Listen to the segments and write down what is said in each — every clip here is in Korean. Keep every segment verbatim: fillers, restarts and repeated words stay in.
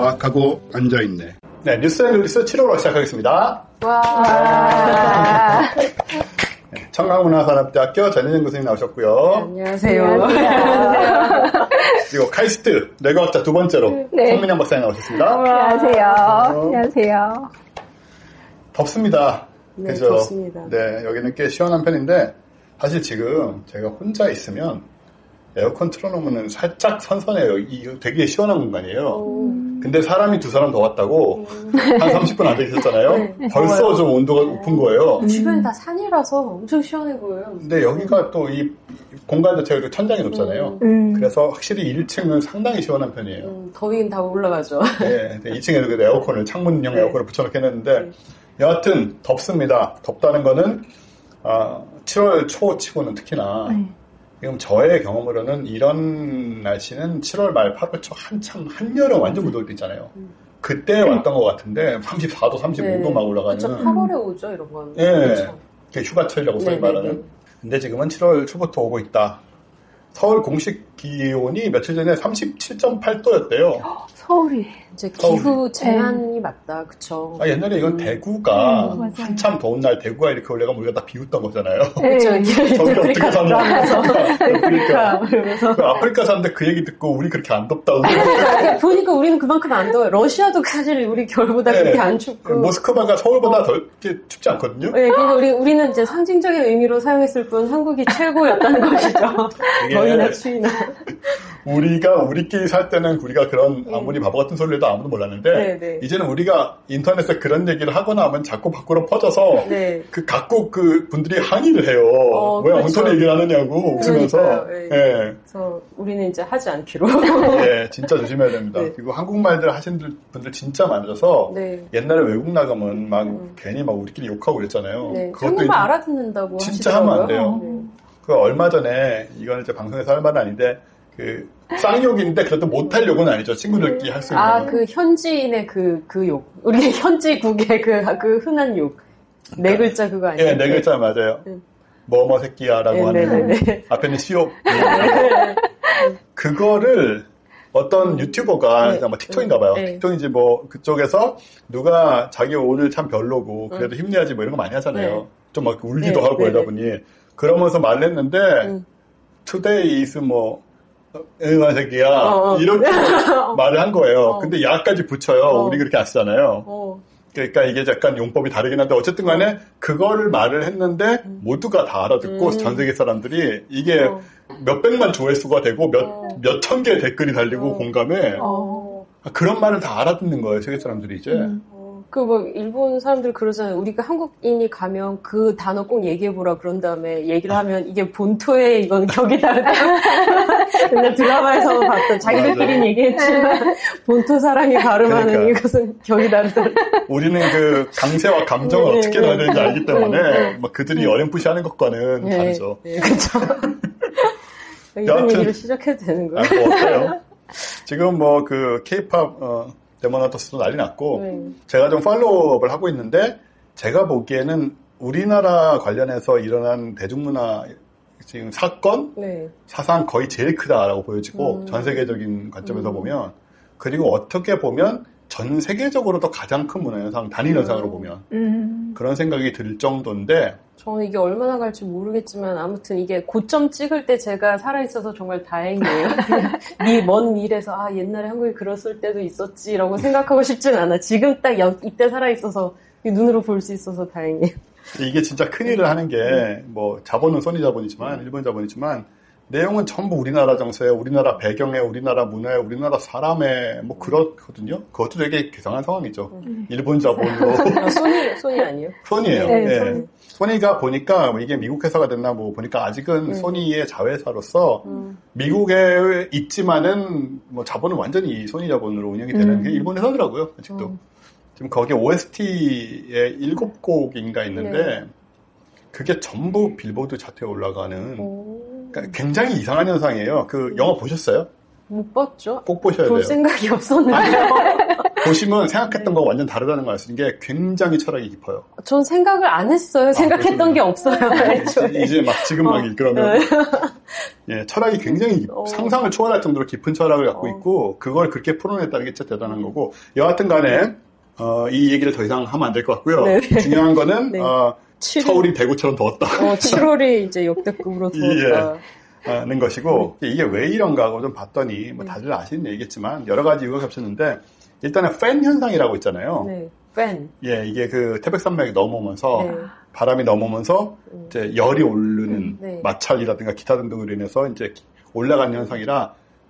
막 하고 앉아있네. 네, 뉴스앤뉴리스 칠월호 시작하겠습니다. 와. 네, 청강문화산업대학교 전혜진 교수님 나오셨고요. 안녕하세요. 안녕하세요. 그리고 카이스트 뇌과학자 두 번째로 네. 성민영 박사님 나오셨습니다. 안녕하세요. 어, 안녕하세요. 덥습니다. 네, 그죠? 덥습니다. 네, 여기는 꽤 시원한 편인데 사실 지금 제가 혼자 있으면 에어컨 틀어놓으면 살짝 선선해요. 이 되게 시원한 공간이에요. 오. 근데 사람이 두 사람 더 왔다고 음. 한 삼십 분 앉아 있었잖아요. 네, 벌써 더워요. 좀 온도가 높은 거예요. 음. 주변이 다 산이라서 엄청 시원해 보여요. 근데 여기가 또 이 공간 자체가 천장이 높잖아요. 음. 그래서 확실히 일 층은 상당히 시원한 편이에요. 음, 더위는 다 올라가죠. 네, 이 층에도 그래도 에어컨을, 창문형 네. 에어컨을 붙여놓긴 했는데, 여하튼, 덥습니다. 덥다는 거는, 아, 칠월 초 치고는 특히나, 네. 지금 저의 경험으로는 이런 날씨는 칠월 말, 팔월 초 한참, 한여름 완전 무더울 때 있잖아요. 음. 그때 왔던 것 같은데, 삼십사 도, 삼십오 도 네. 막 올라가는. 그렇죠. 팔월에 오죠, 이런 건. 예. 그렇죠. 그게 휴가철이라고 소위 네, 말하는. 네, 네. 근데 지금은 칠월 초부터 오고 있다. 서울 공식 기온이 며칠 전에 삼십칠 점 팔 도였대요. 서울이. 이제 서울이. 기후 재난이 맞다, 그쵸. 아, 옛날에 이건 음. 대구가 음, 맞아요. 한참 더운 날 대구가 이렇게 올라가면 우리가 다 비웃던 거잖아요. 네. 그쵸. 저기 어떻게 아프리카 사냐. 하면서. 그러니까. 그러면서. 그 아프리카 사는데 그 얘기 듣고 우리 그렇게 안 덥다고. 보니까 우리는 그만큼 안 더워요. 러시아도 사실 우리 겨울보다 네. 그렇게 안 춥고. 모스크바가 서울보다 더 이렇게 춥지 않거든요. 네, 그러니까 우리, 우리는 이제 상징적인 의미로 사용했을 뿐 한국이 최고였다는 것이죠. 이게 더위나 추위나. 우리가 우리끼리 살 때는 우리가 그런 아무리 바보 같은 소리를 해도 아무도 몰랐는데 네, 네. 이제는 우리가 인터넷에 그런 얘기를 하거나 하면 자꾸 밖으로 퍼져서 네. 그 각국 그 분들이 항의를 해요. 어, 왜 그렇죠. 엉터리 얘기를 하느냐고 웃으면서. 그러니까요, 예. 예. 그래서 우리는 이제 하지 않기로. 예, 진짜 조심해야 됩니다. 네. 그리고 한국말들 하시는 분들 진짜 많아서 네. 옛날에 외국 나가면 막 음. 괜히 막 우리끼리 욕하고 그랬잖아요. 네. 그것도 한국말 이제 알아듣는다고 진짜 하시더라고요. 하면 안 돼요. 네. 그 얼마 전에 이거는 이제 방송에서 할 말은 아닌데 그 쌍욕인데 그래도 못할 욕은 아니죠. 친구들끼리 할 수 있는. 아, 그 현지인의 그, 그 욕. 우리 현지국의 그, 그 흔한 욕. 네 글자 그거 아니에요? 예, 네 글자 맞아요. 네. 뭐뭐 새끼야라고 네, 하는 네, 네. 앞에는 시옷. 그거를 어떤 유튜버가 네. 뭐 틱톡인가 봐요. 네. 틱톡인지 뭐 그쪽에서 누가 자기 오늘 참 별로고 그래도 힘내야지 뭐 이런 거 많이 하잖아요. 네. 좀 막 울기도 네, 하고 네, 이러다 네. 보니 그러면서 말을 했는데 음. today is 뭐 응아 새끼야 어, 어. 이렇게 말을 한 거예요. 어. 근데 야까지 붙여요. 어. 우리 그렇게 안 쓰잖아요. 어. 그러니까 이게 약간 용법이 다르긴 한데 어쨌든 간에 그거를 말을 했는데 모두가 다 알아듣고 음. 전 세계 사람들이 이게 어. 몇백만 조회수가 되고 몇, 어. 몇천 개의 댓글이 달리고 어. 공감에 어. 그런 말을 다 알아듣는 거예요. 세계 사람들이 이제. 어. 그 뭐 일본 사람들 그러잖아요. 우리가 한국인이 가면 그 단어 꼭 얘기해보라 그런 다음에 얘기를 하면 이게 본토에 이건 격이 다르다. 근데 드라마에서 봤던 자기들끼리는 얘기했지만 본토 사람이 발음하는 그러니까. 이것은 격이 다르다. 우리는 그 강세와 감정을 네, 어떻게 네, 넣어야 되는지 네, 알기 때문에 네, 네. 막 그들이 어렴풋이 하는 것과는 다르죠. 네, 그렇죠. 이런 여하튼- 얘기를 시작해도 되는 아, 거예요? 뭐 어때요? 지금 뭐 그 케이팝 어, 데모나토스도 난리 났고 네. 제가 좀 팔로우업을 하고 있는데 제가 보기에는 우리나라 관련해서 일어난 대중문화 지금 사건 네. 사상 거의 제일 크다라고 보여지고 음. 전 세계적인 관점에서 음. 보면 그리고 어떻게 보면 전 세계적으로도 가장 큰 문화현상 단일 현상으로 음. 보면 음. 그런 생각이 들 정도인데 저는 이게 얼마나 갈지 모르겠지만 아무튼 이게 고점 찍을 때 제가 살아있어서 정말 다행이에요. 미, 먼 미래에서 아 옛날에 한국이 그랬을 때도 있었지라고 생각하고 싶진 않아. 지금 딱 여, 이때 살아있어서 눈으로 볼 수 있어서 다행이에요. 이게 진짜 큰일을 하는 게 뭐 자본은 소니 자본이지만 일본 자본이지만 내용은 전부 우리나라 정서에 우리나라 배경에 우리나라 문화에 우리나라 사람에 뭐 그렇거든요. 그것도 되게 괴상한 상황이죠. 음. 일본 자본으로 아, 소니 소니 아니에요? 소니예요. 네, 예. 소니. 소니가 보니까 뭐 이게 미국 회사가 됐나 뭐 보니까 아직은 음. 소니의 자회사로서 음. 미국에 있지만은 뭐 자본은 완전히 소니 자본으로 운영이 되는 음. 게 일본 회사더라고요. 아직도. 음. 지금 거기 오에스티에 일곱 곡인가 있는데 네. 그게 전부 빌보드 차트에 올라가는 오. 그러니까 굉장히 이상한 현상이에요. 그 영화 보셨어요? 못 봤죠? 꼭 보셔야 볼 돼요. 생각이 없었는데요. 보시면 생각했던 거 완전 다르다는 걸 알 수 있는 게 굉장히 철학이 깊어요. 전 생각을 안 했어요. 생각했던 아, 게 없어요. 이제, 이제 막 지금 막 어, 그러면 네. 예, 철학이 굉장히 깊, 어. 상상을 초월할 정도로 깊은 철학을 갖고 어. 있고 그걸 그렇게 풀어냈다는 게 진짜 대단한 거고 여하튼 간에 어, 이 얘기를 더 이상 하면 안 될 것 같고요. 네. 중요한 거는 네. 어, 서울이 대구처럼 더웠다. 어, 칠월이 이제 역대급으로 더웠다. 는 것이고 이게 왜 이런가 하고 좀 봤더니 뭐 다들 아시는 얘기겠지만 여러 가지 이유가 겹쳤는데 일단은 팬 현상이라고 있잖아요. 네, 팬. 예, 이게 그 태백산맥이 넘어오면서 네. 바람이 넘어오면서 음. 이제 열이 오르는 음, 네. 마찰이라든가 기타 등등으로 인해서 이제 올라가는 현상이라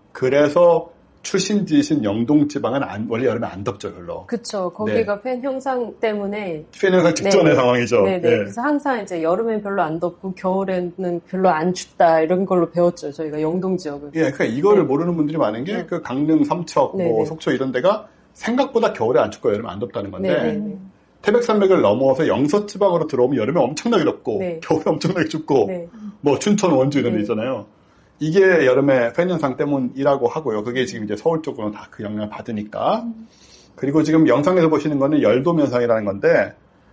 그래서 출신 지신 영동 지방은 안, 원래 여름에 안 덥죠 별로. 그쵸. 거기가 팬 형상 때문에. 팬 현상 직전의 네. 상황이죠. 네네. 예. 그래서 항상 이제 여름엔 별로 안 덥고 겨울에는 별로 안 춥다 이런 걸로 배웠죠. 저희가 영동 지역을. 예, 그러니까 이거를 네. 모르는 분들이 많은 게 네. 그 강릉, 삼척, 네, 뭐 네. 속초 이런 데가 생각보다 겨울에 안 춥고 여름에 안 덥다는 건데 네네. 태백산맥을 넘어서 영서 지방으로 들어오면 여름에 엄청나게 덥고 네. 겨울에 엄청나게 춥고 네. 뭐 춘천, 원주 이런 데 네. 있잖아요. 이게 여름에 팬 현상 때문이라고 하고요. 그게 지금 이제 서울 쪽으로는 다 그 영향을 받으니까. 그리고 지금 영상에서 보시는 거는 열돔 현상이라는 건데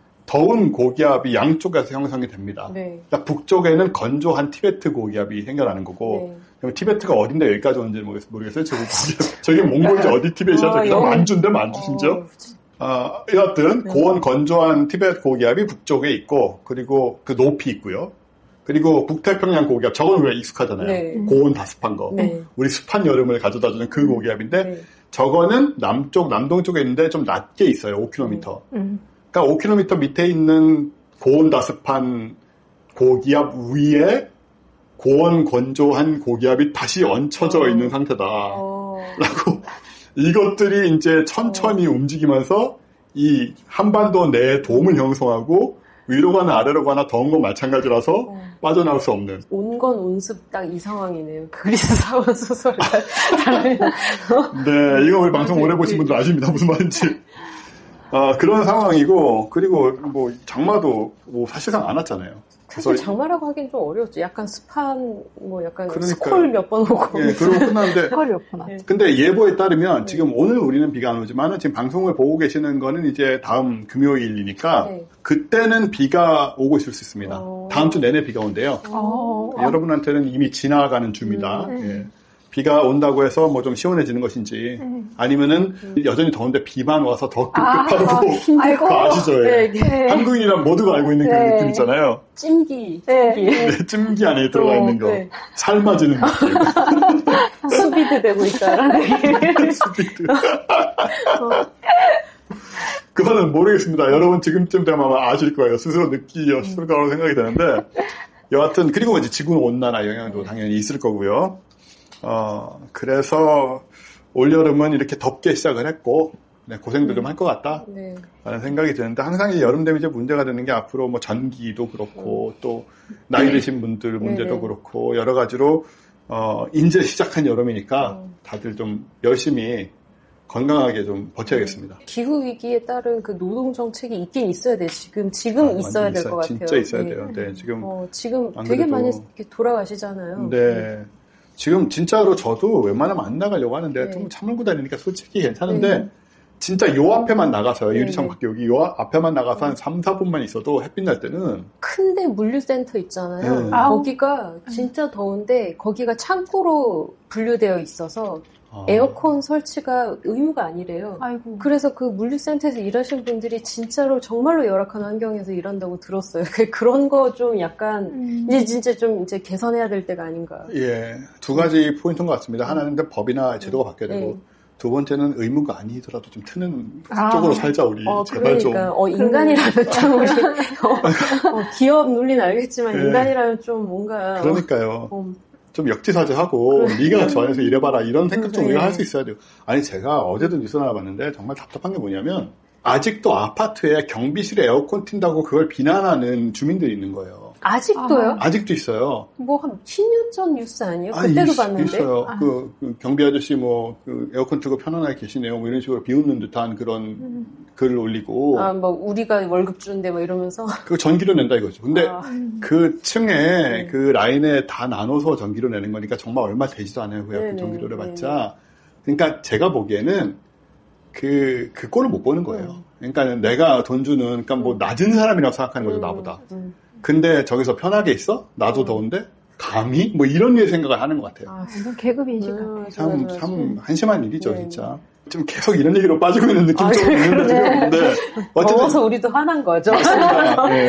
더운 고기압이 양쪽에서 형성이 됩니다. 네. 그러니까 북쪽에는 건조한 티베트 고기압이 생겨나는 거고 네. 그럼 티베트가 어딘데 여기까지 오는지 모르겠어요. 저기, 저기 몽골인지 어디 티베트야? 아, 저기 영- 만주인데 만주 심지어? 어, 아, 여하튼 네. 고온 건조한 티베트 고기압이 북쪽에 있고 그리고 그 높이 있고요. 그리고 북태평양 고기압 저건 왜 익숙하잖아요. 네. 고온 다 습한 거. 네. 우리 습한 여름을 가져다주는 그 고기압인데 네. 저거는 남쪽 남동 쪽에 있는데 좀 낮게 있어요. 오 킬로미터. 음. 그러니까 오 킬로미터 밑에 있는 고온 다습한 고기압 위에 고온 건조한 고기압이 다시 얹혀져 어. 있는 상태다. 어. 라고 이것들이 이제 천천히 움직이면서 이 한반도 내에 돔을 형성하고 위로 가나 아래로 가나 더운 건 마찬가지라서 어. 빠져나올 수 없는. 온건 온습 딱 이 상황이네요. 그리스 사원 소설. 네, 이거 우리 방송 오래 보신 분들 아십니다. 무슨 말인지. 아, 그런 상황이고, 그리고 뭐 장마도 뭐 사실상 안 왔잖아요. 사실 장마라고 하긴 좀 어려웠죠. 약간 습한, 뭐 약간 그러니까요. 스콜 몇 번 오고. 예, 그러고 끝났는데. 털이 없구나. 네. 근데 예보에 따르면 네. 지금 오늘 우리는 비가 안 오지만은 지금 방송을 보고 계시는 거는 이제 다음 금요일이니까 네. 그때는 비가 오고 있을 수 있습니다. 어. 다음 주 내내 비가 온대요. 어. 여러분한테는 이미 지나가는 주입니다. 음. 예. 비가 온다고 해서 뭐 좀 시원해지는 것인지 음. 아니면은 여전히 더운데 비만 와서 더 아, 급급하고 아이고. 그거 아시죠? 예. 네, 네. 한국인이란 모두가 알고 있는 그런 네. 느낌 있잖아요. 찜기. 네. 찜기. 네, 찜기 안에 들어가 어, 있는 거. 네. 삶아지는 느낌. 수비드 되고 있다라는 스피드. 그거는 모르겠습니다. 여러분 지금쯤 되면 아마 아실 거예요. 스스로 느끼셨을 거라고 생각이 되는데 여하튼 그리고 이제 지구 온난화 영향도 당연히 있을 거고요. 어 그래서 올여름은 이렇게 덥게 시작을 했고 네, 고생도 좀 할 것 같다 네. 라는 생각이 드는데 항상 이 여름 되면 이제 문제가 되는 게 앞으로 뭐 전기도 그렇고 또 나이 드신 분들 문제도 네. 그렇고 여러 가지로 어 이제 시작한 여름이니까 다들 좀 열심히 건강하게 좀 버텨야겠습니다. 기후 위기에 따른 그 노동 정책이 있긴 있어야 돼. 지금 지금 아, 있어야 완전 될 것 같아요. 진짜 있어야 네. 돼요. 네, 지금 어, 지금 안 되게 그래도- 많이 이렇게 돌아가시잖아요. 네. 지금 진짜로 저도 웬만하면 안 나가려고 하는데 네. 좀 참을고 다니니까 솔직히 괜찮은데 네. 진짜 요 앞에만 나가서요. 네, 유리창 네. 밖에 여기 요 앞에만 나가서 한 삼, 사 분만 있어도 햇빛 날 때는 큰데 물류센터 있잖아요. 네. 아우. 거기가 진짜 더운데 거기가 창고로 분류되어 있어서 아, 에어컨 설치가 의무가 아니래요. 아이고. 그래서 그 물류센터에서 일하시는 분들이 진짜로 정말로 열악한 환경에서 일한다고 들었어요. 그런 거 좀 약간 음. 이제 진짜 좀 이제 개선해야 될 때가 아닌가. 예, 두 가지 포인트인 것 같습니다. 하나는 근데 법이나 제도가 바뀌어야 되고 네. 두 번째는 의무가 아니더라도 좀 트는 아. 쪽으로 살자 우리 어, 제발 좀. 그러니까 어, 인간이라면 좀 우리 어, 어, 기업 논리는 알겠지만 네. 인간이라면 좀 뭔가 그러니까요. 어, 좀 역지사지하고 네가 저 안에서 일해봐라 이런 생각 좀 네. 우리가 할 수 있어야 돼요. 아니 제가 어제도 뉴스 하나 봤는데 정말 답답한 게 뭐냐면 아직도 아파트에 경비실에 에어컨 튄다고 그걸 비난하는 주민들이 있는 거예요. 아직도요? 아직도 있어요. 뭐 한 십 년 전 뉴스 아니에요? 아니, 그때도 있, 봤는데. 있어요. 아. 그, 그 경비 아저씨 뭐 그 에어컨 틀고 편안하게 계시네요. 뭐 이런 식으로 비웃는 듯한 그런 음. 글을 올리고 아, 뭐 우리가 월급 주는데 뭐 이러면서. 그 전기료 낸다 이거죠. 근데 아, 그 층에 네. 그 라인에 다 나눠서 전기료 내는 거니까 정말 얼마 되지도 않아요. 그 네네, 전기료를 네네. 받자. 그러니까 제가 보기에는 그, 그 꼴을 못 보는 거예요. 그러니까 내가 돈 주는, 그러니까 뭐 낮은 사람이라고 생각하는 거죠, 나보다. 근데 저기서 편하게 있어? 나도 더운데? 감히? 뭐 이런 류의 생각을 하는 것 같아요. 아, 완전 계급 인식 같아요. 음, 참, 맞아, 참 한심한 일이죠, 네. 진짜. 좀 계속 이런 얘기로 빠지고 있는 느낌 아, 좀 있는데, 지금. 근데 어쨌든. 더워서 우리도 화난 거죠. 맞습니다. 네.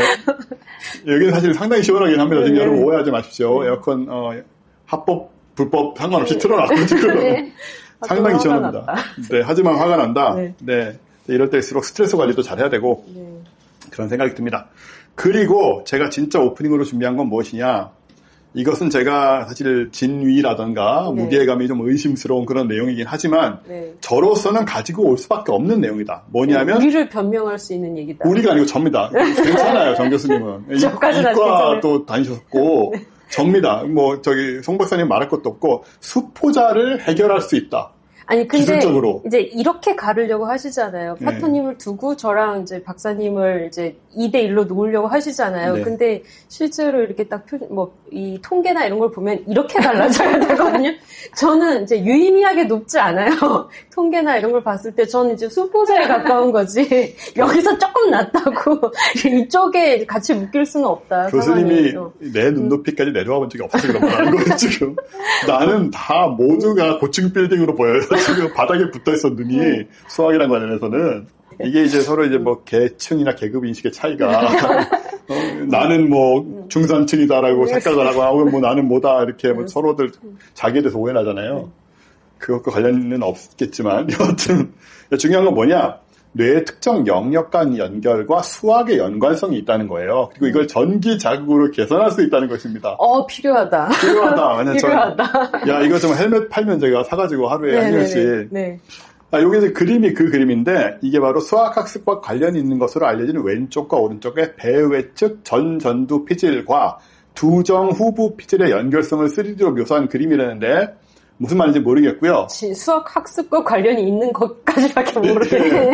여기는 사실 상당히 시원하긴 합니다. 지금 네. 여러분 오해하지 마십시오. 에어컨, 어, 합법, 불법 상관없이 틀어놨고 지금. 네. 상당히 화가 시원합니다. 났다. 네, 하지만 화가 난다. 네. 네. 이럴 때일수록 스트레스 관리도 잘해야 되고, 네. 그런 생각이 듭니다. 그리고 제가 진짜 오프닝으로 준비한 건 무엇이냐. 이것은 제가 사실 진위라던가 네. 무게감이 좀 의심스러운 그런 내용이긴 하지만 네. 저로서는 가지고 올 수밖에 없는 내용이다. 뭐냐면 우리를 변명할 수 있는 얘기다. 우리가 아니고 접니다. 괜찮아요, 정 교수님은. 저까지는 아직 이과도 다니셨고 접니다. 뭐 저기 송 박사님 말할 것도 없고 수포자를 해결할 수 있다. 아니 근데 기술적으로. 이제 이렇게 가르려고 하시잖아요. 네. 파토님을 두고 저랑 이제 박사님을 이제 이 대 일로 놓으려고 하시잖아요. 네. 근데 근데 실제로 이렇게 딱 표, 뭐, 이 통계나 이런 걸 보면 이렇게 갈라져야 되거든요. 저는 이제 유의미하게 높지 않아요. 통계나 이런 걸 봤을 때 저는 이제 수포자에 가까운 거지. 여기서 조금 낮다고 이쪽에 같이 묶일 수는 없다. 교수님이 상황이. 어. 내 눈높이까지 내려와 본 적이 없어서 그런 거라는 거예요, 지금. 나는 다 모두가 고층 빌딩으로 보여요. 지금 바닥에 붙어 있어, 눈이. 수학이랑 관련해서는. 이게 이제 서로 이제 뭐 계층이나 계급 인식의 차이가. 어, 나는 뭐 중산층이다라고 착각을 하고, 혹은 뭐 나는 뭐다, 이렇게 뭐 서로들 자기에 대해서 오해하잖아요. 그것과 관련은 없겠지만, 여하튼, 중요한 건 뭐냐? 뇌의 특정 영역 간 연결과 수학의 연관성이 있다는 거예요. 그리고 이걸 전기 자극으로 개선할 수 있다는 것입니다. 어, 필요하다. 필요하다. 왜냐면 필요하다. 저, 야, 이거 좀 헬멧 팔면 제가 사가지고 하루에 한 개씩. 네. 아, 요게 이제 그림이 그 그림인데, 이게 바로 수학학습과 관련이 있는 것으로 알려지는 왼쪽과 오른쪽의 배외측 전전두 피질과 두정 후부 피질의 연결성을 쓰리디로 묘사한 그림이라는데, 무슨 말인지 모르겠고요. 수학 학습과 관련이 있는 것까지밖에 모르겠어요.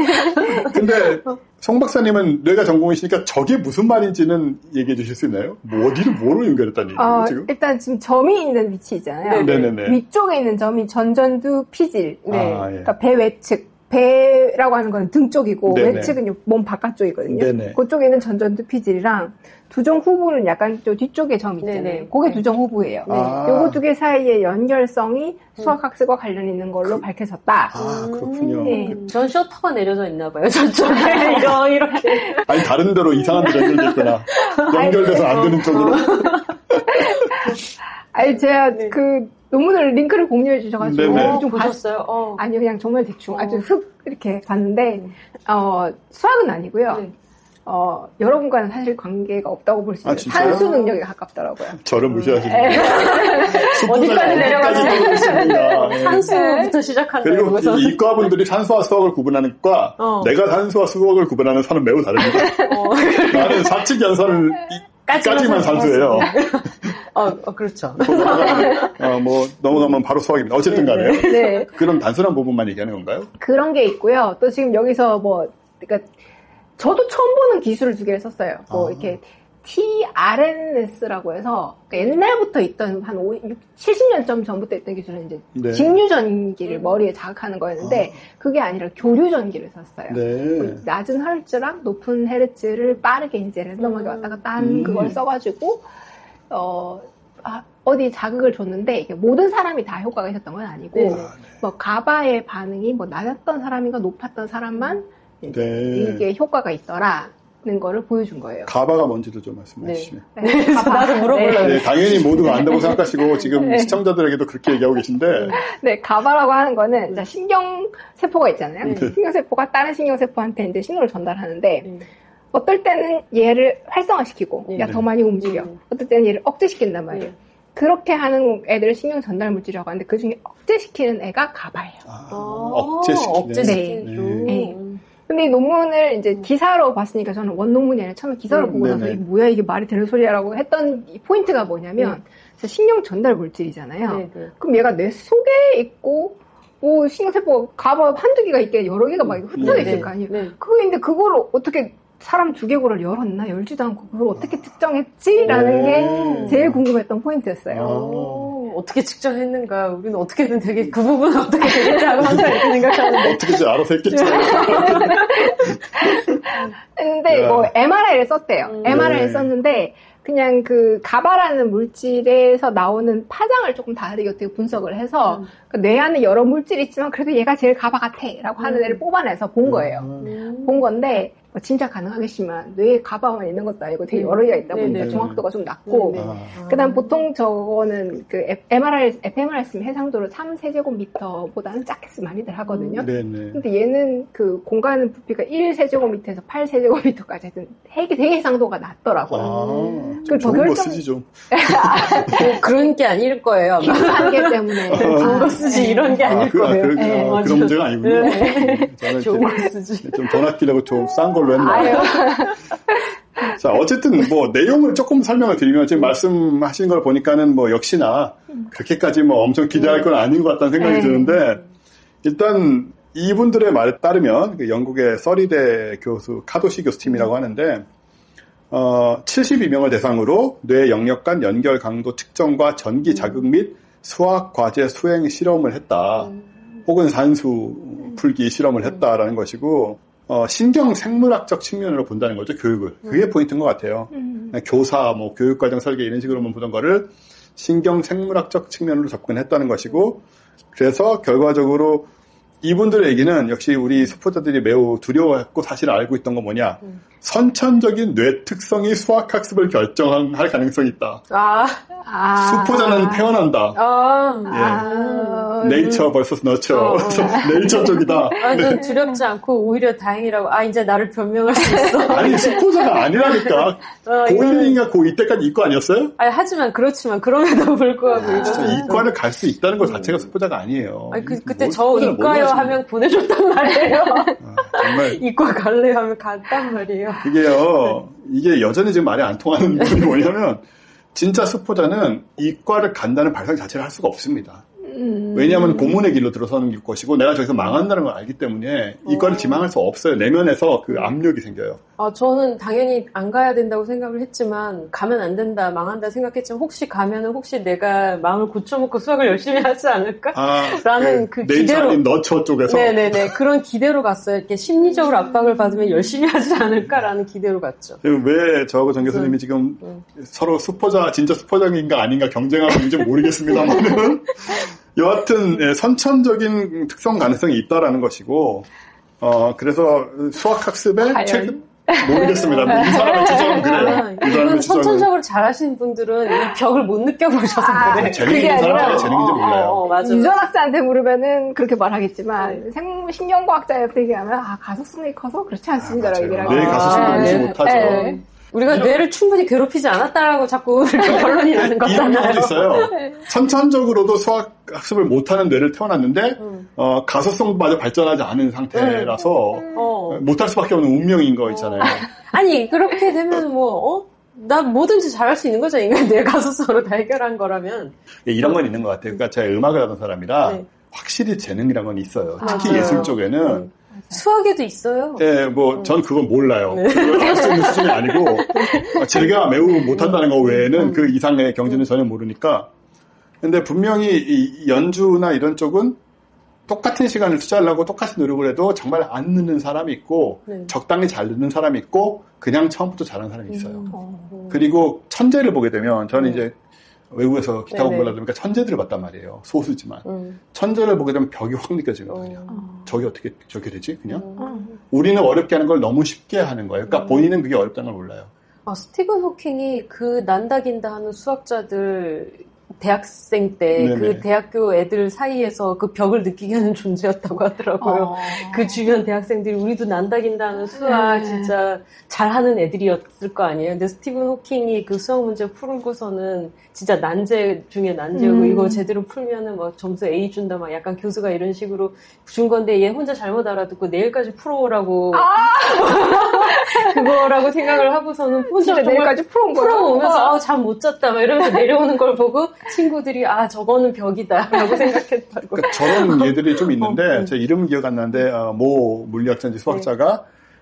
근데 송 박사님은 뇌가 전공이시니까 저게 무슨 말인지는 얘기해 주실 수 있나요? 뭐 어디를 뭐로 연결했다는 얘기예요, 어, 지금? 일단 지금 점이 있는 위치 있잖아요. 네네네. 위쪽에 있는 점이 전전두 피질. 네. 아, 예. 그러니까 배 외측. 배라고 하는 건 등 쪽이고 네네. 외측은 몸 바깥쪽이거든요. 네네. 그쪽에 있는 전전두 피질이랑 두정 후부는 약간 저 뒤쪽에 점 있잖아요. 네네. 그게 네. 두정 후부예요. 아. 요거 두 개 사이의 연결성이 수학학습과 관련 있는 걸로 밝혀졌다. 아, 그렇군요. 네. 전 셔터가 내려져 있나 봐요. 저쪽에 이거 이렇게. 아니, 다른 데로 이상한 데로 연결됐구나. 연결돼서 안 되는 쪽으로. 아니 제가 네. 그 논문을 링크를 공유해 주셔가지고 네네. 좀 봤, 보셨어요? 어. 아니요 그냥 정말 대충 어. 아주 흑 이렇게 봤는데 어 수학은 아니고요. 네. 어 여러분과는 사실 관계가 없다고 볼 수 아, 있어요. 진짜요? 산수 능력에 가깝더라고요. 저를 무시하시는 어디까지 내려가시나요? 네. 산수부터 시작한다. 그리고 이러면서. 이 이과분들이 산수와 수학을 구분하는 과, 어. 내가 산수와 수학을 구분하는 산은 매우 다릅니다. 어. 나는 사칙 연산을 까지만 산수예요. 어, 어, 그렇죠. 어, 뭐 넘어가면 바로 수학입니다. 어쨌든 간에요. 네. 그런 단순한 부분만 얘기하는 건가요? 그런 게 있고요. 또 지금 여기서 뭐 그러니까 저도 처음 보는 기술을 두 개를 썼어요. 뭐 아. 이렇게 티알엔에스라고 해서 그러니까 옛날부터 있던 한 오, 육, 칠십 년 좀 전부터 있던 기술은 이제 네. 직류전기를 머리에 자극하는 거였는데 그게 아니라 교류전기를 썼어요. 네. 낮은 헐츠랑 높은 헤르츠를 빠르게 이제 랜덤하게 왔다 갔다 하는 음. 그걸 써가지고 어 아, 어디 자극을 줬는데 이게 모든 사람이 다 효과가 있었던 건 아니고 네. 뭐 가바의 반응이 뭐 낮았던 사람인가 높았던 사람만 이제 네. 이게 효과가 있더라는 거를 보여준 거예요. 가바가 뭔지도 좀 말씀해 네. 주시면. 네, 그래서 나도 물어보려고. 네, 당연히 모두가 안다고 생각하시고 지금 네. 시청자들에게도 그렇게 얘기하고 계신데 네, 가바라고 하는 거는 이제 신경세포가 있잖아요. 네. 신경세포가 다른 신경세포한테 이제 신호를 전달하는데 네. 어떨 때는 얘를 활성화시키고 네. 야 더 많이 움직여. 네. 어떨 때는 얘를 억제시킨단 말이에요. 네. 그렇게 하는 애들을 신경 전달 물질이라고 하는데 그 중에 억제시키는 애가 가바예요. 아, 어, 억제시키네. 억제시키는 네. 중. 네. 근데 이 논문을 이제 기사로 봤으니까 저는 원논문이 아니라 처음에 기사로 네. 보고 나서 네네. 이게 뭐야 이게 말이 되는 소리야라고 했던 이 포인트가 뭐냐면 신경 전달 물질이잖아요. 네, 네. 그럼 얘가 뇌 속에 있고 뭐 신경세포가 가봐 한두 개가 있게 여러 개가 막 흩어져 네, 있을 네. 거 아니에요. 네. 그거 있는데 그걸 어떻게 사람 두개골을 열었나 열지도 않고 그걸 어떻게 특정했지라는 오. 게 제일 궁금했던 포인트였어요. 아. 어떻게 측정했는가, 우리는 어떻게든 되게, 그 부분은 어떻게 되겠다고 항상 이렇게 생각하는데. 어떻게든지 알아서 했겠죠. 근데 뭐 엠알아이를 썼대요. 음. 엠알아이를 네. 썼는데 그냥 그 가바라는 물질에서 나오는 파장을 조금 다르게 어떻게 분석을 해서 음. 그 뇌 안에 여러 물질이 있지만 그래도 얘가 제일 가바 같아 라고 하는 음. 애를 뽑아내서 본 거예요. 음. 본 건데 뭐 진짜 가능하겠지만 뇌에 가바만 있는 것도 아니고 되게 여러 개가 있다 보니까 네네. 정확도가 좀 낮고 네네. 아. 그다음 보통 저거는 그 엠알아이, 에프엠알아이 쓰면 해상도를 삼 세제곱미터보다는 작게 쓰면 많이들 하거든요. 네네. 근데 얘는 그 공간 부피가 일 세제곱미터에서 팔 세제곱미터까지 하여튼 되게, 되게 해상도가 낮더라고요. 아, 그 좀 좋은 거 결정- 쓰지 좀. 뭐 그런 게 아닐 거예요. 아마. 비슷하기 때문에. 좋은 거 쓰지 이런 게 아닐 아, 그, 아, 거예요. 그, 네, 아, 맞아요. 그런 문제가 아니군요. 네. 저는 좋은 이렇게 거 쓰지. 좀 돈 아끼려고 좀 싼 걸로 했나. 아유. 자, 어쨌든 뭐 내용을 조금 설명을 드리면 지금 말씀하신 걸 보니까는 뭐 역시나 그렇게까지 뭐 엄청 기대할 건 아닌 것 같다는 생각이 네. 드는데 일단 이분들의 말에 따르면 그 영국의 서리대 교수 카도시 교수팀이라고 하는데 어, 칠십이 명을 대상으로 뇌 영역 간 연결 강도 측정과 전기 자극 및 수학 과제 수행 실험을 했다. 혹은 산수 풀기 실험을 했다라는 것이고 어, 신경 생물학적 측면으로 본다는 거죠, 교육을. 그게 포인트인 것 같아요. 음. 교사, 뭐, 교육과정 설계 이런 식으로만 보던 거를 신경 생물학적 측면으로 접근했다는 것이고, 그래서 결과적으로 이분들의 얘기는 역시 우리 수포자들이 매우 두려워했고 사실 알고 있던 건 뭐냐. 음. 선천적인 뇌 특성이 수학학습을 결정할 가능성이 있다. 아, 아. 수포자는 태어난다. 아, 아. 네이처 vs 너처. 어, 어. 네이처 쪽이다. 아, 전 두렵지 않고 오히려 다행이라고. 아, 이제 나를 변명할 수 있어. 아니, 수포자가 아니라니까. 어, 고일인가 고이 때까지 이과 아니었어요? 아니, 하지만 그렇지만 그럼에도 불구하고 아, 진짜 이거는 이과를 갈 수 있다는 것 자체가 수포자가 아니에요. 아니, 그, 뭘 그때 저 수포자를 이과요 몰라요, 하면 보내줬단 말이에요. 아, 정말 이과 갈래 하면 갔단 말이에요. 그게요. 이게 여전히 지금 말이 안 통하는 부분이 뭐냐면 진짜 수포자는 이과를 간다는 발상 자체를 할 수가 없습니다. 음. 왜냐하면 고문의 길로 들어서는 것이고 내가 저기서 망한다는 걸 알기 때문에 이과를 어. 지망할 수 없어요. 내면에서 그 압력이 생겨요. 아, 저는 당연히 안 가야 된다고 생각을 했지만, 가면 안 된다, 망한다 생각했지만, 혹시 가면은 혹시 내가 마음을 고쳐먹고 수학을 열심히 하지 않을까? 아, 라는 그 네이처 기대로- 아닌 너처 쪽에서 네네네. 그런 기대로 갔어요. 이렇게 심리적으로 압박을 받으면 열심히 하지 않을까라는 기대로 갔죠. 왜 저하고 정 교수님이 음. 지금 음. 서로 수포자, 진짜 수포자인가 아닌가 경쟁하고 있는지 모르겠습니다만은 여하튼 예, 선천적인 특성 가능성이 있다라는 것이고 어 그래서 수학학습에 과연? 최근 모르겠습니다. 뭐이 사람의 추정은 그래요. 아, 이 사람의 이건 추정은 선천적으로 잘하시는 분들은 이 벽을 못 느껴보셔서 아, 그래. 재능 그게 있는 아니라- 사람이 재능인지 몰라요. 어, 어, 맞아. 유전학자한테 물으면은 그렇게 말하겠지만 생 신경과학자한테 얘기하면 아 가속성이 커서 그렇지 않습니다라고 아, 얘기를 뇌 하고. 가속성을 아, 무시 네. 못하죠. 네. 우리가 뇌를 충분히 괴롭히지 않았다라고 자꾸 이렇게 결론이 나는 이런 거잖아요. 경우도 있어요. 선천적으로도 수학학습을 못하는 뇌를 태어났는데 음. 어, 가소성마저 발전하지 않은 상태라서 어. 못할 수밖에 없는 운명인 거 있잖아요. 아니, 그렇게 되면 뭐, 어? 나 뭐든지 잘할 수 있는 거죠. 인간 내 가소성으로 다 해결한 거라면. 이런 건 있는 것 같아요. 그러니까 제가 음악을 하던 사람이라 네. 확실히 재능이란 건 있어요. 특히 맞아요. 예술 쪽에는 음. 수학에도 있어요. 예, 뭐, 전 그건 몰라요. 네. 그걸 알 수 있는 수준이 아니고, 제가 매우 못한다는 거 외에는 그 이상의 경지는 전혀 모르니까. 근데 분명히 이 연주나 이런 쪽은 똑같은 시간을 투자하려고 똑같은 노력을 해도 정말 안 늦는 사람이 있고, 네. 적당히 잘 늦는 사람이 있고, 그냥 처음부터 잘하는 사람이 있어요. 음. 어. 그리고 천재를 보게 되면, 저는 음. 이제 외국에서 기타 네네. 공부를 하다 보니까 천재들을 봤단 말이에요. 소수지만. 음. 천재를 보게 되면 벽이 확 느껴지는 거예요. 어. 저게 어떻게 저렇게 되지? 그냥? 음. 우리는 어렵게 하는 걸 너무 쉽게 하는 거예요. 그러니까 음. 본인은 그게 어렵다는 걸 몰라요. 아, 스티븐 호킹이 그 난다긴다 하는 수학자들 대학생 때 네네. 그 대학교 애들 사이에서 그 벽을 느끼게 하는 존재였다고 하더라고요. 어. 그 주변 대학생들이 우리도 난다긴다 하는 수학 네. 진짜 잘하는 애들이었을 거 아니에요. 근데 스티븐 호킹이 그 수학 문제 풀고서는 진짜 난제 중에 난제고 음. 이거 제대로 풀면은 뭐 점수 A 준다 막 약간 교수가 이런 식으로 준 건데 얘 혼자 잘못 알아듣고 내일까지 풀어오라고 그거라고 생각을 하고서는 혼자 진짜 정말 내일까지 풀어온 거야. 풀어오면서 아, 잠 못 잤다 막 이러면서 내려오는 걸 보고 친구들이 아 저거는 벽이다 라고 생각했다고. 그러니까 저런 얘들이 좀 있는데 어, 음. 제 이름은 기억 안 나는데 어, 모 물리학자인지 수학자가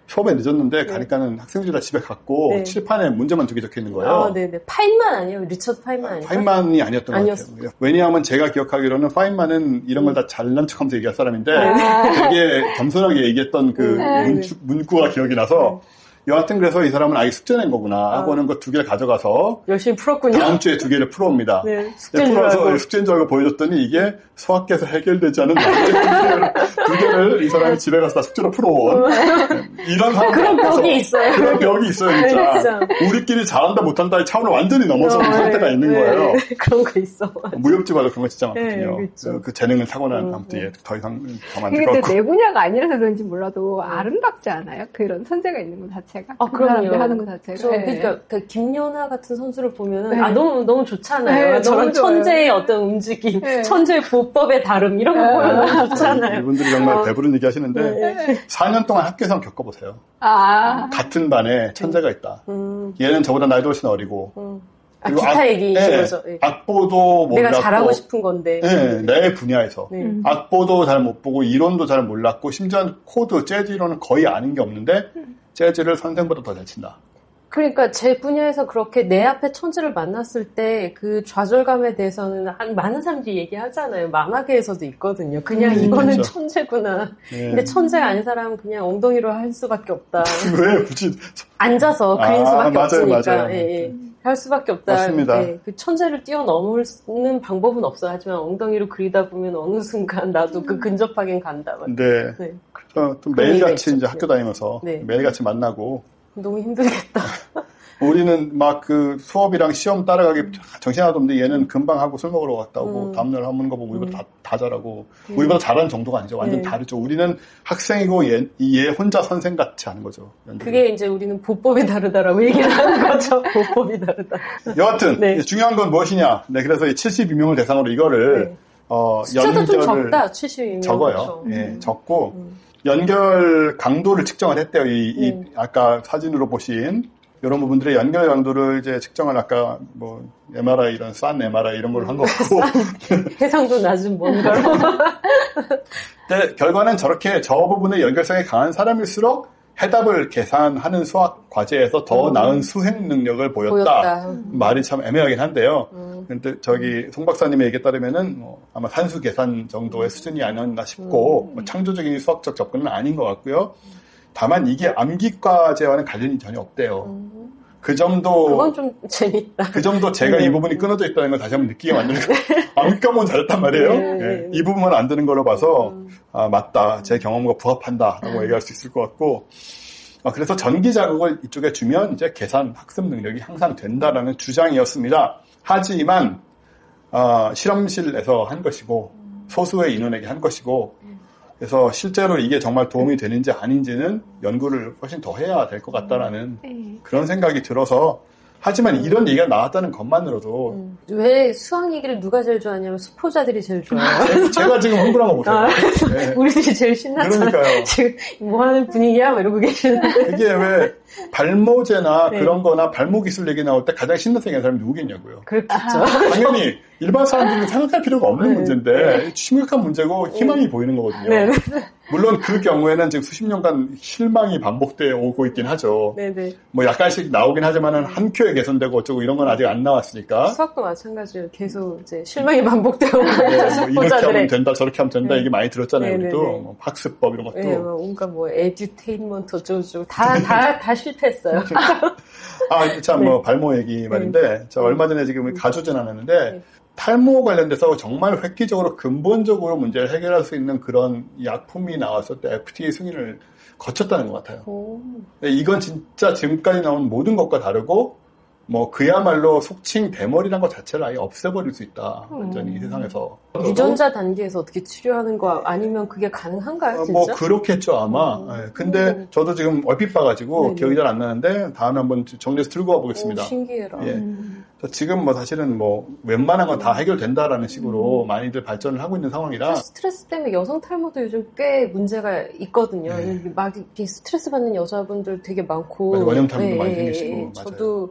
수업에 늦었는데 가니까는 학생들이 다 집에 갔고 네. 칠판에 문제만 두 개 적혀 있는 거예요. 아, 네네. 파인만 아니에요? 리처드 파인만 아니에요? 파인만이 아니었던 아니었어. 것 같아요. 왜냐하면 제가 기억하기로는 파인만은 이런 걸 다 잘난 척하면서 얘기할 사람인데 아. 되게 겸손하게 얘기했던 그 네. 문, 문구가 기억이 나서 여하튼 그래서 이 사람은 아예 숙제 낸 거구나 하고 하는 거 두 개를 가져가서 열심히 풀었군요. 다음 주에 두 개를 풀어옵니다. 네, 숙제인 줄 풀어서 알고. 숙제인 줄 알고 보여줬더니 이게 수학계에서 해결되지 않은 문제 두 개를 이 사람이 집에 가서 다 숙제로 풀어온 이런 상황. 그런 벽이 있어요. 그런 벽이 있어요, 진짜. 네, 진짜. 우리끼리 잘한다 못한다의 차원을 완전히 넘어선 어, 상태가 네, 있는 네, 거예요. 네, 그런 거 있어. 무협지마다 그런 거 진짜 네, 많거든요. 그렇죠. 그, 그 재능을 타고난 음, 아무튼 음. 예, 더 이상 더 만들 그게 것 또 같고. 내 분야가 아니라서 그런지 몰라도 아름답지 않아요? 그런 천재가 있는 것 자체가. 아, 그 사람들 그럼요. 하는 것 자체가. 저, 네. 그러니까, 그 김연아 같은 선수를 보면은, 네. 아, 너무, 너무 좋잖아요. 네, 저런 너무 좋아요. 천재의 어떤 움직임, 네. 천재의 보법의 다름, 이런 거 네. 보면 너무 좋잖아요. 이분들이 정말 어. 배부른 얘기 하시는데 네. 사 년 동안 학교에서 한번 겪어보세요. 아. 같은 반에 천재가 있다. 음, 얘는 저보다 나이도 훨씬 어리고. 음. 아, 그리고 기타 악- 얘기이신 예, 거죠. 예. 악보도 몰랐고. 내가 잘하고 싶은 건데. 예, 내 분야에서. 네. 음. 악보도 잘 못 보고 이론도 잘 몰랐고 심지어 코드, 재즈 이론은 거의 아는 게 없는데 재즈를 선생보다 더 잘 친다. 그러니까 제 분야에서 그렇게 내 앞에 천재를 만났을 때 그 좌절감에 대해서는 한 많은 사람들이 얘기하잖아요. 만화계에서도 있거든요. 그냥 음, 이거는 그렇죠. 천재구나. 예. 근데 천재가 아닌 사람은 그냥 엉덩이로 할 수밖에 없다. 왜 굳이 앉아서 아, 그린 수밖에 맞아요, 없으니까. 맞아요. 예, 예. 할 수밖에 없다. 맞습니다. 예, 그 천재를 뛰어넘는 방법은 없어. 하지만 엉덩이로 그리다 보면 어느 순간 나도 그 근접하긴 간다. 근데 네. 어, 좀 그런 얘기가 매일같이 있죠. 이제 학교 다니면서 네. 매일같이 만나고 너무 힘들겠다. 우리는 막 그 수업이랑 시험 따라가기 정신 하나도 없는데 얘는 금방 하고 술 먹으러 갔다 오고 음. 다음날 하는 거 보고 우리보다 음. 다, 다 잘하고 음. 우리보다 잘하는 정도가 아니죠. 완전 네. 다르죠. 우리는 학생이고 얘, 얘 혼자 선생 같이 하는 거죠. 연주를. 그게 이제 우리는 보법이 다르다라고 얘기를 하는 거죠. 보법이 다르다. 여하튼 네. 중요한 건 무엇이냐. 네, 그래서 이 칠십이 명을 대상으로 이거를 네. 어, 숫자도 좀 연결을 적다. 칠십이 명. 적어요. 그렇죠. 예, 적고 음. 연결 강도를 측정을 했대요. 이, 이 음. 아까 사진으로 보신 이런 부분들의 연결 강도를 이제 측정을 아까 뭐 엠알아이 이런 싼 엠알아이 이런 걸로 한 거고. 해상도 낮은 뭔가로. 근데 결과는 저렇게 저 부분의 연결성이 강한 사람일수록 해답을 계산하는 수학 과제에서 더 음. 나은 수행 능력을 보였다. 보였다. 말이 참 애매하긴 한데요. 음. 근데 저기 송 박사님의 얘기에 따르면은 뭐 아마 산수 계산 정도의 수준이 아니었나 싶고 음. 뭐 창조적인 수학적 접근은 아닌 것 같고요. 다만 이게 암기과제와는 관련이 전혀 없대요. 음. 그 정도 그건 좀 재밌다. 그 정도 제가 네. 이 부분이 끊어져 있다는 걸 다시 한번 느끼게 만드는 거. 암기과만 잘했단 말이에요. 네, 예, 네. 이 부분만 안 되는 걸로 봐서 음. 아 맞다. 제 경험과 부합한다라고 얘기할 수 있을 것 같고 아, 그래서 전기 자극을 이쪽에 주면 이제 계산 학습 능력이 향상 된다라는 주장이었습니다. 하지만 어, 실험실에서 한 것이고 소수의 인원에게 한 것이고 그래서 실제로 이게 정말 도움이 되는지 아닌지는 연구를 훨씬 더 해야 될 것 같다라는 네. 그런 생각이 들어서 하지만 이런 얘기가 나왔다는 것만으로도 음. 왜 수학 얘기를 누가 제일 좋아하냐면 수포자들이 제일 좋아해요. 제- 제가 지금 흥분한 거 보세요. 아, 네. 우리들이 제일 신났잖아요. 그러니까요. 지금 뭐 하는 분위기야? 뭐 이러고 계시는데. 이게 왜 발모제나 네. 그런 거나 발모 기술 얘기 나올 때 가장 신나서 얘기하는 사람이 누구겠냐고요. 그렇겠죠. 당연히 일반 사람들은 생각할 필요가 없는 네. 문제인데 심각한 문제고 희망이 보이는 거거든요. 네네. 물론 그 경우에는 지금 수십 년간 실망이 반복되어 오고 있긴 하죠. 네네. 뭐 약간씩 나오긴 하지만은 한 큐에 개선되고 어쩌고 이런 건 아직 안 나왔으니까. 수학도 마찬가지예요. 계속 이제 실망이 반복되고 네, 뭐 이렇게 하면 수포자들의. 된다, 저렇게 하면 된다 네. 얘기 많이 들었잖아요. 네, 우리도 네, 네. 뭐 학습법 이런 것도. 네, 뭐 온갖 뭐 에듀테인먼트 어쩌고저쩌고 다, 다, 다 실패했어요. 아, 참, 네. 뭐, 발모 얘기 말인데, 저 얼마 전에 지금 가주진 않았는데, 네. 탈모 관련돼서 정말 획기적으로 근본적으로 문제를 해결할 수 있는 그런 약품이 나왔을 때 에프디에이 승인을 거쳤다는 것 같아요. 오. 이건 진짜 지금까지 나온 모든 것과 다르고, 뭐, 그야말로 속칭 대머리란 것 자체를 아예 없애버릴 수 있다. 완전히 이 세상에서. 유전자 단계에서 어떻게 치료하는 거 아니면 그게 가능한가요, 어, 진짜? 뭐 그렇겠죠 아마. 음. 예, 근데 음. 저도 지금 얼핏 봐가지고 네네. 기억이 잘 안 나는데 다음에 한번 정리해서 들고 와보겠습니다. 오, 신기해라. 예. 음. 그래서 지금 뭐 사실은 뭐 웬만한 건 다 해결된다라는 식으로 음. 많이들 발전을 하고 있는 상황이라. 스트레스 때문에 여성 탈모도 요즘 꽤 문제가 있거든요. 네. 막 이렇게 스트레스 받는 여자분들 되게 많고. 맞아요. 원형 탈모도 예, 많이 예, 생기시고, 예. 맞아요. 저도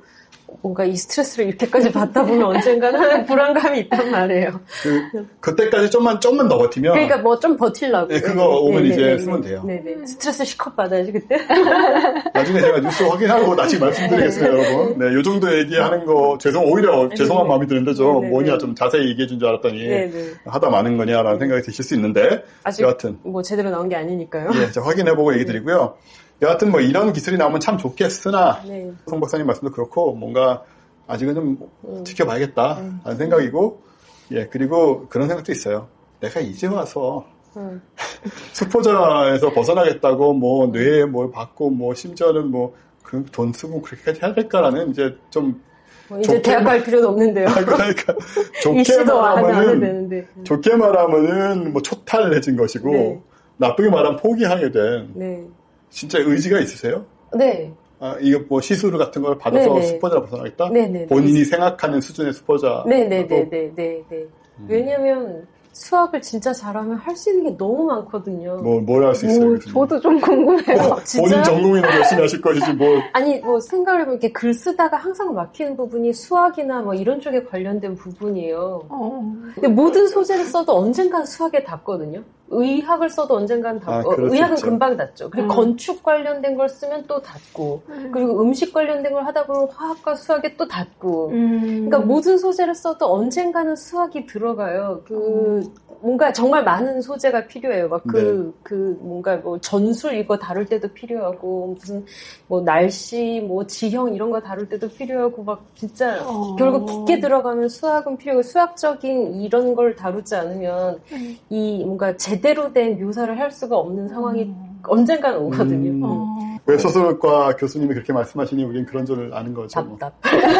뭔가 이 스트레스를 이렇게까지 받다 보면 언젠가는 불안감이 있단 말이에요. 그, 그때까지 좀만, 좀만 더 버티면. 그러니까 뭐 좀 버틸라고. 네, 그거 오면 네, 이제 네, 네, 쓰면 네, 돼요. 네네. 스트레스 실컷 받아야지, 그때. 나중에 제가 뉴스 확인하고 다시 말씀드리겠습니다, 여러분. 네, 요 정도 얘기하는 거, 죄송, 오히려 죄송한 마음이 드는데 좀 네네. 뭐냐 좀 자세히 얘기해 준 줄 알았더니 네네. 하다 마는 거냐라는 생각이 드실 수 있는데. 아직 여하튼. 뭐 제대로 나온 게 아니니까요. 예, 제가 확인해보고 얘기 드리고요. 여하튼 뭐 이런 기술이 나오면 참 좋겠으나, 네. 송 박사님 말씀도 그렇고, 뭔가 아직은 좀 음. 지켜봐야겠다 음. 하는 생각이고, 예, 그리고 그런 생각도 있어요. 내가 이제 와서 음. 수포자에서 벗어나겠다고 뭐 뇌에 뭘 받고 뭐 심지어는 뭐 그 돈 쓰고 그렇게까지 해야 될까라는 이제 좀 뭐 이제 대학 갈 필요도 없는데요. 그러니까 좋게 이슈도 안 해도 말하면은 되는데. 좋게 말하면은 뭐 초탈해진 것이고 네. 나쁘게 말하면 포기하게 된 네. 진짜 의지가 있으세요? 네. 아, 이거 뭐 시술 같은 걸 받아서 네네. 수포자를 벗어나겠다? 네네. 본인이 생각하는 수준의 수포자. 네네네네네. 음. 왜냐면 수학을 진짜 잘하면 할 수 있는 게 너무 많거든요. 뭐, 뭘 할 수 있어요? 오, 교수님? 저도 좀 궁금해요. 뭐, 진짜요? 본인 전공에는 열심히 하실 것이지, 뭘. 아니, 뭐, 생각을 해보면 이렇게 글 쓰다가 항상 막히는 부분이 수학이나 뭐 이런 쪽에 관련된 부분이에요. 어. 근데 모든 소재를 써도 언젠간 수학에 닿거든요. 의학을 써도 언젠간 아, 닿고, 그럴 수 의학은 있죠. 금방 닿죠. 그리고 음. 건축 관련된 걸 쓰면 또 닿고, 그리고 음식 관련된 걸 하다 보면 화학과 수학에 또 닿고, 음. 그러니까 모든 소재를 써도 언젠가는 수학이 들어가요. 그 뭔가 정말 많은 소재가 필요해요. 막 그 그 뭔가 뭐 전술 이거 다룰 때도 필요하고 무슨 뭐 날씨 뭐 지형 이런 거 다룰 때도 필요하고 막 진짜 어. 결국 깊게 들어가면 수학은 필요하고 수학적인 이런 걸 다루지 않으면 음. 이 뭔가 제대로 된 묘사를 할 수가 없는 상황이 음. 언젠가는 오거든요. 음. 어. 왜 소설과 교수님이 그렇게 말씀하시니 우리는 그런 줄 아는 거죠. 뭐. 답답.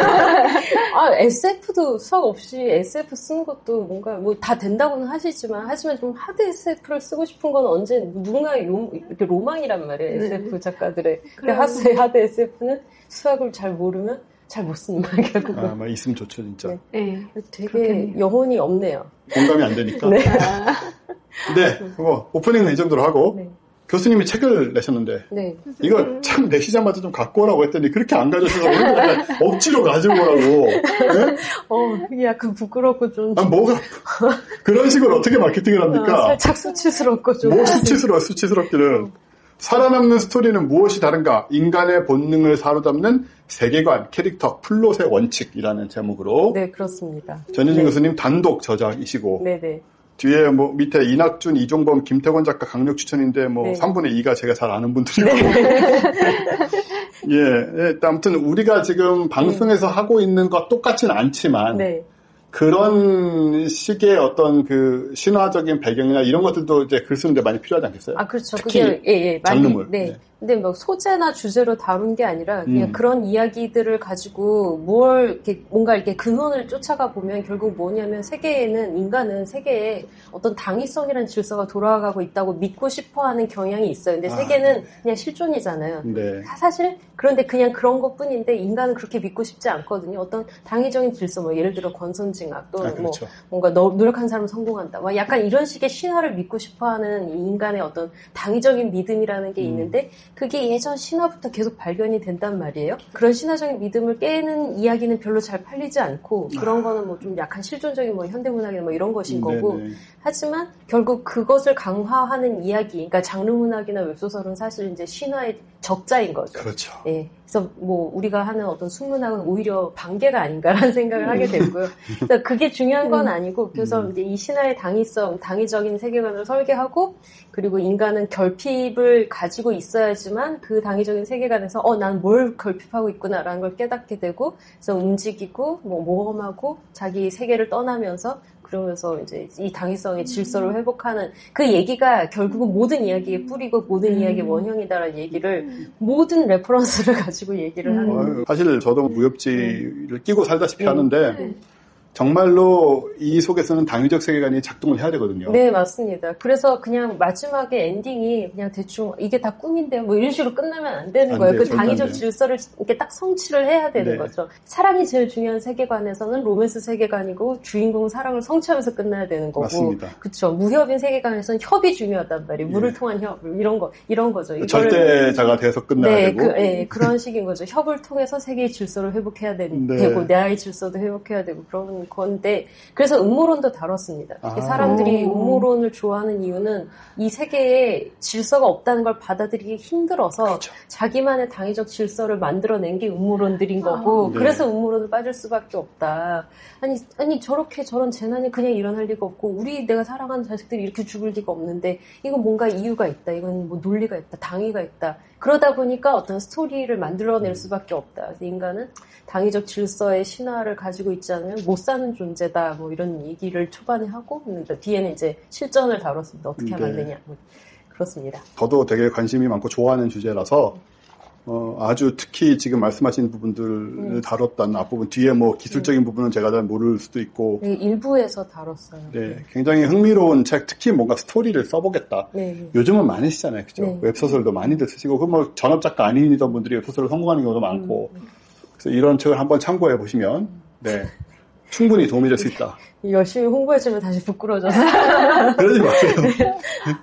아, 에스에프도 수학 없이 에스에프 쓰는 것도 뭔가 뭐 다 된다고는 하시지만 하지만 좀 하드 에스에프를 쓰고 싶은 건 언제 누군가의 요, 이렇게 로망이란 말이에요. 네. 에스에프 작가들의. 근데 그럼. 하드, 하드 에스에프는 수학을 잘 모르면 잘 못 쓰는 거예요, 결국은. 아, 막 있으면 좋죠, 진짜. 네. 네. 되게 그렇겠네요. 영혼이 없네요. 공감이 안 되니까. 네. 네, 뭐, 오프닝은 이 정도로 하고, 네. 교수님이 책을 내셨는데, 네. 이거 참 내시자마자 좀 갖고 오라고 했더니 그렇게 안 가져오셔서 오늘 억지로 가지고 오라고. 네? 어, 이게 약간 부끄럽고 좀. 아, 뭐가, 그런 식으로 어떻게 마케팅을 어, 합니까? 살짝 수치스럽고 좀. 뭐 수치스러워, 수치스럽기는. 살아남는 스토리는 무엇이 다른가? 인간의 본능을 사로잡는 세계관, 캐릭터, 플롯의 원칙이라는 제목으로. 네, 그렇습니다. 전효진 네. 교수님 단독 저작이시고. 네네. 뒤에 뭐 밑에 이낙준, 이종범, 김태권 작가 강력 추천인데 뭐 네. 삼분의 이가 제가 잘 아는 분들이고. 예, 예, 아무튼 우리가 지금 방송에서 하고 있는 것 똑같지는 않지만 네. 그런 식의 어떤 그 신화적인 배경이나 이런 것들도 이제 글 쓰는데 많이 필요하지 않겠어요? 아, 그렇죠. 특히 그게, 예, 예. 많이, 장르물. 네. 네. 근데 뭐 소재나 주제로 다룬 게 아니라 그냥 음. 그런 이야기들을 가지고 뭘 이렇게 뭔가 이렇게 근원을 쫓아가 보면 결국 뭐냐면 세계에는 인간은 세계에 어떤 당위성이라는 질서가 돌아가고 있다고 믿고 싶어 하는 경향이 있어요. 근데 아, 세계는 네. 그냥 실존이잖아요. 네. 사실 그런데 그냥 그런 것뿐인데 인간은 그렇게 믿고 싶지 않거든요. 어떤 당위적인 질서, 뭐 예를 들어 권선징악 또는 아, 그렇죠. 뭐 뭔가 너, 노력한 사람은 성공한다. 막 약간 이런 식의 신화를 믿고 싶어하는 이 인간의 어떤 당위적인 믿음이라는 게 음. 있는데 그게 예전 신화부터 계속 발견이 된단 말이에요. 그런 신화적인 믿음을 깨는 이야기는 별로 잘 팔리지 않고 그런 거는 뭐 좀 약간 실존적인 뭐 현대문학이나 뭐 이런 것인 거고 네네. 하지만 결국 그것을 강화하는 이야기, 그러니까 장르문학이나 웹소설은 사실 이제 신화의 적자인 거죠. 그렇죠. 예. 그래서 뭐 우리가 하는 어떤 순문학은 오히려 반개가 아닌가라는 생각을 하게 됐고요. 그래서 그게 중요한 건 아니고 그래서 음. 이제 이 신화의 당위성, 당위적인 세계관을 설계하고 그리고 인간은 결핍을 가지고 있어야지만 그 당위적인 세계관에서 어, 난 뭘 결핍하고 있구나라는 걸 깨닫게 되고 그래서 움직이고 뭐 모험하고 자기 세계를 떠나면서 그러면서 이제 이 당위성의 질서를 회복하는 그 얘기가 결국은 모든 이야기의 뿌리고 모든 음. 이야기의 원형이다라는 얘기를 모든 레퍼런스를 가지고 얘기를 하는 거예요. 아유, 사실 저도 무협지를 끼고 살다시피 음. 하는데 네. 정말로 이 속에서는 당위적 세계관이 작동을 해야 되거든요. 네, 맞습니다. 그래서 그냥 마지막에 엔딩이 그냥 대충 이게 다 꿈인데요. 뭐 이런 식으로 끝나면 안 되는 안 거예요. 돼요, 그 절대 당위적 안 돼요. 질서를 이렇게 딱 성취를 해야 되는 네. 거죠. 사랑이 제일 중요한 세계관에서는 로맨스 세계관이고 주인공 사랑을 성취하면서 끝나야 되는 거고. 맞습니다. 그렇죠. 무협인 세계관에서는 협이 중요하단 말이에요. 물을 네. 통한 협 이런 거 이런 거죠. 이거를- 절대자가 돼서 끝나야 네, 되고. 그, 네, 그런 식인 거죠. 협을 통해서 세계의 질서를 회복해야 되, 네. 되고, 나의 질서도 회복해야 되고, 그런 건데, 그래서 음모론도 다뤘습니다. 아. 사람들이 오. 음모론을 좋아하는 이유는 이 세계에 질서가 없다는 걸 받아들이기 힘들어서 그렇죠. 자기만의 당위적 질서를 만들어낸 게 음모론들인 거고, 아. 네. 그래서 음모론을 빠질 수밖에 없다. 아니, 아니, 저렇게 저런 재난이 그냥 일어날 리가 없고, 우리 내가 사랑하는 자식들이 이렇게 죽을 리가 없는데, 이건 뭔가 이유가 있다. 이건 뭐 논리가 있다. 당위가 있다. 그러다 보니까 어떤 스토리를 만들어낼 수밖에 없다. 그래서 인간은 당위적 질서의 신화를 가지고 있지 않으면 못 사는 존재다. 뭐 이런 얘기를 초반에 하고, 뒤에는 이제 실전을 다뤘습니다. 어떻게 하면 안 네. 되냐. 뭐 그렇습니다. 저도 되게 관심이 많고 좋아하는 주제라서 어, 아주 특히 지금 말씀하신 부분들을 음. 다뤘다는 앞부분 뒤에 뭐 기술적인 부분은 제가 잘 모를 수도 있고 네, 일부에서 다뤘어요. 네, 굉장히 흥미로운 책, 특히 뭔가 스토리를 써보겠다. 네. 요즘은 많이 쓰잖아요, 그죠? 네. 웹소설도 많이들 쓰시고, 그 뭐 전업 작가 아니던 분들이 웹소설을 성공하는 경우도 많고, 음. 그래서 이런 책을 한번 참고해 보시면, 네, 충분히 도움이 될 수 있다. 열심히 홍보해주면 다시 부끄러워져서 그러지 마세요.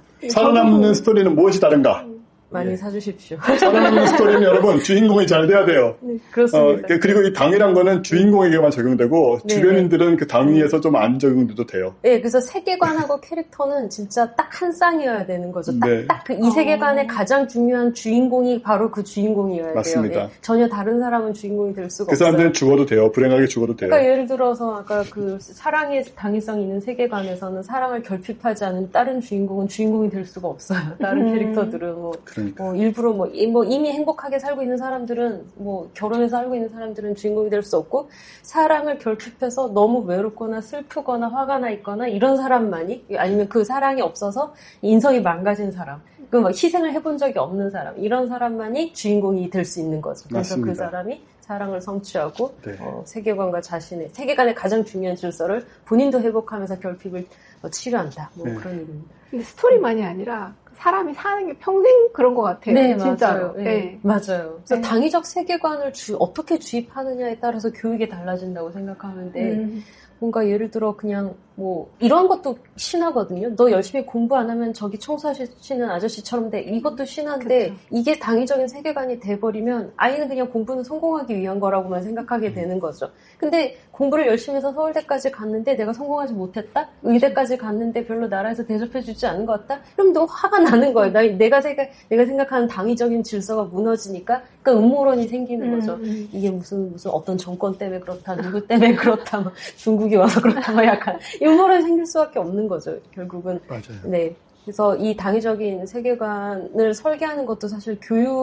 살아남는 스토리는 무엇이 다른가? 많이 네. 사주십시오. 살아남는 스토리는 여러분 주인공이 잘 돼야 돼요. 네, 어, 그렇습니다. 그- 그리고 이 당위란 거는 주인공에게만 적용되고 네, 주변인들은 그 당위에서 좀 안 적용돼도 돼요. 네, 그래서 세계관하고 캐릭터는 진짜 딱 한 쌍이어야 되는 거죠. 딱, 네. 딱 그 이 세계관의 어. 가장 중요한 주인공이 바로 그 주인공이어야 맞습니다. 돼요. 네, 전혀 다른 사람은 주인공이 될 수가 그 없어요. 사람들은 죽어도 돼요. 불행하게 죽어도 돼요. 그러니까 예를 들어서 아까 그 사랑의 당위성 있는 세계관에서는 사랑을 결핍하지 않은 다른 주인공은 주인공이 될 수가 없어요. 다른 음. 캐릭터들은 뭐, 그러니까. 뭐 일부러 뭐, 이- 뭐 이미 행복하게 살고 있는 사람들은 뭐 결혼해서 살고 있는 사람들은 주인공이 될 수 없고 사랑을 결핍해서 너무 외롭거나 슬프거나 화가 나 있거나 이런 사람만이 아니면 그 사랑이 없어서 인성이 망가진 사람 그 막 희생을 해본 적이 없는 사람 이런 사람만이 주인공이 될 수 있는 거죠. 그래서 맞습니다. 그 사람이 사랑을 성취하고 네. 어, 세계관과 자신의 세계관의 가장 중요한 질서를 본인도 회복하면서 결핍을 어, 치료한다. 뭐 네. 그런 의미입니다. 근데 스토리만이 아니라 사람이 사는 게 평생 그런 것 같아요. 네, 진짜로. 맞아요. 네. 네. 맞아요. 그래서 네. 당위적 세계관을 주, 어떻게 주입하느냐에 따라서 교육이 달라진다고 생각하는데 음. 뭔가 예를 들어 그냥 뭐 이런 것도 신화거든요. 너 열심히 공부 안 하면 저기 청소하시는 아저씨처럼 돼. 이것도 신화인데 그쵸. 이게 당위적인 세계관이 돼버리면 아이는 그냥 공부는 성공하기 위한 거라고만 생각하게 되는 거죠. 근데 공부를 열심히 해서 서울대까지 갔는데 내가 성공하지 못했다? 의대까지 갔는데 별로 나라에서 대접해주지 않은 것 같다? 그럼 너 화가 나는 거예요. 나, 내가, 생각, 내가 생각하는 당위적인 질서가 무너지니까 그러니까 음모론이 생기는 음, 거죠. 음. 이게 무슨 무슨 어떤 정권 때문에 그렇다, 누구 때문에 그렇다, 막 중국이 와서 그렇다, 막 약간 음모론이 생길 수밖에 없는 거죠. 결국은 맞아요. 네. 그래서 이 당위적인 세계관을 설계하는 것도 사실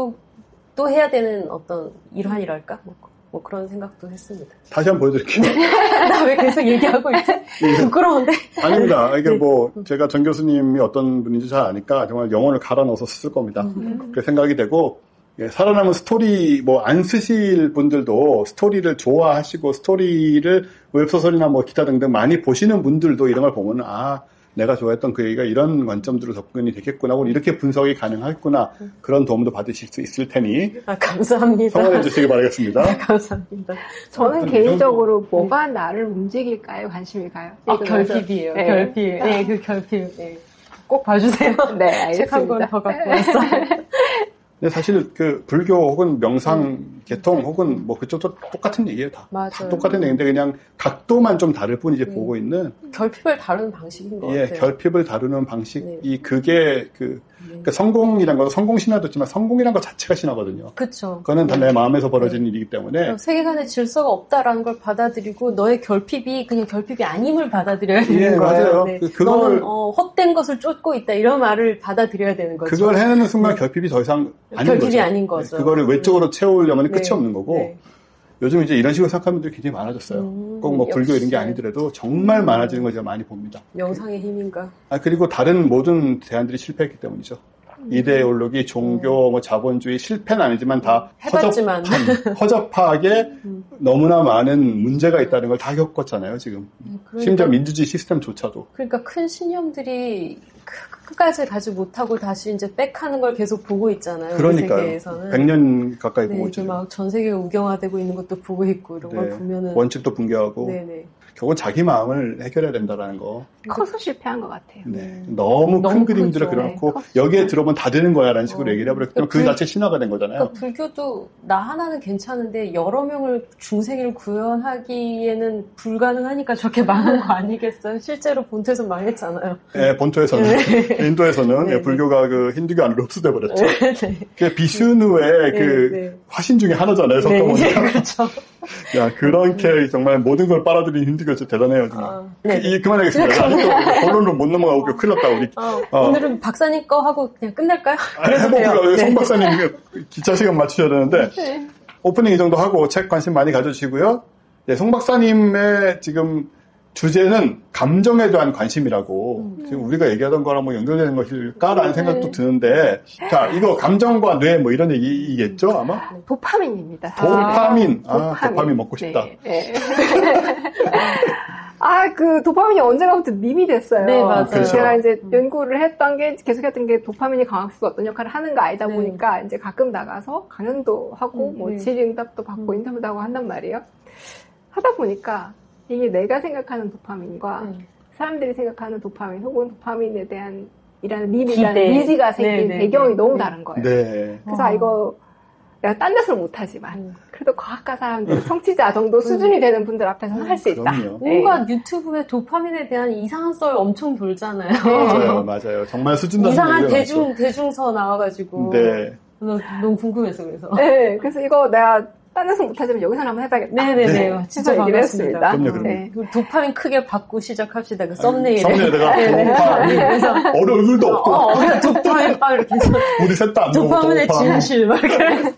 교육도 해야 되는 어떤 일환이랄까? 뭐, 뭐 그런 생각도 했습니다. 다시 한번 보여드릴게요. 나 왜 계속 얘기하고 있지? 부끄러운데? 아닙니다. 이게 네. 뭐 제가 정 교수님이 어떤 분인지 잘 아니까 정말 영혼을 갈아 넣어서 쓸 겁니다. 음. 그렇게 생각이 되고 예, 살아남은 스토리 뭐 안 쓰실 분들도 스토리를 좋아하시고 스토리를 웹소설이나 뭐 기타 등등 많이 보시는 분들도 이런 걸 보면 아 내가 좋아했던 그 얘기가 이런 관점들로 접근이 되겠구나 혹은 이렇게 분석이 가능하겠구나 그런 도움도 받으실 수 있을 테니 아, 감사합니다. 성원해 주시기 바라겠습니다. 감사합니다. 저는 어떤 개인적으로 뭐가 나를 움직일까에 관심이 가요. 아, 읽으면서. 결핍이에요. 네. 결핍. 네, 그 결핍. 네. 꼭 봐주세요. 네, 책 한 권 알겠습니다. 더 갖고 왔어요. 근데 사실 그 불교 혹은 명상 계통 혹은 뭐 그쪽도 똑같은 얘기예요 다. 맞아요. 다 똑같은 얘기인데 그냥 각도만 좀 다를 뿐이지 음. 보고 있는 결핍을 다루는 방식인 것 예, 같아요. 결핍을 다루는 방식이 네. 그게 그 네. 그러니까 성공이란 거 성공 신화도 있지만 성공이란 것 자체가 신화거든요. 그쵸. 그거는 다 네. 내 마음에서 벌어지는 일이기 때문에 세계관에 질서가 없다라는 걸 받아들이고 너의 결핍이 그냥 결핍이 아님을 받아들여야 되는 예, 거예요. 맞아요. 네. 그- 그걸- 너는 어, 헛된 것을 쫓고 있다 이런 말을 받아들여야 되는 거죠. 그걸 해내는 순간 결핍이 더 이상 아닌 결핍이 거죠. 아닌 거죠. 네, 그거를 외적으로 채우려면 네. 끝이 없는 거고 네. 요즘 이제 이런 식으로 생각하는 분들이 굉장히 많아졌어요. 음, 꼭 뭐 불교 이런 게 역시. 아니더라도 정말 많아지는 걸 제가 많이 봅니다. 명상의 힘인가. 아 그리고 다른 모든 대안들이 실패했기 때문이죠. 이데올로기, 종교, 뭐 자본주의 실패는 아니지만 다 해봤지만. 허접한, 허접하게 음. 너무나 많은 문제가 있다는 걸 다 겪었잖아요, 지금. 그러니까, 심지어 민주주의 시스템조차도. 그러니까 큰 신념들이 끝까지 가지 못하고 다시 이제 백하는 걸 계속 보고 있잖아요. 그러니까요. 우리 세계에서는. 백 년 가까이 네, 보고 있죠. 막 전 세계가 우경화되고 있는 것도 보고 있고 이런 네. 걸 보면은 원칙도 붕괴하고. 네네. 결국 자기 마음을 해결해야 된다는 거. 커서 실패한 것 같아요. 네. 너무, 너무 큰 그림들을 크죠. 그려놓고 네, 여기에 들어오면 다 되는 거야 라는 식으로 어. 얘기를 해버렸기 때문에 그러니까 그 불- 자체 신화가 된 거잖아요. 그러니까 불교도 나 하나는 괜찮은데 여러 명을 중생을 구현하기에는 불가능하니까 저렇게 망한 거 아니겠어요? 실제로 본토에서 망했잖아요. 네, 본토에서는 인도에서는 네, 네. 불교가 그 힌두교 안으로 흡수돼 버렸죠. 네. 그게 비슈누의 네, 그 네. 화신 중에 하나잖아요. 네, 석가모니가. 네, 그렇죠. 야 그렇게 정말 모든 걸 빨아들인 힌두교가 진짜 대단해요. 정말. 아, 네. 이 그만하겠습니다. 아직도 본론으로 못 넘어가고 큰일 났다 우리. 어, 어. 오늘은 박사님 거 하고 그냥 끝낼까요? 아니, 해보려고 네. 송 박사님 그 기차 시간 맞추셔야 되는데 네. 오프닝 이 정도 하고 책 관심 많이 가져주시고요. 네, 송 박사님의 지금 주제는 감정에 대한 관심이라고 음. 지금 우리가 얘기하던 거랑 뭐 연결되는 것일까라는 네. 생각도 드는데 자 이거 감정과 뇌 뭐 이런 얘기겠죠 아마? 도파민입니다. 도파민. 아, 도파민. 도파민 먹고 싶다. 네. 네. 아, 그 도파민이 언젠가부터 밈이 됐어요. 네, 맞아요. 그렇죠. 제가 이제 연구를 했던 게 계속했던 게 도파민이 강학수가 어떤 역할을 하는가 알다 네. 보니까 이제 가끔 나가서 강연도 하고 음, 뭐 네. 질의응답도 받고 음. 인터뷰도 하고 한단 말이에요. 하다 보니까 이게 내가 생각하는 도파민과 네. 사람들이 생각하는 도파민 혹은 도파민에 대한 이라는 밈이라는 기대. 니즈가 생긴 네, 네, 배경이 네. 너무 네. 다른 거예요. 네. 그래서 어. 아, 이거 내가 딴 데서는 못하지만 음. 그래도 과학과 사람들, 청취자 정도 수준이 되는 분들 앞에서는 할 수 있다. 그럼요. 네. 온갖 유튜브에 도파민에 대한 이상한 썰 엄청 돌잖아요. 맞아요, 맞아요. 정말 수준 낮은 이상한 얘기가 대중, 많죠. 대중서 나와가지고. 네. 너무, 너무 궁금해서 그래서. 네, 그래서 이거 내가 딴 데서 못하지만 여기서 한번 해봐야겠다. 네네네. 네. 진짜 해서 얘기를 반갑습니다. 했습니다. 그럼요, 그럼요. 네. 그 도파민 크게 받고 시작합시다. 그 썸네일에. 썸네일에다가 네네. 도파민. 그래서 어려 얼굴도 없고 어, 그냥 도파민 막 이렇게 해서 우리 셋 다 안 먹고 도파민의 도파민. 진실 막 이렇게.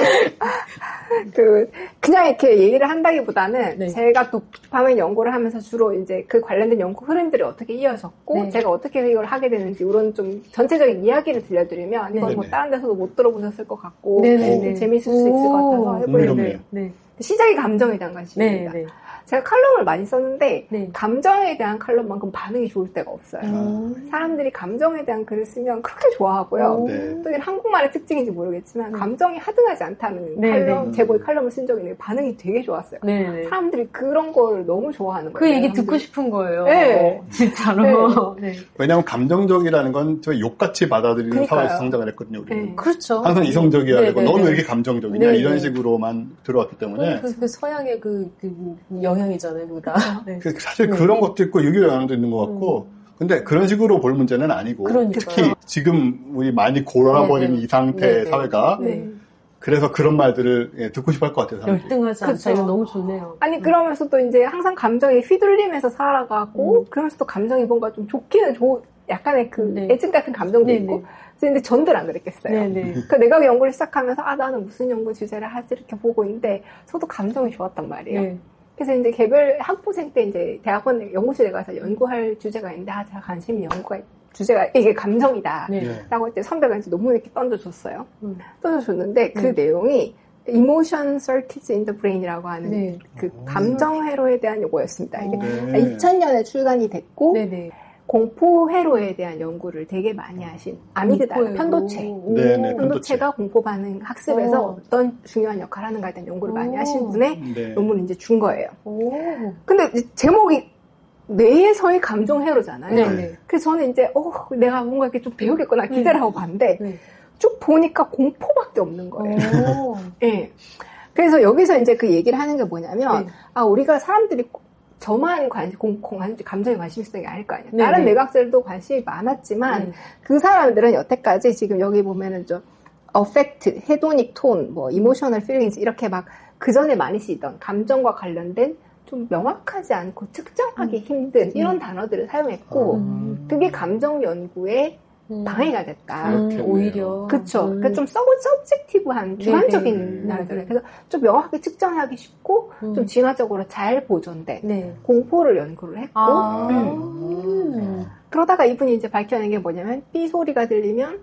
그, 그냥 이렇게 얘기를 한다기보다는 네. 제가 도파민 연구를 하면서 주로 이제 그 관련된 연구 흐름들이 어떻게 이어졌고 네. 제가 어떻게 이걸 하게 되는지 이런 좀 전체적인 이야기를 들려드리면 이건 네. 뭐 네네. 다른 데서도 못 들어보셨을 것 같고 네네네. 재밌을 수 있을 것 같아서 해보려고 흥미롭네요. 네. 시작이 감정에 대한 네. 관심입니다. 네. 제가 칼럼을 많이 썼는데 네. 감정에 대한 칼럼만큼 반응이 좋을 때가 없어요. 음. 사람들이 감정에 대한 글을 쓰면 그렇게 좋아하고요. 네. 또 이게 한국말의 특징인지 모르겠지만 음. 감정이 하등하지 않다는 네, 칼럼, 네. 제목의 칼럼을 쓴 적이 있는데 반응이 되게 좋았어요. 네네. 사람들이 그런 걸 너무 좋아하는 그 거예요. 얘기 사람들이. 듣고 싶은 거예요. 네. 진짜로. 네. 왜냐하면 감정적이라는 건 저 욕같이 받아들이는 그러니까요. 사회에서 성장을 했거든요. 우리는. 네. 그렇죠. 항상 이성적이어야 네, 되고 네, 너는 네. 왜 이렇게 감정적이냐 네, 이런 네. 식으로만 들어왔기 때문에 그, 그 서양의 그, 그 영향이잖아요, 그거 다. 네. 그 사실 네. 그런 것도 있고 유교 영향도 있는 것 같고 근데 그런 식으로 볼 문제는 아니고 그러니까요. 특히 지금 우리 많이 골아버린 네, 네. 이 상태 네, 네. 사회가 네. 그래서 그런 말들을 예, 듣고 싶어 할 것 같아요. 사람들이. 열등하지 않다. 그쵸. 이거 너무 좋네요. 아니 음. 그러면서도 이제 항상 감정이 휘둘리면서 살아가고 음. 그러면서도 감정이 뭔가 좀 좋기는 좋 약간의 그 네. 애증 같은 감정도 네, 있고 네. 그래서 이제 전들 안 그랬겠어요. 네네. 그 내가 연구를 시작하면서 아 나는 무슨 연구 주제를 하지 이렇게 보고 있는데 저도 감정이 좋았단 말이에요. 네. 그래서 이제 개별 학부생 때 이제 대학원 연구실에 가서 연구할 주제가 있는데 아 제가 관심 있는 연구가 주제가 이게 감정이다. 네. 네. 라고 했더니 선배가 이제 논문 이렇게 던져줬어요. 음. 던져줬는데 그 음. 내용이 Emotion Circuits in the Brain이라고 하는 네. 그 감정 회로에 대한 요거였습니다. 이게 네. 이천 년에 출간이 됐고 네네. 공포 회로에 대한 연구를 되게 많이 하신 아미그달라 공포예요. 편도체. 오. 네, 네. 편도체가 공포 반응 학습에서 어. 어떤 중요한 역할을 하는가에 대한 연구를 많이 오. 하신 분의 네. 논문을 이제 준 거예요. 오. 근데 이제 제목이 뇌에서의 감정 회로잖아요. 네네. 그래서 저는 이제 어 내가 뭔가 이렇게 좀 배우겠구나 기대를 음. 하고 봤는데 네. 쭉 보니까 공포밖에 없는 거예요. 오. 예. 그래서 여기서 이제 그 얘기를 하는 게 뭐냐면 네. 아 우리가 사람들이 저만 관심, 공, 공, 감정에 관심 있었던 게 아닐 거 아니에요. 네네. 다른 뇌과학자들도 관심이 많았지만 네. 그 사람들은 여태까지 지금 여기 보면은 좀 affect, hedonic tone, 뭐 emotional feelings 이렇게 막 그 전에 많이 쓰이던 감정과 관련된 좀 명확하지 않고 측정하기 힘든 이런 단어들을 사용했고 음. 그게 감정 연구에 음. 방해가 됐다. 음, 그렇겠네요. 오히려. 그쵸. 음. 그러니까 좀 서브 서브젝티브한 주관적인 네. 단어잖아요. 그래서 좀 명확하게 측정하기 쉽고 음. 좀 진화적으로 잘 보존된 네. 공포를 연구를 했고 아. 음. 음. 그러다가 이분이 이제 밝혀낸 게 뭐냐면 삐 소리가 들리면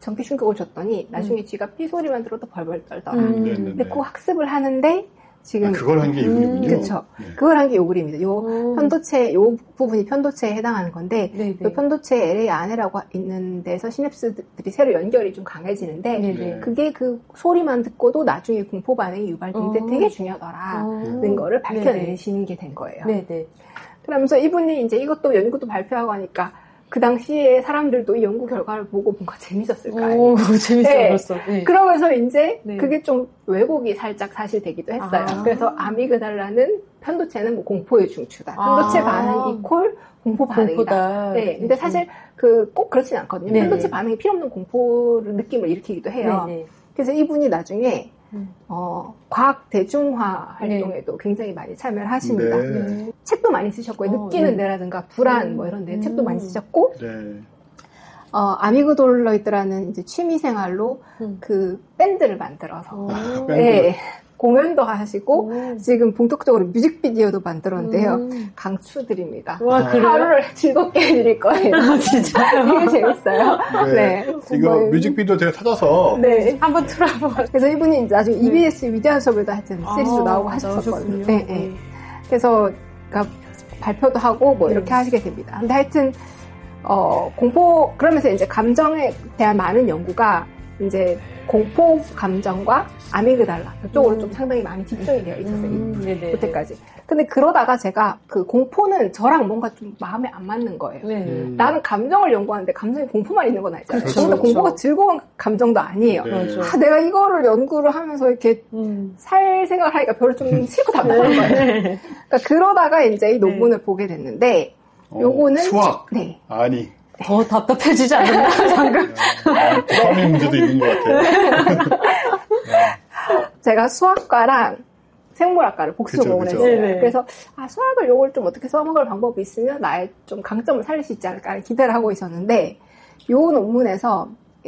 전기 충격을 줬더니 나중에 음. 쥐가 피 소리만 들어도 벌벌 떨더라. 음. 근데 그 학습을 하는데 지금 아, 그걸 한 게 이 그림이군요. 그렇죠. 네. 그걸 한 게 요 그림입니다. 요 음. 편도체 요 부분이 편도체에 해당하는 건데 네, 네. 요 편도체 엘에이 안에라고 있는 데서 시냅스들이 새로 연결이 좀 강해지는데 네, 네. 그게 그 소리만 듣고도 나중에 공포 반응이 유발되는데 어. 되게 중요하더라는 어. 거를 밝혀내시는 게 된 거예요. 네, 네. 그러면서 이분이 이제 이것도 연구도 발표하고 하니까 그 당시에 사람들도 이 연구 결과를 보고 뭔가 재밌었을 거 아니에요. 오, 재밌었어. 네. 네. 그러면서 이제 네. 그게 좀 왜곡이 살짝 사실 되기도 했어요. 아. 그래서 아미그달라는 편도체는 뭐 공포의 중추다. 편도체 아. 반응 이퀄 공포 반응이다. 공포다. 네. 근데 사실 그 꼭 그렇진 않거든요. 네. 편도체 반응이 필요 없는 공포를 느낌을 일으키기도 해요. 네. 그래서 이분이 나중에 음. 어, 과학 대중화 활동에도 네. 굉장히 많이 참여를 하십니다. 네. 책도 많이 쓰셨고, 어, 느끼는 네. 데라든가 불안 음. 뭐 이런 데 음. 책도 많이 쓰셨고, 네. 어, 아미그돌로이드라는 이제 취미 생활로 음. 그 밴드를 만들어서, 네. 공연도 하시고, 오. 지금 본격적으로 뮤직비디오도 만들었는데요. 음. 강추드립니다. 와, 그래요? 하루를 즐겁게 해드릴 거예요. 아, 진짜요? 되게 재밌어요. 네. 네. 이거 뭐, 뮤직비디오 제가 찾아서. 네. 한번 틀어봐. 그래서 이분이 나중에 네. 이비에스 위대한 수업에도 하여튼 아, 시리즈도 나오고 하셨었거든요. 네, 네. 그래서, 그러니까 발표도 하고 뭐 이렇게 네. 하시게 됩니다. 근데 하여튼, 어, 공포, 그러면서 이제 감정에 대한 많은 연구가 이제 공포 감정과 아미그달라 이쪽으로 음. 좀 상당히 많이 집중이 되어 있었어요. 음, 그때까지. 근데 그러다가 제가 그 공포는 저랑 뭔가 좀 마음에 안 맞는 거예요. 음. 나는 감정을 연구하는데 감정이 공포만 있는 건 아니잖아요. 그렇죠, 그렇죠. 공포가 즐거운 감정도 아니에요. 네. 아, 내가 이거를 연구를 하면서 이렇게 음. 살 생각을 하니까 별로 좀 싫고 답답한 네. 거예요. 그러니까 그러다가 이제 이 논문을 네. 보게 됐는데 요거는 어, 수학. 네. 아니. 더 답답해지지 않았나, 방금? 도파민 문제도 있는 것 같아요. 제가 수학과랑 생물학과를 복수공을 했어요. 네네. 그래서, 아, 수학을 요걸 좀 어떻게 써먹을 방법이 있으면 나의 좀 강점을 살릴 수 있지 않을까 하는 기대를 하고 있었는데, 요 논문에서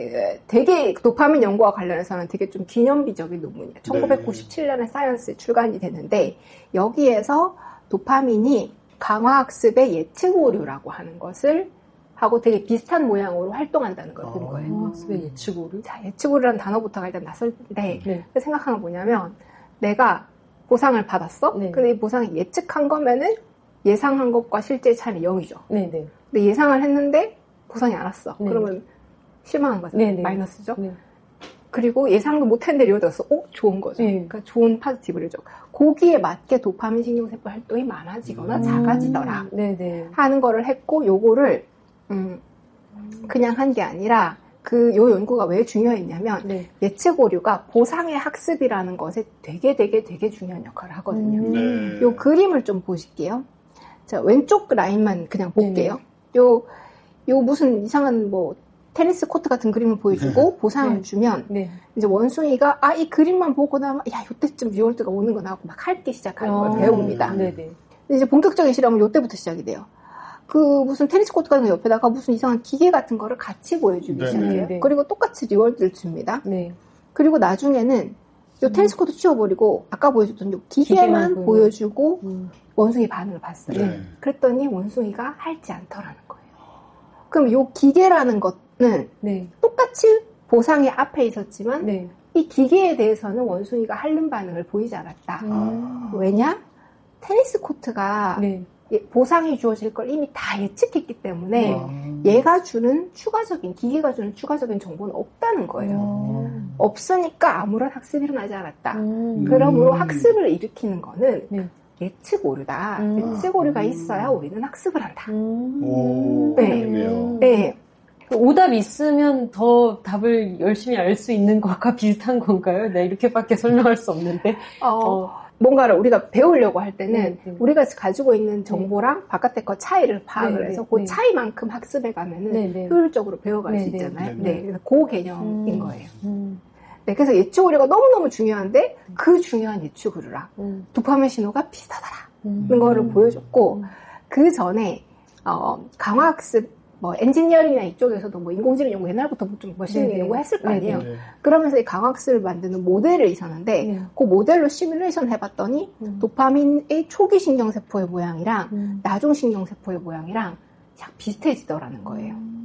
되게 도파민 연구와 관련해서는 되게 좀 기념비적인 논문이에요. 천구백구십칠 년에 사이언스에 출간이 되는데, 여기에서 도파민이 강화학습의 예측 오류라고 하는 것을 하고 되게 비슷한 모양으로 활동한다는 걸 본 거예요. 강화학습의 예측 오류? 자, 예측 오류라는 단어부터가 일단 낯설때 네. 생각하는 건 뭐냐면 내가 보상을 받았어? 네. 근데 이 보상이 예측한 거면은 예상한 것과 실제 차이는 영이죠. 네, 네. 근데 예상을 했는데 보상이 안 왔어. 네. 그러면 실망한 거죠. 네, 네. 마이너스죠. 네. 그리고 예상도 못했는데 리워드였어. 오, 좋은 거죠. 네. 그러니까 좋은 파지티브죠. 거기에 맞게 도파민 신경세포 활동이 많아지거나 음, 작아지더라 네, 네. 하는 거를 했고 요거를 음, 그냥 한 게 아니라 그 요 연구가 왜 중요했냐면 네. 예측 오류가 보상의 학습이라는 것에 되게 되게 되게 중요한 역할을 하거든요. 음. 네. 요 그림을 좀 보실게요. 자, 왼쪽 라인만 그냥 볼게요. 네. 요, 요 무슨 이상한 뭐 테니스 코트 같은 그림을 보여주고 네. 보상을 네. 주면 네. 이제 원숭이가 아, 이 그림만 보고 나면 야, 요때쯤 리월드가 오는구나 하고 막 할게 시작하는 걸 아. 배웁니다. 네. 네. 근데 이제 본격적인 실험은 요때부터 시작이 돼요. 그 무슨 테니스 코트 같은 거 옆에다가 무슨 이상한 기계 같은 거를 같이 보여주기 네, 시작해요. 네. 그리고 똑같이 리워드를 줍니다. 네. 그리고 나중에는 요 테니스 코트 치워버리고 아까 보여줬던 요 기계만, 기계만 보여주고 음. 원숭이 반응을 봤어요. 네. 그랬더니 원숭이가 할지 않더라는 거예요. 그럼 요 기계라는 것은 네. 똑같이 보상이 앞에 있었지만 네. 이 기계에 대해서는 원숭이가 하는 반응을 보이지 않았다. 음. 왜냐? 테니스 코트가 네. 보상이 주어질 걸 이미 다 예측했기 때문에 음. 얘가 주는 추가적인 기계가 주는 추가적인 정보는 없다는 거예요. 음. 없으니까 아무런 학습이 일어나지 않았다. 음. 그러므로 학습을 일으키는 거는 네. 예측 오류다. 음. 예측 오류가 있어야 우리는 학습을 한다. 음. 오, 네. 네. 오답이 있으면 더 답을 열심히 알 수 있는 것과 비슷한 건가요? 네, 이렇게밖에 설명할 수 없는데. 어. 어. 뭔가를 우리가 배우려고 할 때는 네, 네. 우리가 가지고 있는 정보랑 네. 바깥의 거 차이를 파악을 네, 해서 그 네. 차이만큼 학습해 가면은 네, 네. 효율적으로 배워갈 네, 수 있잖아요. 네, 네. 네. 그래서 그 개념인 음, 거예요. 음. 네, 그래서 예측 오류가 너무너무 중요한데 그 중요한 예측 오류랑 음. 도파민 신호가 비슷하다라는 음. 거를 보여줬고 음. 그 전에 어, 강화학습 뭐 엔지니어링이나 이쪽에서도 뭐 인공지능 연구 옛날부터 좀 머신러닝 연구했을 거 아니에요. 네네. 그러면서 이 강화학습을 만드는 모델을 있었는데 네. 그 모델로 시뮬레이션 해봤더니 음. 도파민의 초기 신경세포의 모양이랑 음. 나중 신경세포의 모양이랑 약 비슷해지더라는 거예요. 음.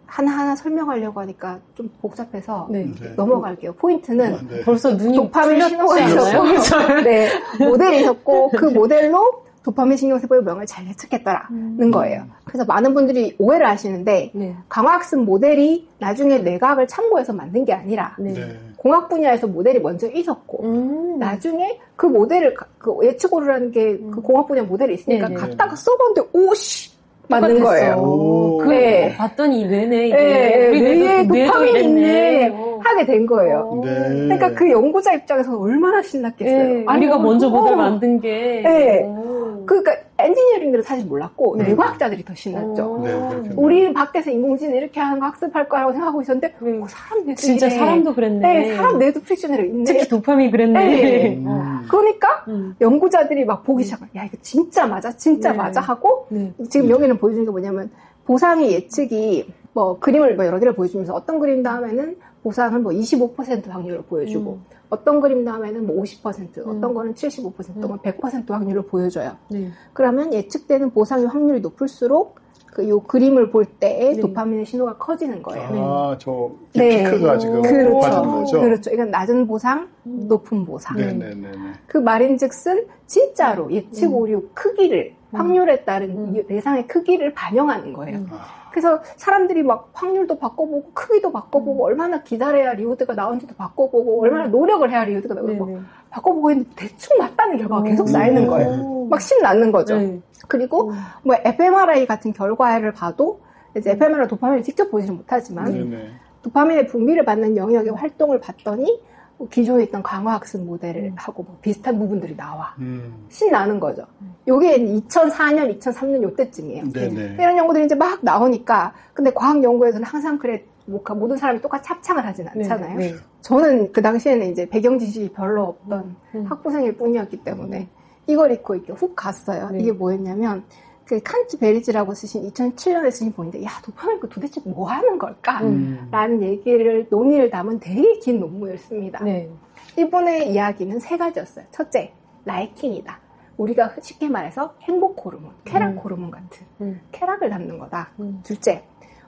하나하나 설명하려고 하니까 좀 복잡해서 네. 네. 넘어갈게요. 포인트는 네. 벌써 눈이 도파민 신호가 풀렸잖아요. 있었고, 네, 모델이 있었고 그 모델로 도파민 신경세포의 모양을 잘 예측했더라는 음. 거예요. 그래서 많은 분들이 오해를 하시는데 네. 강화학습 모델이 나중에 뇌과학을 참고해서 만든 게 아니라 네. 네. 공학 분야에서 모델이 먼저 있었고 음. 나중에 그 모델을 그 예측오류라는 게 그 공학 분야 모델이 있으니까 네네. 갖다가 써봤는데 오씨 맞는 거예요. 오. 그 네. 봤더니 뇌네 이게 네, 우리 뇌에 뇌도, 뇌도 도파민이 이랬네. 있네 하게 된 거예요. 오. 네. 그러니까 그 연구자 입장에서는 얼마나 신났겠어요. 네, 아니, 우리가 먼저 어, 모델 만든 게. 네. 오. 그러니까 엔지니어링들은 사실 몰랐고 네. 뇌과학자들이 더 신났죠. 오. 네, 그렇겠네요. 우리 밖에서 인공지능 이렇게 하는 거 학습할 거라고 생각하고 있었는데 네. 어, 사람 뇌도 진짜 이래. 사람도 그랬네. 네, 사람 뇌도 프릭션으로 있네. 특히 도파민 그랬네. 네. 음. 그러니까 음. 연구자들이 막 보기 시작한 야 이거 진짜 맞아 진짜 네. 맞아 하고 네. 지금 여기는 보여주는 게 뭐냐면 보상의 예측이 뭐 그림을 뭐 여러 개를 보여주면서 어떤 그림 다음에는 보상은 뭐 이십오 퍼센트 확률을 보여주고 음. 어떤 그림 다음에는 뭐 오십 퍼센트 음. 어떤 거는 칠십오 퍼센트 음. 또는 백 퍼센트 확률을 보여줘요. 네. 그러면 예측되는 보상의 확률이 높을수록 그 요 그림을 볼 때 네. 도파민의 신호가 커지는 거예요. 아, 저 네. 피크가 지금 그렇죠. 높아지는 거죠? 그렇죠. 이건 낮은 보상, 음. 높은 보상. 네네네. 그 말인즉슨 진짜로 예측 오류 크기를 음. 확률에 따른 음. 예상의 크기를 반영하는 거예요. 음. 아, 그래서 사람들이 막 확률도 바꿔보고 크기도 바꿔보고 음. 얼마나 기다려야 리오드가 나온지도 바꿔보고 얼마나 노력을 해야 리오드가 나오고 네네. 바꿔보고 했는데 대충 맞다는 결과가 계속 쌓이는 오. 거예요. 막 신나는 거죠. 네. 그리고 음. 뭐 에프엠알아이 같은 결과를 봐도 이제 에프엠알아이 도파민을 직접 보지는 못하지만 네네. 도파민의 분비를 받는 영역의 활동을 봤더니 뭐 기존에 있던 강화학습 모델을 음. 하고 뭐 비슷한 부분들이 나와. 음. 신나는 거죠. 요게 이천사 년, 이천삼 년 요때쯤이에요. 네네. 이런 연구들이 이제 막 나오니까 근데 과학 연구에서는 항상 그래 뭐 모든 사람이 똑같이 합창을 하진 않잖아요. 네. 네. 저는 그 당시에는 이제 배경 지식이 별로 없던 음. 학부생일 뿐이었기 때문에 이걸 읽고 이렇게 훅 갔어요. 네. 이게 뭐였냐면 그 칸트 베리지라고 쓰신 이천칠 년에 쓰신 본인데 야 도파민 그 도대체 뭐 하는 걸까? 음. 라는 얘기를 논의를 담은 되게 긴 논문을 씁니다. 네. 이분의 이야기는 세 가지였어요. 첫째, 라이킹이다. 우리가 쉽게 말해서 행복 호르몬, 쾌락 음. 호르몬 같은 음. 쾌락을 담는 거다. 음. 둘째,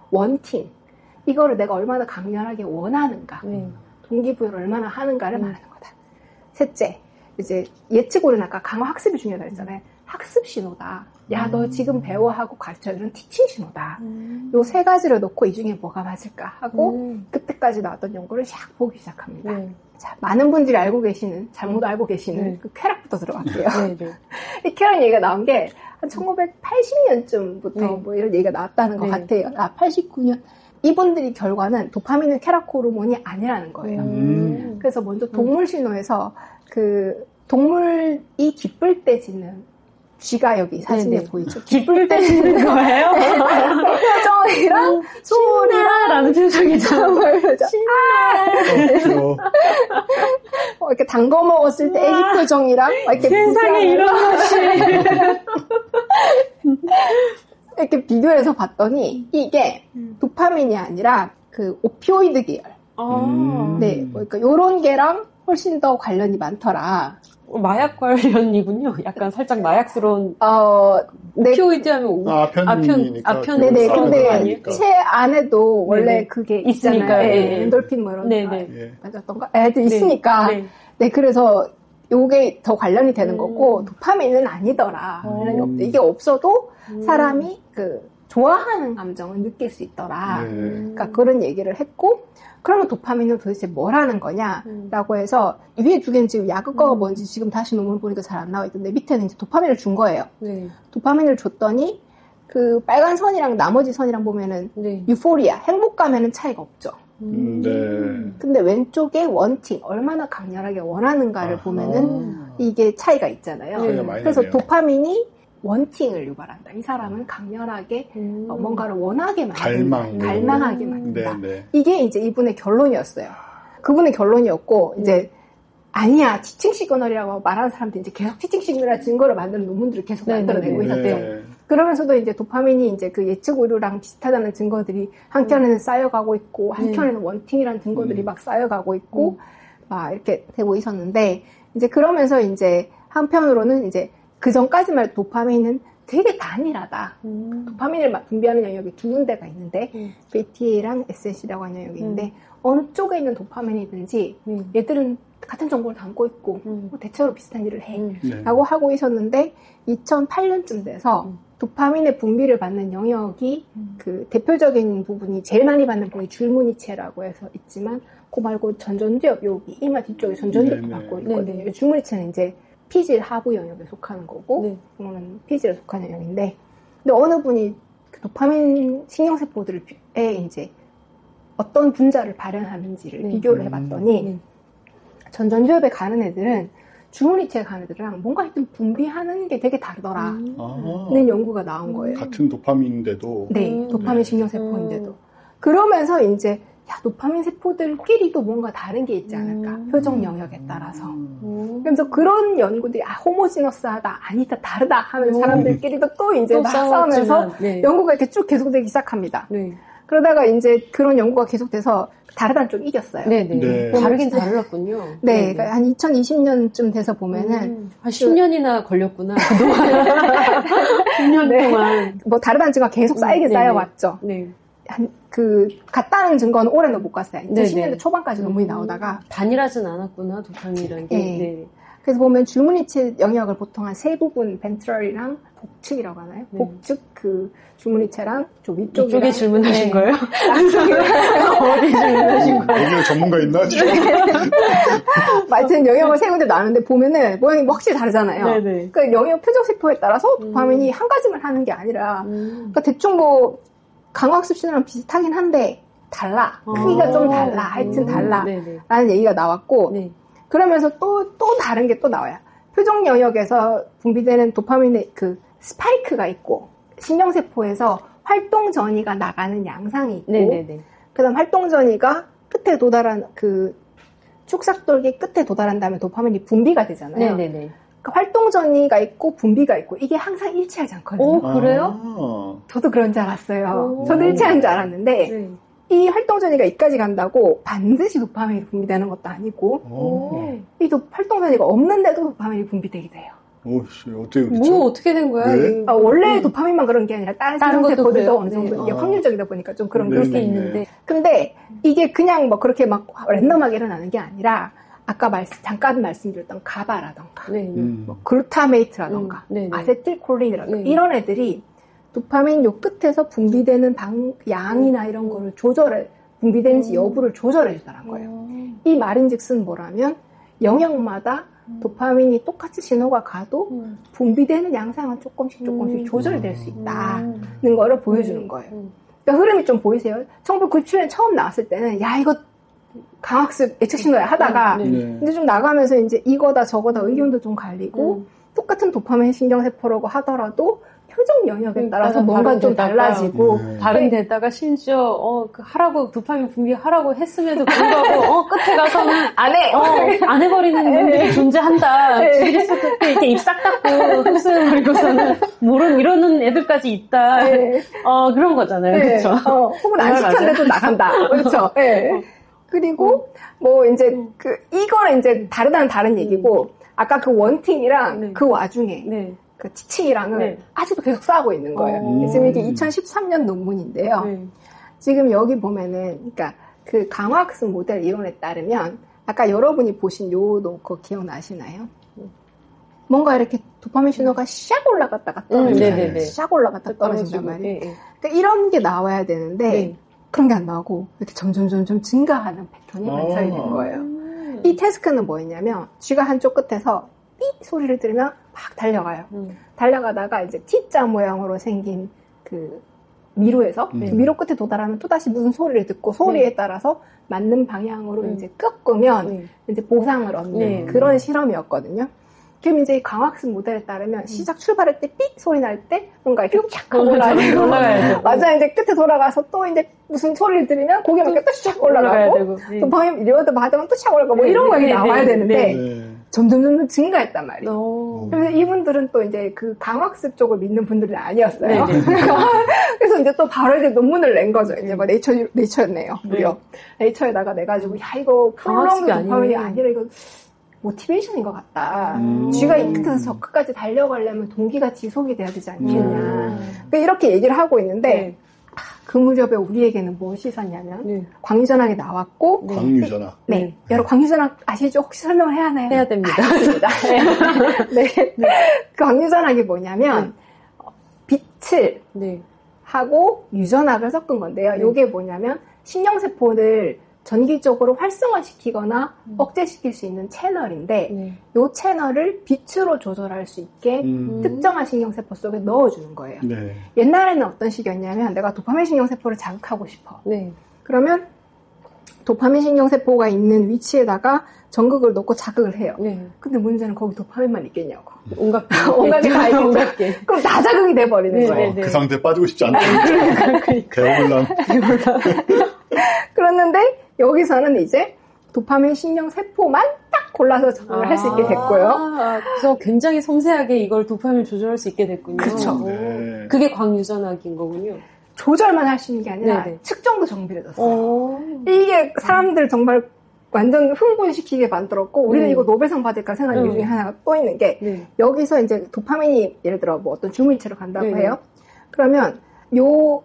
원팅. 이거를 내가 얼마나 강렬하게 원하는가. 네. 동기부여를 얼마나 하는가를 음. 말하는 거다. 셋째, 이제 예측 오류는 아까 강화 학습이 중요하다고 했잖아요. 학습 신호다. 야, 너 지금 배워하고 가르쳐야 되는 티칭 신호다. 음. 요 세 가지를 놓고 이 중에 뭐가 맞을까 하고 음. 그때까지 나왔던 연구를 샥 보기 시작합니다. 네. 자, 많은 분들이 알고 계시는, 잘못 알고 계시는 네. 그 쾌락부터 들어갈게요. 네. 네. 이 쾌락 얘기가 나온 게 한 천구백팔십 년쯤부터 네. 뭐 이런 얘기가 나왔다는 것 네. 같아요. 아, 팔십구 년. 이분들이 결과는 도파민은 쾌락 호르몬이 아니라는 거예요. 음. 그래서 먼저 동물 신호에서 그 동물이 기쁠 때 짓는 쥐가 여기 사진에 네네. 보이죠? 기쁠 때 짓는 거예요? 표정이랑 소리랑 라는 표정이죠. 그렇죠. 어, 이렇게 담궈 먹었을 때 애기 표정이랑 막 이렇게 세상에 비교하면 이런 것이. 이렇게 비교해서 봤더니 이게 도파민이 아니라 그 오피오이드 계열. 아, 네, 그러니까 요런 게랑 훨씬 더 관련이 많더라. 마약 관련이군요. 약간 살짝 마약스러운 어, 네, 오피오이드 하면 오, 아, 아편이니까. 아편, 네네. 싸우는 거 근데 아닐까? 체 안에도 원래 네네. 그게 있으니까, 있잖아요. 예, 예, 예. 엔돌핀 뭐 이런 네네. 거 예. 맞았던가? 애도 있으니까. 네. 네, 그래서 요게 더 관련이 되는 음. 거고 도파민은 아니더라. 음. 이런 게 없대. 이게 없어도 음. 사람이 그 좋아하는 감정을 느낄 수 있더라. 네. 그러니까 그런 얘기를 했고 그러면 도파민은 도대체 뭘 하는 거냐라고 음. 해서 위에 두 개는 지금 약효과가 음. 뭔지 지금 다시 논문 보니까 잘 안 나와 있던데 밑에는 이제 도파민을 준 거예요. 네. 도파민을 줬더니 그 빨간 선이랑 나머지 선이랑 보면은 네. 유포리아, 행복감에는 차이가 없죠. 음, 네. 근데 왼쪽에 원팅, 얼마나 강렬하게 원하는가를 아하. 보면은 이게 차이가 있잖아요. 차이가 많이 그래서 나네요. 도파민이 원팅을 유발한다. 이 사람은 강렬하게 음. 어, 뭔가를 원하게 만든다. 갈망. 갈망하게 음. 만든다. 네, 네. 이게 이제 이분의 결론이었어요. 그분의 결론이었고 이제 아니야 티칭 시그널이라고 말하는 사람들이 이제 계속 티칭 시그널 증거를 만드는 논문들을 계속 네, 만들어내고 네, 있었대요. 네. 그러면서도 이제 도파민이 이제 그 예측 오류랑 비슷하다는 증거들이 한켠에는 쌓여가고 있고 한켠에는 원팅이라는 증거들이 음. 막 쌓여가고 있고 막 이렇게 되고 있었는데 이제 그러면서 이제 한편으로는 이제 그 전까지만 해도 도파민은 되게 단일하다. 음. 도파민을 분비하는 영역이 두 군데가 있는데 음. 비티에이랑 에스엔씨라고 하는 영역이 있는데 음. 어느 쪽에 있는 도파민이든지 음. 얘들은 같은 정보를 담고 있고 음. 뭐 대체로 비슷한 일을 해 음. 네. 라고 하고 있었는데 이천팔 년쯤 돼서 음. 도파민의 분비를 받는 영역이 음. 그 대표적인 부분이 제일 많이 받는 부분이 줄무늬체라고 해서 있지만 그 말고 전전두엽 여기 이마 뒤쪽에 전전두엽 받고 있거든요. 네네. 줄무늬체는 이제 피질 하부 영역에 속하는 거고 네. 이거는 피질에 속하는 영역인데 근데 어느 분이 그 도파민 신경세포들에 이제 어떤 분자를 발현하는지를 네. 비교를 해봤더니 네. 전전두엽에 가는 애들은 줄무늬체에 가는 애들이랑 뭔가 하여튼 분비하는 게 되게 다르더라는 아. 연구가 나온 거예요. 같은 도파민인데도 네, 도파민 네. 신경세포인데도 그러면서 이제 야, 도파민 세포들끼리도 뭔가 다른 게 있지 않을까. 음. 표정 영역에 따라서. 음. 그래서 그런 연구들이, 아, 호모지너스하다, 아니다, 다르다 하면 사람들끼리도 또 이제 막 싸우면서 네. 연구가 이렇게 쭉 계속되기 시작합니다. 네. 그러다가 이제 그런 연구가 계속돼서 다르다는 쪽이 이겼어요. 네네. 네. 다르긴 달랐군요. 네. 네. 그러니까 한 이천이십 년쯤 돼서 보면은. 음. 한 십 년이나 걸렸구나. 그동안. 십 년 네. 동안. 뭐 다르다는 증거가 계속 쌓이게 음. 쌓여왔죠. 네. 한, 그, 같다는 증거는 올해는 못 갔어요. 이천십 년대 초반까지 논문이 나오다가. 단일하진 않았구나, 도파민이라는 게. 네. 네. 그래서 보면 줄무늬체 영역을 보통 한 세 부분, 벤트럴이랑 복측이라고 하나요? 네. 복측 그 줄무늬체랑 저 위쪽이랑. 이쪽에 질문하신 네. 거예요? 어디 질문하신 거예요? 여기는 전문가 있나? 지금? 하여튼 영역을 세 군데 나누는데 보면은 모양이 뭐 확실히 다르잖아요. 네네. 그러니까 영역 표적세포에 따라서 도파민이 음. 한 가지만 하는 게 아니라, 음. 그러니까 대충 뭐, 강화학습 신호랑 비슷하긴 한데 달라. 크기가 아~ 좀 달라. 하여튼 달라. 음, 라는 얘기가 나왔고 네. 그러면서 또, 또 다른 게 또 나와요. 표정 영역에서 분비되는 도파민의 그 스파이크가 있고 신경세포에서 활동 전이가 나가는 양상이 있고 그 다음 활동 전이가 끝에 도달한 그 축삭돌기 끝에 도달한 다음에 도파민이 분비가 되잖아요. 네네네. 그러니까 활동 전이가 있고 분비가 있고 이게 항상 일치하지 않거든요. 오, 그래요? 아. 저도 그런 줄 알았어요. 오. 저도 일치하는 줄 알았는데 네. 이 활동 전이가 이까지 간다고 반드시 도파민이 분비되는 것도 아니고 오. 이 도, 활동 전이가 없는데도 도파민이 분비되게 돼요. 오씨, 어떻게 그렇죠? 뭐 어떻게 된 거야? 네? 아, 원래 음. 도파민만 그런 게 아니라 다른 신경세포들도 어느 정도 네. 이게 확률적이다 보니까 좀 그런 그럴 수 있는데 근데 이게 그냥 뭐 그렇게 막 랜덤하게 일어나는 게 아니라 아까 말씀, 잠깐 말씀드렸던 가바라던가, 네, 음. 뭐 글루타메이트라던가, 음, 네, 네. 아세틸콜린이라던가, 네. 이런 애들이 도파민 요 끝에서 분비되는 방, 양이나 이런 거를 조절해, 분비되는지 음. 여부를 조절해 주더란 거예요. 음. 이 말인 즉슨 뭐라면, 영역마다 음. 도파민이 똑같이 신호가 가도 음. 분비되는 양상은 조금씩 조금씩 음. 조절될 수 있다는 음. 거를 보여주는 거예요. 음. 그러니까 흐름이 좀 보이세요? 천구백구십칠 년 처음 나왔을 때는, 야, 이거 강학습 예측 신호야 하다가 네. 이제 좀 나가면서 이제 이거다 저거다 의견도 좀 갈리고 음. 똑같은 도파민 신경세포라고 하더라도 표정 영역에 따라서 음, 뭔가 좀 데다가, 달라지고 네. 다른 데다가 심지어 어, 그 하라고 도파민 분비하라고 했음에도 불구하고 어, 끝에 가서는 안 해. 어, 안 해버리는 놈들이 존재한다. 지그리스 때 이렇게 입 싹 닫고 흡수해버리고서는 모르는 이러는 애들까지 있다. 네. 어 그런 거잖아요. 네. 그렇죠. 어, 혹은 안 시켰는데도 나간다. 그렇죠. 네. 어. 그리고 뭐 이제 그 이거는 이제 다르다는 다른 얘기고 아까 그 원팅이랑 네. 그 와중에 네. 그 치칭이랑은 네. 아직도 계속 싸우고 있는 거예요. 오. 지금 이게 이천십삼 년 논문인데요. 네. 지금 여기 보면은 그러니까 그 강화학습 모델 이론에 따르면 아까 여러분이 보신 요도 그거 기억나시나요? 뭔가 이렇게 도파민 신호가 샥 올라갔다가 떨어지잖아요. 음, 샥 올라갔다 떨어진단 말이에요. 네. 그러니까 이런 게 나와야 되는데 네. 그런 게 안 나오고 이렇게 점점 점점 증가하는 패턴이 관찰이 된 거예요. 음. 이 태스크는 뭐였냐면 쥐가 한쪽 끝에서 삐 소리를 들으면 막 달려가요. 음. 달려가다가 이제 T자 모양으로 생긴 그 미로에서 음. 그 미로 끝에 도달하면 또다시 무슨 소리를 듣고 소리에 네. 따라서 맞는 방향으로 음. 이제 꺾으면 음. 이제 보상을 얻는 네. 그런 실험이었거든요. 그럼 이제 강화학습 모델에 따르면 음. 시작 출발할 때 삐 소리 날 때 뭔가 이렇게 쫙 올라가고 맞아 이제 끝에 돌아가서 또 이제 무슨 소리를 들으면 고개 맞게 또 쫙 올라가고 또 방금 리워드 받으면 또 쫙 올라가고 뭐 이런 거 네, 나와야 네, 되는데 네. 점점 점점 증가했단 말이에요. 오. 그래서 이분들은 또 이제 그 강화학습 쪽을 믿는 분들은 아니었어요. 네, 네. 그래서 이제 또 바로 이제 논문을 낸 거죠. 이제 뭐 네이처 네이처였네요. 무려 네. 네이처에다가 내가지고 야 이거 프롤롱드 도파민이 아니라 이거 모티베이션인 것 같다. 음. 쥐가 이 끝에서 저 끝까지 달려가려면 동기가 지속이 돼야 되지 않겠냐. 음. 그러니까 이렇게 얘기를 하고 있는데 네. 그 무렵에 우리에게는 무엇이 있었냐면 네. 광유전학이 나왔고 네. 광유전학. 네. 네. 여러분 광유전학 아시죠? 혹시 설명을 해야 하나요? 해야 됩니다. 알겠습니다. 네. 네. 그 광유전학이 뭐냐면 빛을 네. 하고 유전학을 섞은 건데요. 네. 이게 뭐냐면 신경세포를 전기적으로 활성화시키거나 음. 억제시킬 수 있는 채널인데 네. 이 채널을 빛으로 조절할 수 있게 음. 특정한 신경세포 속에 넣어주는 거예요. 네. 옛날에는 어떤 식이었냐면 내가 도파민 신경세포를 자극하고 싶어. 네. 그러면 도파민 신경세포가 있는 위치에다가 전극을 넣고 자극을 해요. 네. 근데 문제는 거기 도파민만 있겠냐고. 온갖 게. 온갖 게 다 있겠죠. 온갖 게. 그럼 다 자극이 돼버리는 네, 거예요. 네, 네. 그 상태에 빠지고 싶지 않다. 그러니까. 개운란. 그랬는데 여기서는 이제 도파민 신경세포만 딱 골라서 적응을 할 수 있게 됐고요. 아, 그래서 굉장히 섬세하게 이걸 도파민을 조절할 수 있게 됐군요. 그쵸. 오. 네. 그게 광유전학인 거군요. 조절만 할 수 있는 게 아니라 네네. 측정도 정밀해졌어요. 오. 이게 사람들 정말 완전 흥분시키게 만들었고 우리는 네. 이거 노벨상 받을까 생각한 이유 네. 중에 하나가 또 있는 게 네. 여기서 이제 도파민이 예를 들어 뭐 어떤 주물체로 간다고 네. 해요. 그러면 요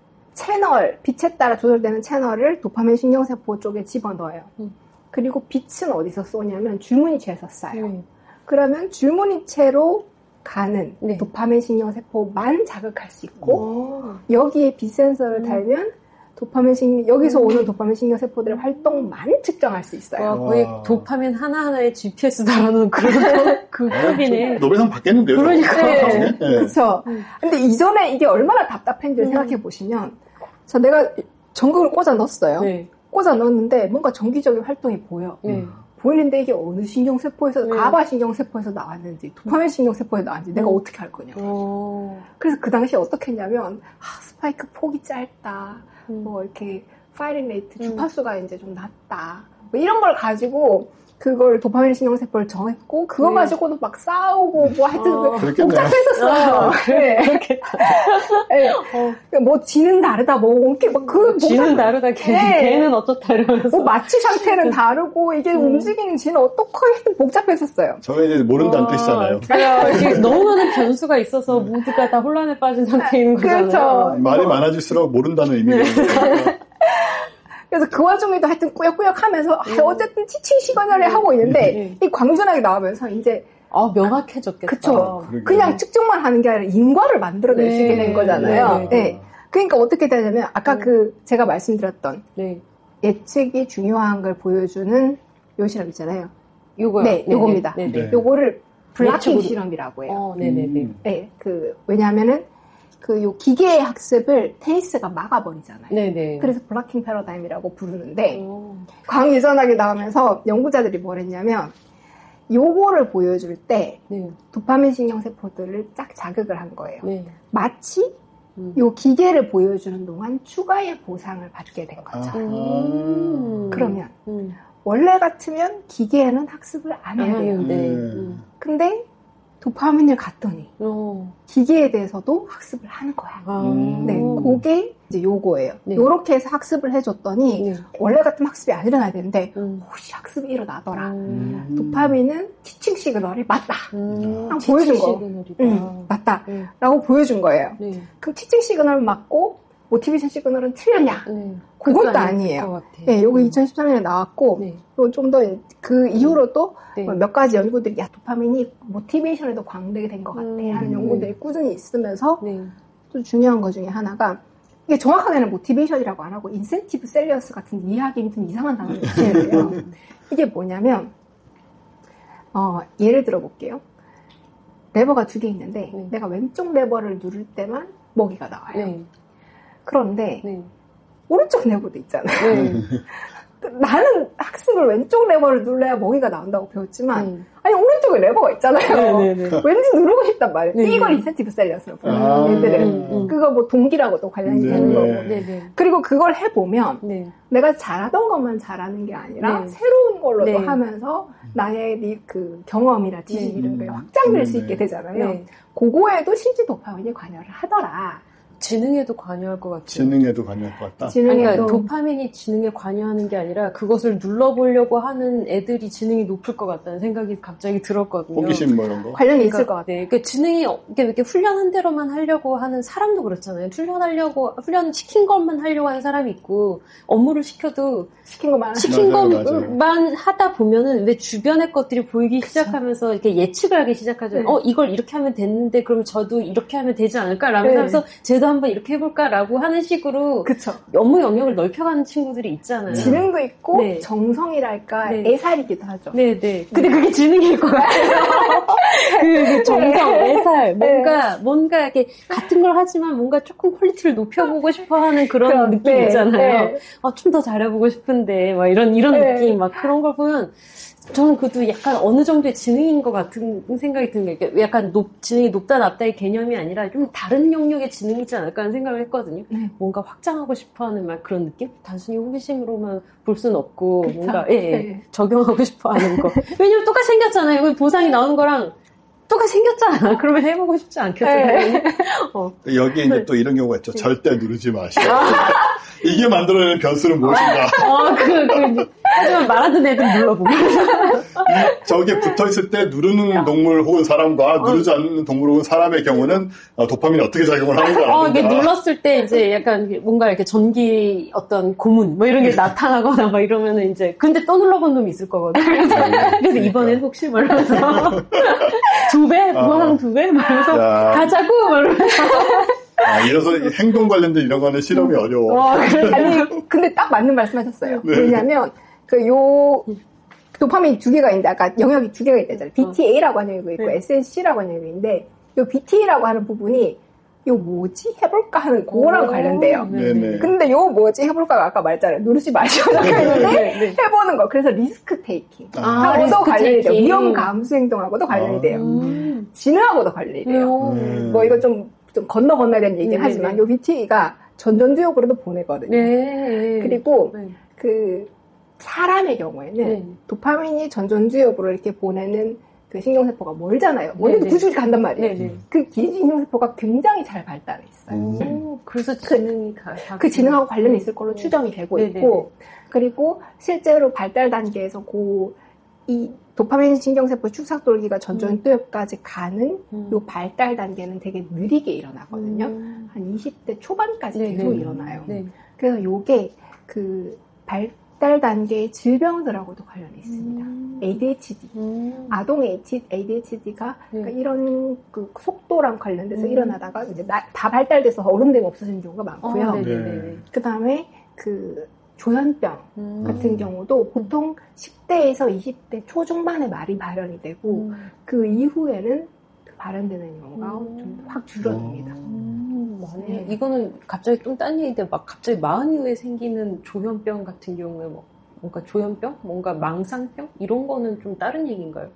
채널, 빛에 따라 조절되는 채널을 도파민 신경세포 쪽에 집어넣어요. 음. 그리고 빛은 어디서 쏘냐면 줄무늬체에서 쏴요. 네. 그러면 줄무늬체로 가는 네. 도파민 신경세포만 자극할 수 있고 오. 여기에 빛 센서를 음. 달면 도파민 신 여기서 음. 오는 도파민 신경세포들의 활동만 측정할 수 있어요. 와, 거의 와. 도파민 하나하나에 지피에스 달아놓은 그런 그 급이네. 노벨상 받겠는데요? 그러니까. 네. 네. 그렇죠. 음. 근데 이전에 이게 얼마나 답답했는지를 음. 생각해 보시면 저 내가 전극을 꽂아 넣었어요. 네. 꽂아 넣었는데 뭔가 정기적인 활동이 보여. 네. 보이는데 이게 어느 신경세포에서 네. 가바 신경세포에서 나왔는지 도파민 신경세포에서 나왔는지 내가 음. 어떻게 알 거냐. 오. 그래서 그 당시에 어떻게 했냐면 아, 스파이크 폭이 짧다. 음. 뭐 이렇게 파이링 레이트 음. 주파수가 이제 좀 낮다. 뭐 이런 걸 가지고 그걸 도파민 신경세포를 정했고 그거 네. 가지고도 막 싸우고 뭐 하여튼 어. 그 그렇겠네요. 복잡했었어요. 아, 네. 그렇겠다. 네. 어. 뭐 지는 다르다 뭐 이렇게 막그 쥐는 다르다, 개, 네. 개는 어떻다 이러면서. 뭐 마취 상태는 다르고 이게 음. 움직이는 지는 어떻고 하여튼 복잡했었어요. 저가 이제 모른다는 아, 뜻이잖아요. 그래요. 이게 너무 많은 변수가 있어서 모두가 다 혼란에 빠진 상태에 있는 거잖아요. 그렇죠. 말이 많아질수록 모른다는 의미가 있어요. 그래서 그 와중에도 하여튼 꾸역꾸역 하면서 음. 아, 어쨌든 티칭 시그널을 하고 있는데 음. 이 광전하게 나오면서 이제 아, 명확해졌겠다. 그쵸. 그러게요. 그냥 측정만 하는 게 아니라 인과를 만들어낼 수 있게 네. 된 거잖아요. 네, 네. 네. 그러니까 어떻게 되냐면 아까 음. 그 제가 말씀드렸던 네. 예측이 중요한 걸 보여주는 요 실험 있잖아요. 요거요. 네, 요겁니다. 네, 네. 네. 요거를 블라킹 예측으로. 실험이라고 해요. 어, 네네네. 음. 네, 그 왜냐하면은 그 요 기계의 학습을 테니스가 막아버리잖아요. 네네. 그래서 블라킹 패러다임이라고 부르는데 어. 광유전학이 나오면서 연구자들이 뭘 했냐면 요거를 보여줄 때 네. 도파민 신경세포들을 쫙 자극을 한 거예요. 네. 마치 음. 요 기계를 보여주는 동안 추가의 보상을 받게 된 거죠. 아. 음. 그러면 음. 원래 같으면 기계에는 학습을 안 안 해야 돼요. 하는데. 네. 음. 근데 도파민을 갔더니 어. 기계에 대해서도 학습을 하는 거야. 아. 음. 네, 그게 이제 요거예요. 네. 요렇게 해서 학습을 해줬더니 네. 원래 같으면 학습이 안 일어나야 되는데 음. 혹시 학습이 일어나더라. 음. 도파민은 티칭 시그널이 맞다. 음. 한 보여준 거. 시그널이다. 응, 맞다. 네. 라고 보여준 거예요. 네. 그럼 티칭 시그널 맞고 모티베이션 시그널은 틀렸냐? 네. 그것도 그것도 아니에요. 것 같아. 네, 요거 음. 이천십삼 년에 나왔고 네. 좀 더 그 이후로 또 네. 몇 가지 연구들이 야 도파민이 모티베이션에도 광되게 된 것 같아 음. 하는 연구들이 꾸준히 있으면서 네. 또 중요한 것 중에 하나가 이게 정확하게는 모티베이션이라고 안 하고 인센티브 셀리어스 같은 이해하기 좀 이상한 단어를 쓰예요. 이게 뭐냐면 어, 예를 들어 볼게요. 레버가 두 개 있는데 네. 내가 왼쪽 레버를 누를 때만 먹이가 나와요. 네. 그런데 네. 오른쪽 레버도 있잖아요. 네. 나는 학습을 왼쪽 레버를 눌러야 먹이가 나온다고 배웠지만 네. 아니 오른쪽에 레버가 있잖아요. 네, 네, 네. 왠지 누르고 싶단 말이에요. 네. 이걸 인센티브 셀리어스라고 불러요. 아. 얘들은. 음, 음. 그거 뭐 동기라고도 관련이 네, 되는 네. 거고. 네, 네. 그리고 그걸 해보면 네. 내가 잘하던 것만 잘하는 게 아니라 네. 새로운 걸로도 네. 하면서 나의 이 그 경험이나 지식 네. 이런 게 확장될 수 네. 있게 되잖아요. 네. 그거에도 심지 도파민이 관여를 하더라. 지능에도 관여할 것 같아요. 지능에도 관여할 것 같다. 지능에도 그러니까 도파민이 지능에 관여하는 게 아니라 그것을 눌러보려고 하는 애들이 지능이 높을 것 같다는 생각이 갑자기 들었거든요. 호기심 뭐 이런 거. 관련이 그러니까, 있을 것 같아요. 네, 그러니까 지능이 이렇게, 이렇게 훈련한 대로만 하려고 하는 사람도 그렇잖아요. 훈련하려고 훈련 시킨 것만 하려고 하는 사람이 있고 업무를 시켜도 시킨 것만 시킨 맞아요, 것만 맞아요. 하다 보면은 왜 주변의 것들이 보이기 그쵸. 시작하면서 이렇게 예측을 하기 시작하죠. 네. 어 이걸 이렇게 하면 됐는데 그럼 저도 이렇게 하면 되지 않을까라고 네. 하면서 쟤도 한번 이렇게 해볼까라고 하는 식으로 그쵸. 업무 영역을 넓혀가는 친구들이 있잖아요. 지능도 있고 네. 정성이랄까 네. 애살이기도 하죠. 네네. 근데 그게 지능일 것 같아요. 그, 그 정성, 애살, 뭔가 뭔가 이렇게 같은 걸 하지만 뭔가 조금 퀄리티를 높여보고 싶어하는 그런 그럼, 느낌 네, 있잖아요. 네. 아, 좀 더 잘해보고 싶은데 막 이런 이런 네. 느낌 막 그런 걸 보면. 저는 그것도 약간 어느 정도의 지능인 것 같은 생각이 드는 게 약간 높, 지능이 높다 낮다의 개념이 아니라 좀 다른 영역의 지능이지 않을까 하는 생각을 했거든요. 네. 뭔가 확장하고 싶어하는 막 그런 느낌? 단순히 호기심으로만 볼 수는 없고 그쵸? 뭔가 예, 예, 네. 적용하고 싶어하는 거. 왜냐면 똑같이 생겼잖아요. 그 보상이 나오는 거랑 똑같이 생겼잖아. 그러면 해보고 싶지 않겠어요? 네. 어. 여기에 이제 또 이런 경우가 있죠. 절대 누르지 마시오. 이게 만들어내는 변수는 무엇인가? 어, 그, 그, 하지만 말하던 애들 눌러보고. 저게 붙어있을 때 누르는 동물 혹은 사람과 누르지 않는 동물 혹은 사람의 경우는 도파민이 어떻게 작용을 하는가. 어, 이게 눌렀을 때 이제 약간 뭔가 이렇게 전기 어떤 고문 뭐 이런 게 나타나거나 막 이러면은 이제 근데 또 눌러본 놈이 있을 거거든. 그래서, 그래서 이번엔 혹시 뭐 이러면서 두 배? 보상 두 배? 막 이러면서 야. 가자고! 막 이러면서. 아, 이래서 행동 관련된 이런 거는 실험이 어려워. 와, 아니, 근데 딱 맞는 말씀 하셨어요. 네. 왜냐면, 그, 요, 도파민 두 개가 있는데, 아까 영역이 두 개가 있다잖아요. 비티에이라고 하는 영역이 있고, 네. 에스엔씨라고 하는 영역이 있는데, 요 비티에이라고 하는 부분이, 요 뭐지? 해볼까 하는 그거랑 오, 관련돼요. 네네. 근데 요 뭐지? 해볼까가 아까 말했잖아요. 누르지 마시오. 했는데, 네, 네. 해보는 거. 그래서 리스크 테이킹. 아, 하고도 리스크 관련이 돼요. 테이킹. 위험 감수 행동하고도 관련이 돼요. 음. 지능하고도 관련이 돼요. 음. 뭐 이거 좀, 좀 건너 건너야 되는 얘기긴 네, 하지만, 네. 요 비티에이가 전전두엽으로도 보내거든요. 네. 그리고 네. 그 사람의 경우에는 네. 도파민이 전전두엽으로 이렇게 보내는 그 신경세포가 멀잖아요. 멀리도 네, 네. 구줄이 간단 말이에요. 네, 네. 그 기신경세포가 굉장히 잘 발달해 있어요. 음. 오, 그래서 지능이 가, 가, 그 지능하고 관련이 있을 걸로 네. 추정이 되고 네, 있고, 그리고 실제로 발달 단계에서 그 이 도파민 신경세포 축삭돌기가 전전두엽까지 가는 음. 요 발달 단계는 되게 느리게 일어나거든요. 음. 한 이십 대 초반까지 네, 계속 네. 일어나요. 네. 그래서 요게 그 발달 단계의 질병들하고도 관련이 있습니다. 음. 에이디에이치디. 음. 아동 에이디에이치디가 네. 그러니까 이런 그 속도랑 관련돼서 음. 일어나다가 이제 나, 다 발달돼서 어른되면 없어지는 경우가 많고요. 어, 네네네. 그 다음에 그 조현병 음. 같은 경우도 보통 십 대에서 이십 대 초중반에 말이 발현이 되고 음. 그 이후에는 발현되는 경우가 음. 좀 확 줄어듭니다. 음, 맞네. 네. 이거는 갑자기 좀 딴 얘기인데 막 갑자기 마흔 이후에 생기는 조현병 같은 경우에 뭐 뭔가 조현병? 뭔가 망상병? 이런 거는 좀 다른 얘기인가요?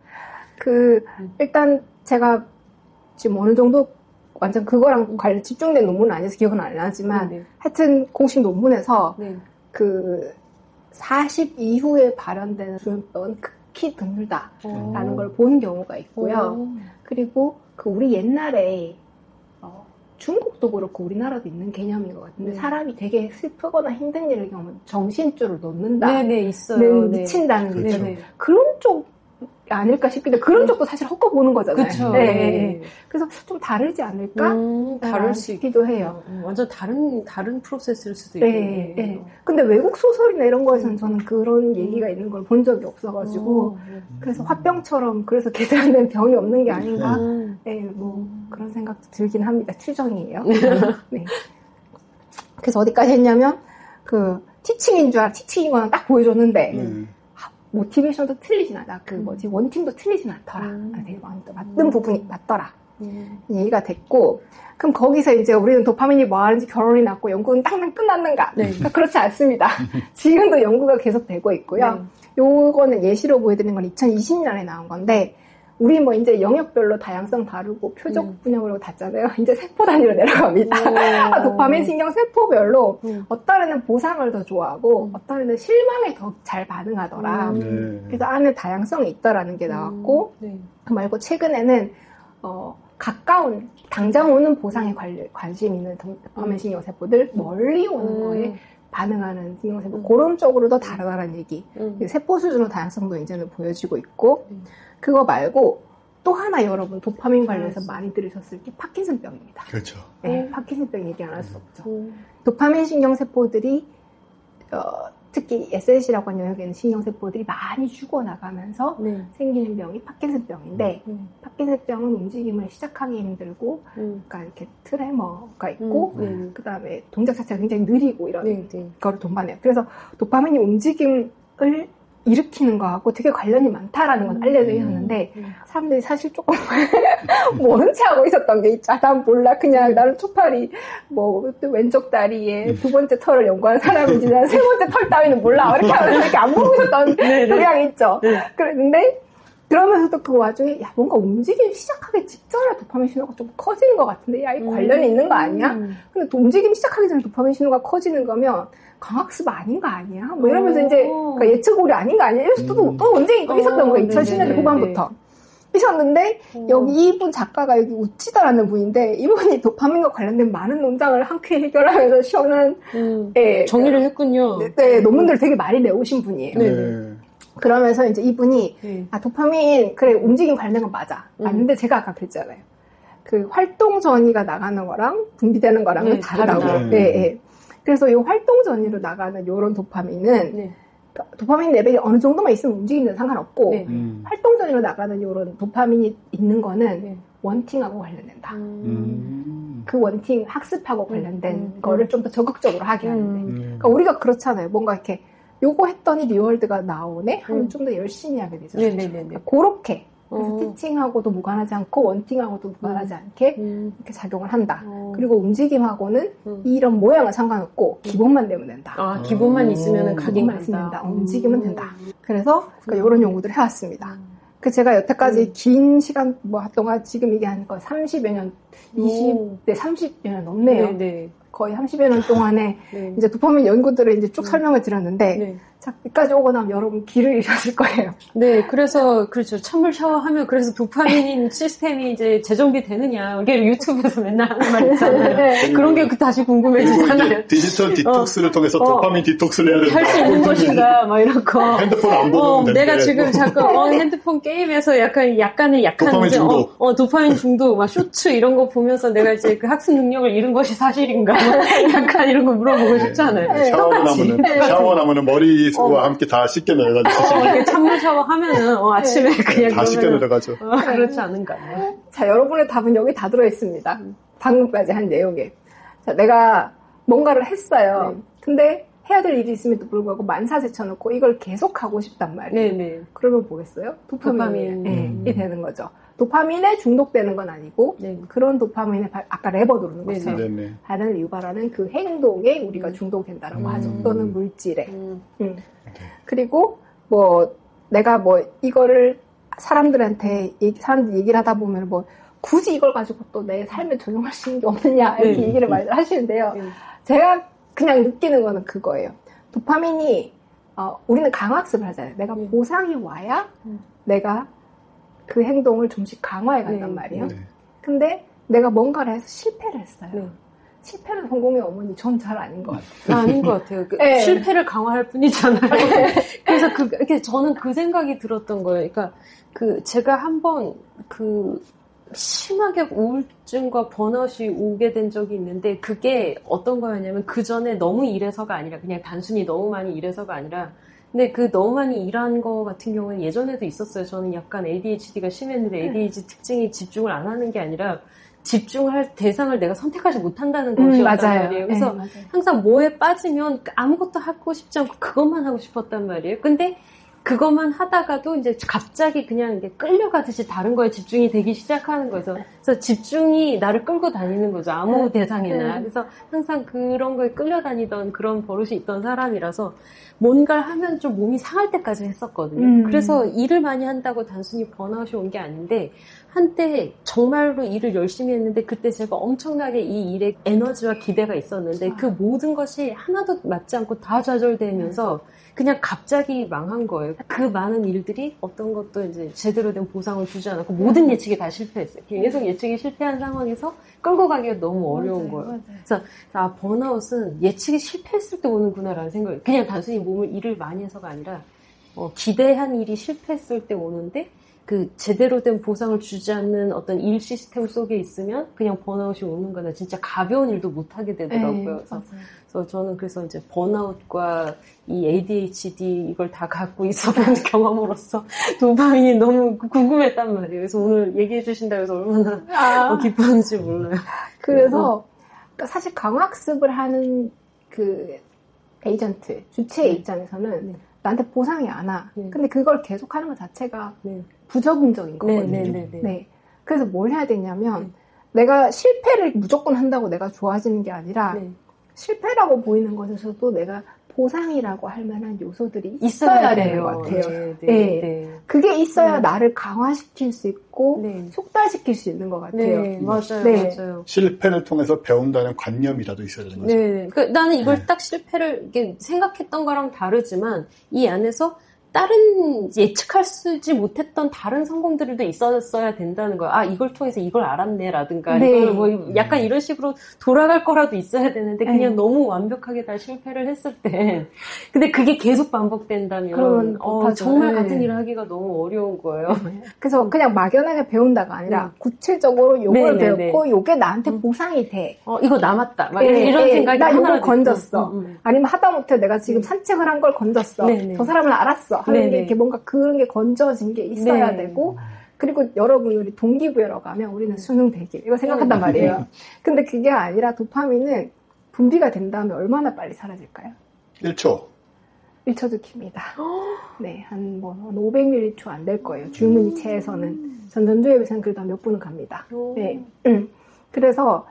그 음. 일단 제가 지금 어느 정도 완전 그거랑 관련 집중된 논문은 아니어서 기억은 안 나지만 네, 하여튼 공식 논문에서 네. 그 사십 이후에 발현되는 조현병은 극히 드물다라는 어. 걸 본 경우가 있고요. 어. 그리고 그 우리 옛날에 어, 중국도 그렇고 우리나라도 있는 개념인 것 같은데 네. 사람이 되게 슬프거나 힘든 일을 겪으면 정신줄을 놓는다는 네네, 있어요. 네. 미친다는 게 그렇죠. 있어요. 네네. 그런 쪽 아닐까 싶은데 그런 쪽도 사실 헛거 보는 거잖아요. 그쵸. 네. 네. 그래서 좀 다르지 않을까? 음, 다를 수 싶기도 해요. 음, 완전 다른, 다른 프로세스일 수도 네, 있겠네요. 네. 근데 외국 소설이나 이런 거에서는 음. 저는 그런 얘기가 있는 걸 본 적이 없어가지고 어, 네. 그래서 화병처럼 그래서 계산된 병이 없는 게 아닌가? 음. 네, 뭐 그런 생각도 들긴 합니다. 추정이에요. 네. 그래서 어디까지 했냐면 그 티칭인 줄 알아. 티칭인 거는 딱 보여줬는데 네. 모티베이션도 틀리진 않아. 그 음. 뭐지 원팀도 틀리진 않더라. 음. 아, 되게 맞- 맞는 부분이 맞더라. 음. 얘기가 됐고 그럼 거기서 이제 우리는 도파민이 뭐 하는지 결론이 났고 연구는 딱딱 끝났는가? 네. 그러니까 그렇지 않습니다. 지금도 연구가 계속 되고 있고요. 네. 요거는 예시로 보여드리는 건 이천이십 년에 나온 건데 우리 뭐 이제 영역별로 다양성 다르고 표적 음. 분야별로 닿잖아요. 이제 세포 단위로 내려갑니다. 아, 도파민 신경 세포별로 음. 어떤 애는 보상을 더 좋아하고 음. 어떤 애는 실망에 더 잘 반응하더라. 음. 네. 그래서 안에 다양성이 있다라는 게 나왔고 네. 그 말고 최근에는 어, 가까운 당장 오는 보상에 관심 있는 도파민 신경세포들, 멀리 오는 음. 거에 반응하는 신경세포, 음. 그런 쪽으로 더 다르다는 얘기. 음. 세포 수준으로 다양성도 이제는 보여지고 있고, 음. 그거 말고 또 하나 여러분 도파민 관련해서 음. 많이 들으셨을 게 파킨슨병입니다. 그렇죠. 네, 음. 파킨슨병 얘기 안 할 수 없죠. 음. 도파민 신경세포들이 어, 특히 에스엔씨라고 하는 영역에 있는 신경세포들이 많이 죽어나가면서 네. 생기는 병이 파킨슨병인데, 음. 파킨슨병은 움직임을 시작하기 힘들고, 음. 그러니까 이렇게 트레머가 있고, 음. 네. 그 다음에 동작 자체가 굉장히 느리고 이런 네, 네. 거를 동반해요. 그래서 도파민이 움직임을 일으키는 거하고 되게 관련이 많다라는 건 알려져 있었는데, 음. 사람들이 사실 조금 모른 채 하고 있었던 게 있죠. 난 몰라. 그냥 나는 초파리, 뭐, 또 왼쪽 다리에 두 번째 털을 연구한 사람인지, 난 세 번째 털 따위는 몰라. 이렇게 하면서 이렇게 안 보고 있었던 경향이 있죠. 네. 그랬는데, 그러면서도 그 와중에, 야, 뭔가 움직임 시작하기 직전에 도파민 신호가 좀 커지는 것 같은데, 야, 이 관련이 음. 있는 거 아니야? 근데 또 움직임 시작하기 전에 도파민 신호가 커지는 거면, 강학습 아닌 거 아니야? 뭐 이러면서 오. 이제, 그러니까 예측 오류 아닌 거 아니야? 이래서 또, 음. 또 언제 또 있었던 어, 거예요. 이천십 년대 네네네. 후반부터. 있었는데, 오. 여기 이분 작가가 여기 우치다라는 분인데, 이분이 도파민과 관련된 많은 논장을 한 큐에 해결하면서 시원한, 음. 예, 정의를 했군요. 네, 네, 논문들을 되게 많이 내오신 분이에요. 네. 네. 그러면서 이제 이분이, 네. 아, 도파민, 그래, 움직임 관련된 건 맞아. 음. 맞는데 제가 아까 그랬잖아요. 그 활동 전이가 나가는 거랑 분비되는 거랑은 네, 다르다고. 다르다. 네, 네. 그래서 이 활동 전이로 나가는 요런 도파민은, 네. 그러니까 도파민 레벨이 어느 정도만 있으면 움직이는 상관없고, 네. 음. 활동 전이로 나가는 요런 도파민이 있는 거는 네. 원팅하고 관련된다. 음. 음. 그 원팅 학습하고 관련된 음, 음, 거를 음. 좀 더 적극적으로 하게 하는데. 음. 음. 그러니까 우리가 그렇잖아요. 뭔가 이렇게 요거 했더니 리월드가 나오네? 하면 음. 좀 더 열심히 하게 되잖아요. 네네네네. 그러니까 그렇게. 그래서 어. 티칭하고도 무관하지 않고 원팅하고도 무관하지 않게 음. 이렇게 작용을 한다. 어. 그리고 움직임하고는 음. 이런 모양은 상관없고 기본만 되면 된다. 아, 기본만 음. 있으면은 가긴 기본만 간다. 있으면 된다. 움직이면 된다. 음. 그래서 그러니까 이런 연구들을 해왔습니다. 음. 그 제가 여태까지 음. 긴 시간 뭐 동안 지금 얘기하는 거 삼십여 년, 이십, 오. 네, 삼십여 년 넘네요. 네네. 거의 삼십여 년 동안에 네. 이제 도파민 연구들을 이제 쭉 음. 설명을 드렸는데 네. 자, 여기까지 오고 나면 여러분 길을 잃으실 거예요. 네, 그래서, 그렇죠. 찬물 샤워하면 그래서 도파민 시스템이 이제 재정비 되느냐. 이게 유튜브에서 맨날 하는 말 있잖아요. 네. 그런 게 다시 그리고 궁금해지잖아요. 이제 디지털 디톡스를 통해서 어. 도파민 디톡스를 해야 된다. 할 수 있는 것인가, 막 이런 거. 핸드폰 안 보면 어, 되는데. 내가 지금 잠깐, 어, 핸드폰 게임에서 약간, 약간의 약한, 도파민 이제, 중독. 어, 어, 도파민 중독, 막 쇼츠 이런 거 보면서 내가 이제 그 학습 능력을 잃은 것이 사실인가. 약간 이런 거 물어보고 싶잖아요. 네. 샤워 똑같이. 나무는, 샤워 나무는 머리와 함께 다 씻겨 내려가지고. 어, 이렇게 찬물 샤워하면은, 어, 아침에 그냥. 다 씻겨 그러면은, 내려가죠. 어, 그렇지 않은가. 자, 여러분의 답은 여기 다 들어있습니다. 방금까지 한 내용에. 자, 내가 뭔가를 했어요. 네. 근데 해야 될 일이 있음에도 불구하고 만사 제쳐놓고 이걸 계속 하고 싶단 말이에요. 네네. 그러면 뭐겠어요? 도파민이 도파민. 네, 음. 되는 거죠. 도파민에 중독되는 건 아니고 네. 그런 도파민에 바- 아까 레버 누르는 네네. 것처럼 네네. 반응을 유발하는 그 행동에 우리가 음. 중독된다라고 음. 하죠. 또는 물질에. 음. 음. 그리고 뭐 내가 뭐 이거를 사람들한테 얘기, 사람들 얘기를 하다 보면 뭐 굳이 이걸 가지고 또 내 삶에 적용할 수 있는 게 없느냐 이렇게 네. 얘기를 많이 하시는데요. 네. 제가 그냥 느끼는 거는 그거예요. 도파민이 어, 우리는 강화학습을 하잖아요. 내가 네. 보상이 와야 음. 내가 그 행동을 좀씩 강화해 간단 네. 말이에요. 네. 근데 내가 뭔가를 해서 실패를 했어요. 네. 실패는 성공의 어머니 전 잘 아닌 것 같아요. 아, 아닌 것 같아요. 그 네. 실패를 강화할 뿐이잖아요. 그래서 그, 이렇게 저는 그 생각이 들었던 거예요. 그러니까 그 제가 한번 그 심하게 우울증과 번아웃이 오게 된 적이 있는데 그게 어떤 거였냐면 그 전에 너무 일해서가 아니라 그냥 단순히 너무 많이 일해서가 아니라 근데 그 너무 많이 일한 거 같은 경우는 예전에도 있었어요. 저는 약간 에이디에이치디가 심했는데 에이디에이치디 특징이 집중을 안 하는 게 아니라 집중할 대상을 내가 선택하지 못한다는 것이었단 맞아요. 말이에요. 그래서 네, 맞아요. 항상 뭐에 빠지면 아무것도 하고 싶지 않고 그것만 하고 싶었단 말이에요. 근데 그것만 하다가도 이제 갑자기 그냥 이게 끌려가듯이 다른 거에 집중이 되기 시작하는 거예요. 그래서 집중이 나를 끌고 다니는 거죠. 아무 대상이나. 그래서 항상 그런 거에 끌려다니던 그런 버릇이 있던 사람이라서 뭔가를 하면 좀 몸이 상할 때까지 했었거든요. 음. 그래서 일을 많이 한다고 단순히 번아웃이 온 게 아닌데 한때 정말로 일을 열심히 했는데 그때 제가 엄청나게 이 일에 에너지와 기대가 있었는데 그 모든 것이 하나도 맞지 않고 다 좌절되면서 그냥 갑자기 망한 거예요. 그 많은 일들이 어떤 것도 이제 제대로 된 보상을 주지 않았고 모든 예측이 다 실패했어요. 계속 예측이 실패한 상황에서 끌고 가기가 너무 어려운 맞아요, 거예요. 맞아요. 그래서 아 번아웃은 예측이 실패했을 때 오는구나라는 생각이 그냥 단순히 몸을 일을 많이 해서가 아니라 어, 기대한 일이 실패했을 때 오는데 그 제대로 된 보상을 주지 않는 어떤 일 시스템 속에 있으면 그냥 번아웃이 오는 거나 진짜 가벼운 일도 못 하게 되더라고요. 네, 그래서, 맞아요. 그래서 저는 그래서 이제 번아웃과 이 에이디에이치디 이걸 다 갖고 있어본 경험으로서 도파민이 너무 궁금했단 말이에요. 그래서 오늘 얘기해 주신다고 해서 얼마나 아. 어, 기뻤는지 몰라요. 그래서 사실 강학습을 하는 그 에이전트, 주체의 네. 입장에서는 네. 나한테 보상이 안 와. 네. 근데 그걸 계속하는 것 자체가 네. 부적응적인 네, 거거든요. 네, 네, 네. 네. 그래서 뭘 해야 되냐면 네. 내가 실패를 무조건 한다고 내가 좋아지는 게 아니라 네. 실패라고 보이는 것에서도 내가 보상이라고 할 만한 요소들이 있어야, 있어야 돼요. 되는 것 같아요. 네, 네, 네. 네. 그게 있어야 네. 나를 강화시킬 수 있고 네. 속달시킬 수 있는 것 같아요. 네, 맞아요, 네. 맞아요. 실패를 통해서 배운다는 관념이라도 있어야 되는 거죠. 네, 그 나는 이걸 네. 딱 실패를 이렇게 생각했던 거랑 다르지만 이 안에서 다른 예측할 수지 못했던 다른 성공들도 있었어야 된다는 거야. 아 이걸 통해서 이걸 알았네라든가 네. 이걸 뭐 약간 이런 식으로 돌아갈 거라도 있어야 되는데 그냥 네. 너무 완벽하게 다 실패를 했을 때 근데 그게 계속 반복된다면 그러면 어, 못하죠. 정말 네. 같은 일을 하기가 너무 어려운 거예요. 그래서 그냥 막연하게 배운다가 아니라 음. 구체적으로 요걸 네, 네, 배웠고 요게 나한테 음. 보상이 돼. 어 이거 남았다. 막 네, 이런 네. 생각이 나 요걸 하나라도 건졌어. 있고. 음, 음. 아니면 하다못해 내가 지금 네. 산책을 한 걸 건졌어. 네, 네. 저 사람은 알았어. 하는 네, 게 네. 이렇게 뭔가 그런 게 건져진 게 있어야 네. 되고 그리고 여러분 우리 동기부여라고 하면 우리는 수능 백 일 이거 생각한단 네. 말이에요. 근데 그게 아니라 도파민은 분비가 된 다음에 얼마나 빨리 사라질까요? 일 초. 일 초도 깁니다. 네, 한 뭐 오백 밀리초 안 될 거예요. 줄무늬체에서는. 전 전조에 비해서는 그래도 한 몇 분은 갑니다. 네. 음. 그래서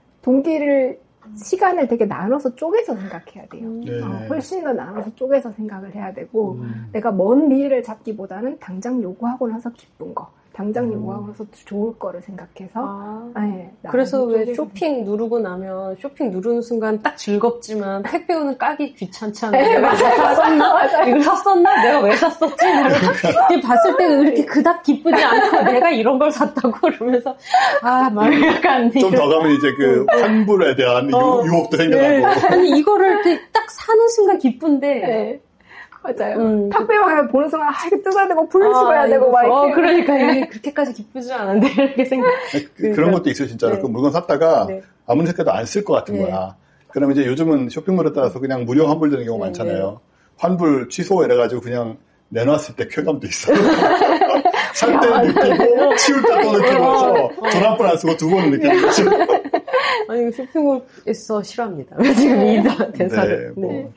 동기를 시간을 되게 나눠서 쪼개서 생각해야 돼요. 네. 어, 훨씬 더 나눠서 쪼개서 생각을 해야 되고 음. 내가 먼 미래를 잡기보다는 당장 요구하고 나서 기쁜 거, 당장 음. 요구하고 나서 좋을 거를 생각해서 아. 네, 그래서 나눠서 왜 쪼개서 쇼핑 누르고 나면 쇼핑 누르는 순간 딱 즐겁지만 택배 오는 까기 귀찮잖아요. 네, 내가 맞아요. 샀었나? 맞아요. 이걸 샀었나? 내가 왜 샀었지? 이렇게 봤을 때는 이렇게 그닥 기쁘지 않고 내가 이런 걸 샀다고 그러면서 아, 막 약간 좀 더 가면 이제 그 환불에 대한 어. 유, 유혹도 네. 생겨나고. 아니 이거를 이렇게 딱 사는 순간 기쁜데 네. 맞아요. 음. 탁배왕을 보는 순간, 아, 이거 뜯어야 되고, 분리수거해야 아, 되고, 이거, 막 이렇게. 어, 그러니까 이게 그렇게까지 기쁘지 않은데 이렇게 생각. 그, 그런 것도 있어요, 진짜로. 네. 그 물건 샀다가 네. 아무리 생각해도 안 쓸 것 같은 네. 거야. 그러면 이제 요즘은 쇼핑몰에 따라서 그냥 무료 환불되는 경우가 네, 많잖아요. 환불 취소 이래가지고 그냥 내놨을 때 쾌감도 있어요. 살 때는 느끼고 치울 때 또 느끼면서 돈 한 번 안 쓰고 두 번은 느끼는 거죠. 아니 쇼핑몰에서 싫어합니다. 지금 이 대사를. 네, 뭐. 네.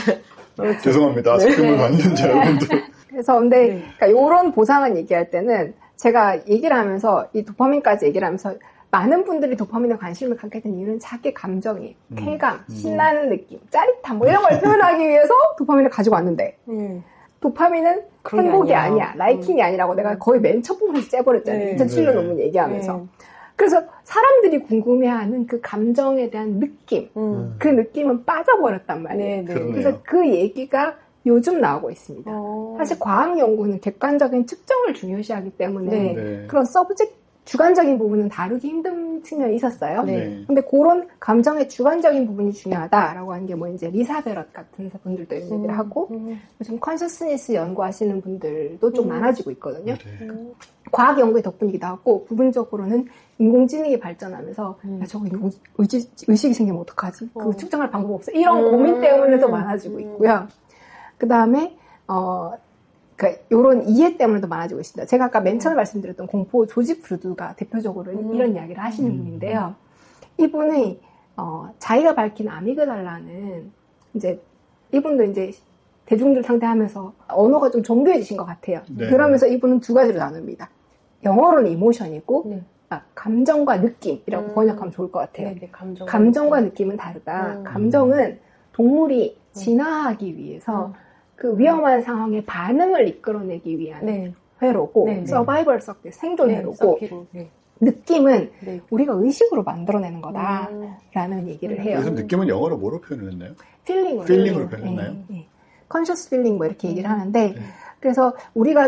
죄송합니다. 쇼핑몰 관련자 여러분들. 그래서 근데 네. 그러니까 이런 보상을 얘기할 때는 제가 얘기를 하면서 이 도파민까지 얘기를 하면서 많은 분들이 도파민에 관심을 갖게 된 이유는 자기 감정이 음. 쾌감, 음. 신나는 느낌, 짜릿함 뭐 이런 걸 표현하기 위해서 도파민을 가지고 왔는데 음. 도파민은 그런 게 행복이 아니야. 아니야, 라이킹이 음. 아니라고 내가 거의 맨 첫 부분에서 째버렸잖아요. 네. 이천칠 년 네. 논문 얘기하면서. 네. 그래서 사람들이 궁금해하는 그 감정에 대한 느낌, 음. 그 느낌은 빠져버렸단 말이에요. 네, 네. 그러네요. 그래서 그 얘기가 요즘 나오고 있습니다. 어. 사실 과학 연구는 객관적인 측정을 중요시하기 때문에 네. 네. 그런 서브젝트 주관적인 부분은 다루기 힘든 측면이 있었어요. 네. 근데 그런 감정의 주관적인 부분이 중요하다라고 하는 게 뭐 이제 리사 베럿 같은 분들도 이런 얘기를 하고 음. 요즘 컨셔스니스 연구하시는 분들도 좀 음. 많아지고 있거든요. 네. 음. 과학 연구의 덕분이기도 하고 부분적으로는 인공지능이 발전하면서 음. 야, 저거 인공 의지, 의식이 생기면 어떡하지? 어. 그거 측정할 방법 없어? 이런 음. 고민 때문에도 많아지고 있고요. 그 다음에 어, 그러니까 이런 이해 때문에도 많아지고 있습니다. 제가 아까 맨 처음에 말씀드렸던 공포 조지 프루드가 대표적으로 음. 이런 이야기를 하시는 음. 분인데요. 이분이 어, 자기가 밝힌 아미그달라는 이제 이분도 이제 대중들 상대하면서 언어가 좀 정교해지신 것 같아요. 네. 그러면서 이분은 두 가지로 나눕니다. 영어로는 이모션이고 네. 아, 감정과 느낌이라고 음. 번역하면 좋을 것 같아요. 네, 네, 감정. 감정과 느낌은 다르다. 음. 감정은 동물이 진화하기 위해서 음. 그 위험한 상황에 반응을 이끌어내기 위한 네. 회로고 네, 네. 서바이벌 서킷 생존 네, 회로고 서키로. 네. 느낌은 네. 우리가 의식으로 만들어내는 거다라는 음. 얘기를 음. 해요. 그래서 느낌은 영어로 뭐로 표현을 했나요? 필링으로 필링으로 표현했나요? 네, 네. 컨셔스 필링 뭐 이렇게 얘기를 음. 하는데 네. 그래서 우리가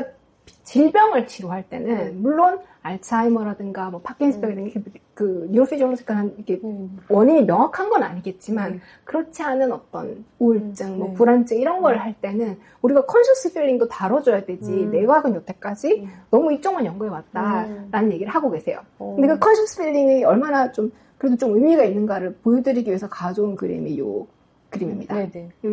질병을 치료할 때는 물론 알츠하이머라든가 뭐 파킨슨병이라든가 음. 그 뉴로피지올로지컬한 이게 음. 원인이 명확한 건 아니겠지만 음. 그렇지 않은 어떤 우울증, 음. 뭐 네. 불안증 이런 걸 할 때는 우리가 컨셔스 필링도 다뤄줘야 되지 음. 내과학은 여태까지 음. 너무 이쪽만 연구해 왔다라는 음. 얘기를 하고 계세요. 오. 근데 그 컨셔스 필링이 얼마나 좀 그래도 좀 의미가 있는가를 보여드리기 위해서 가져온 그림이 요 그림입니다. 네네. 요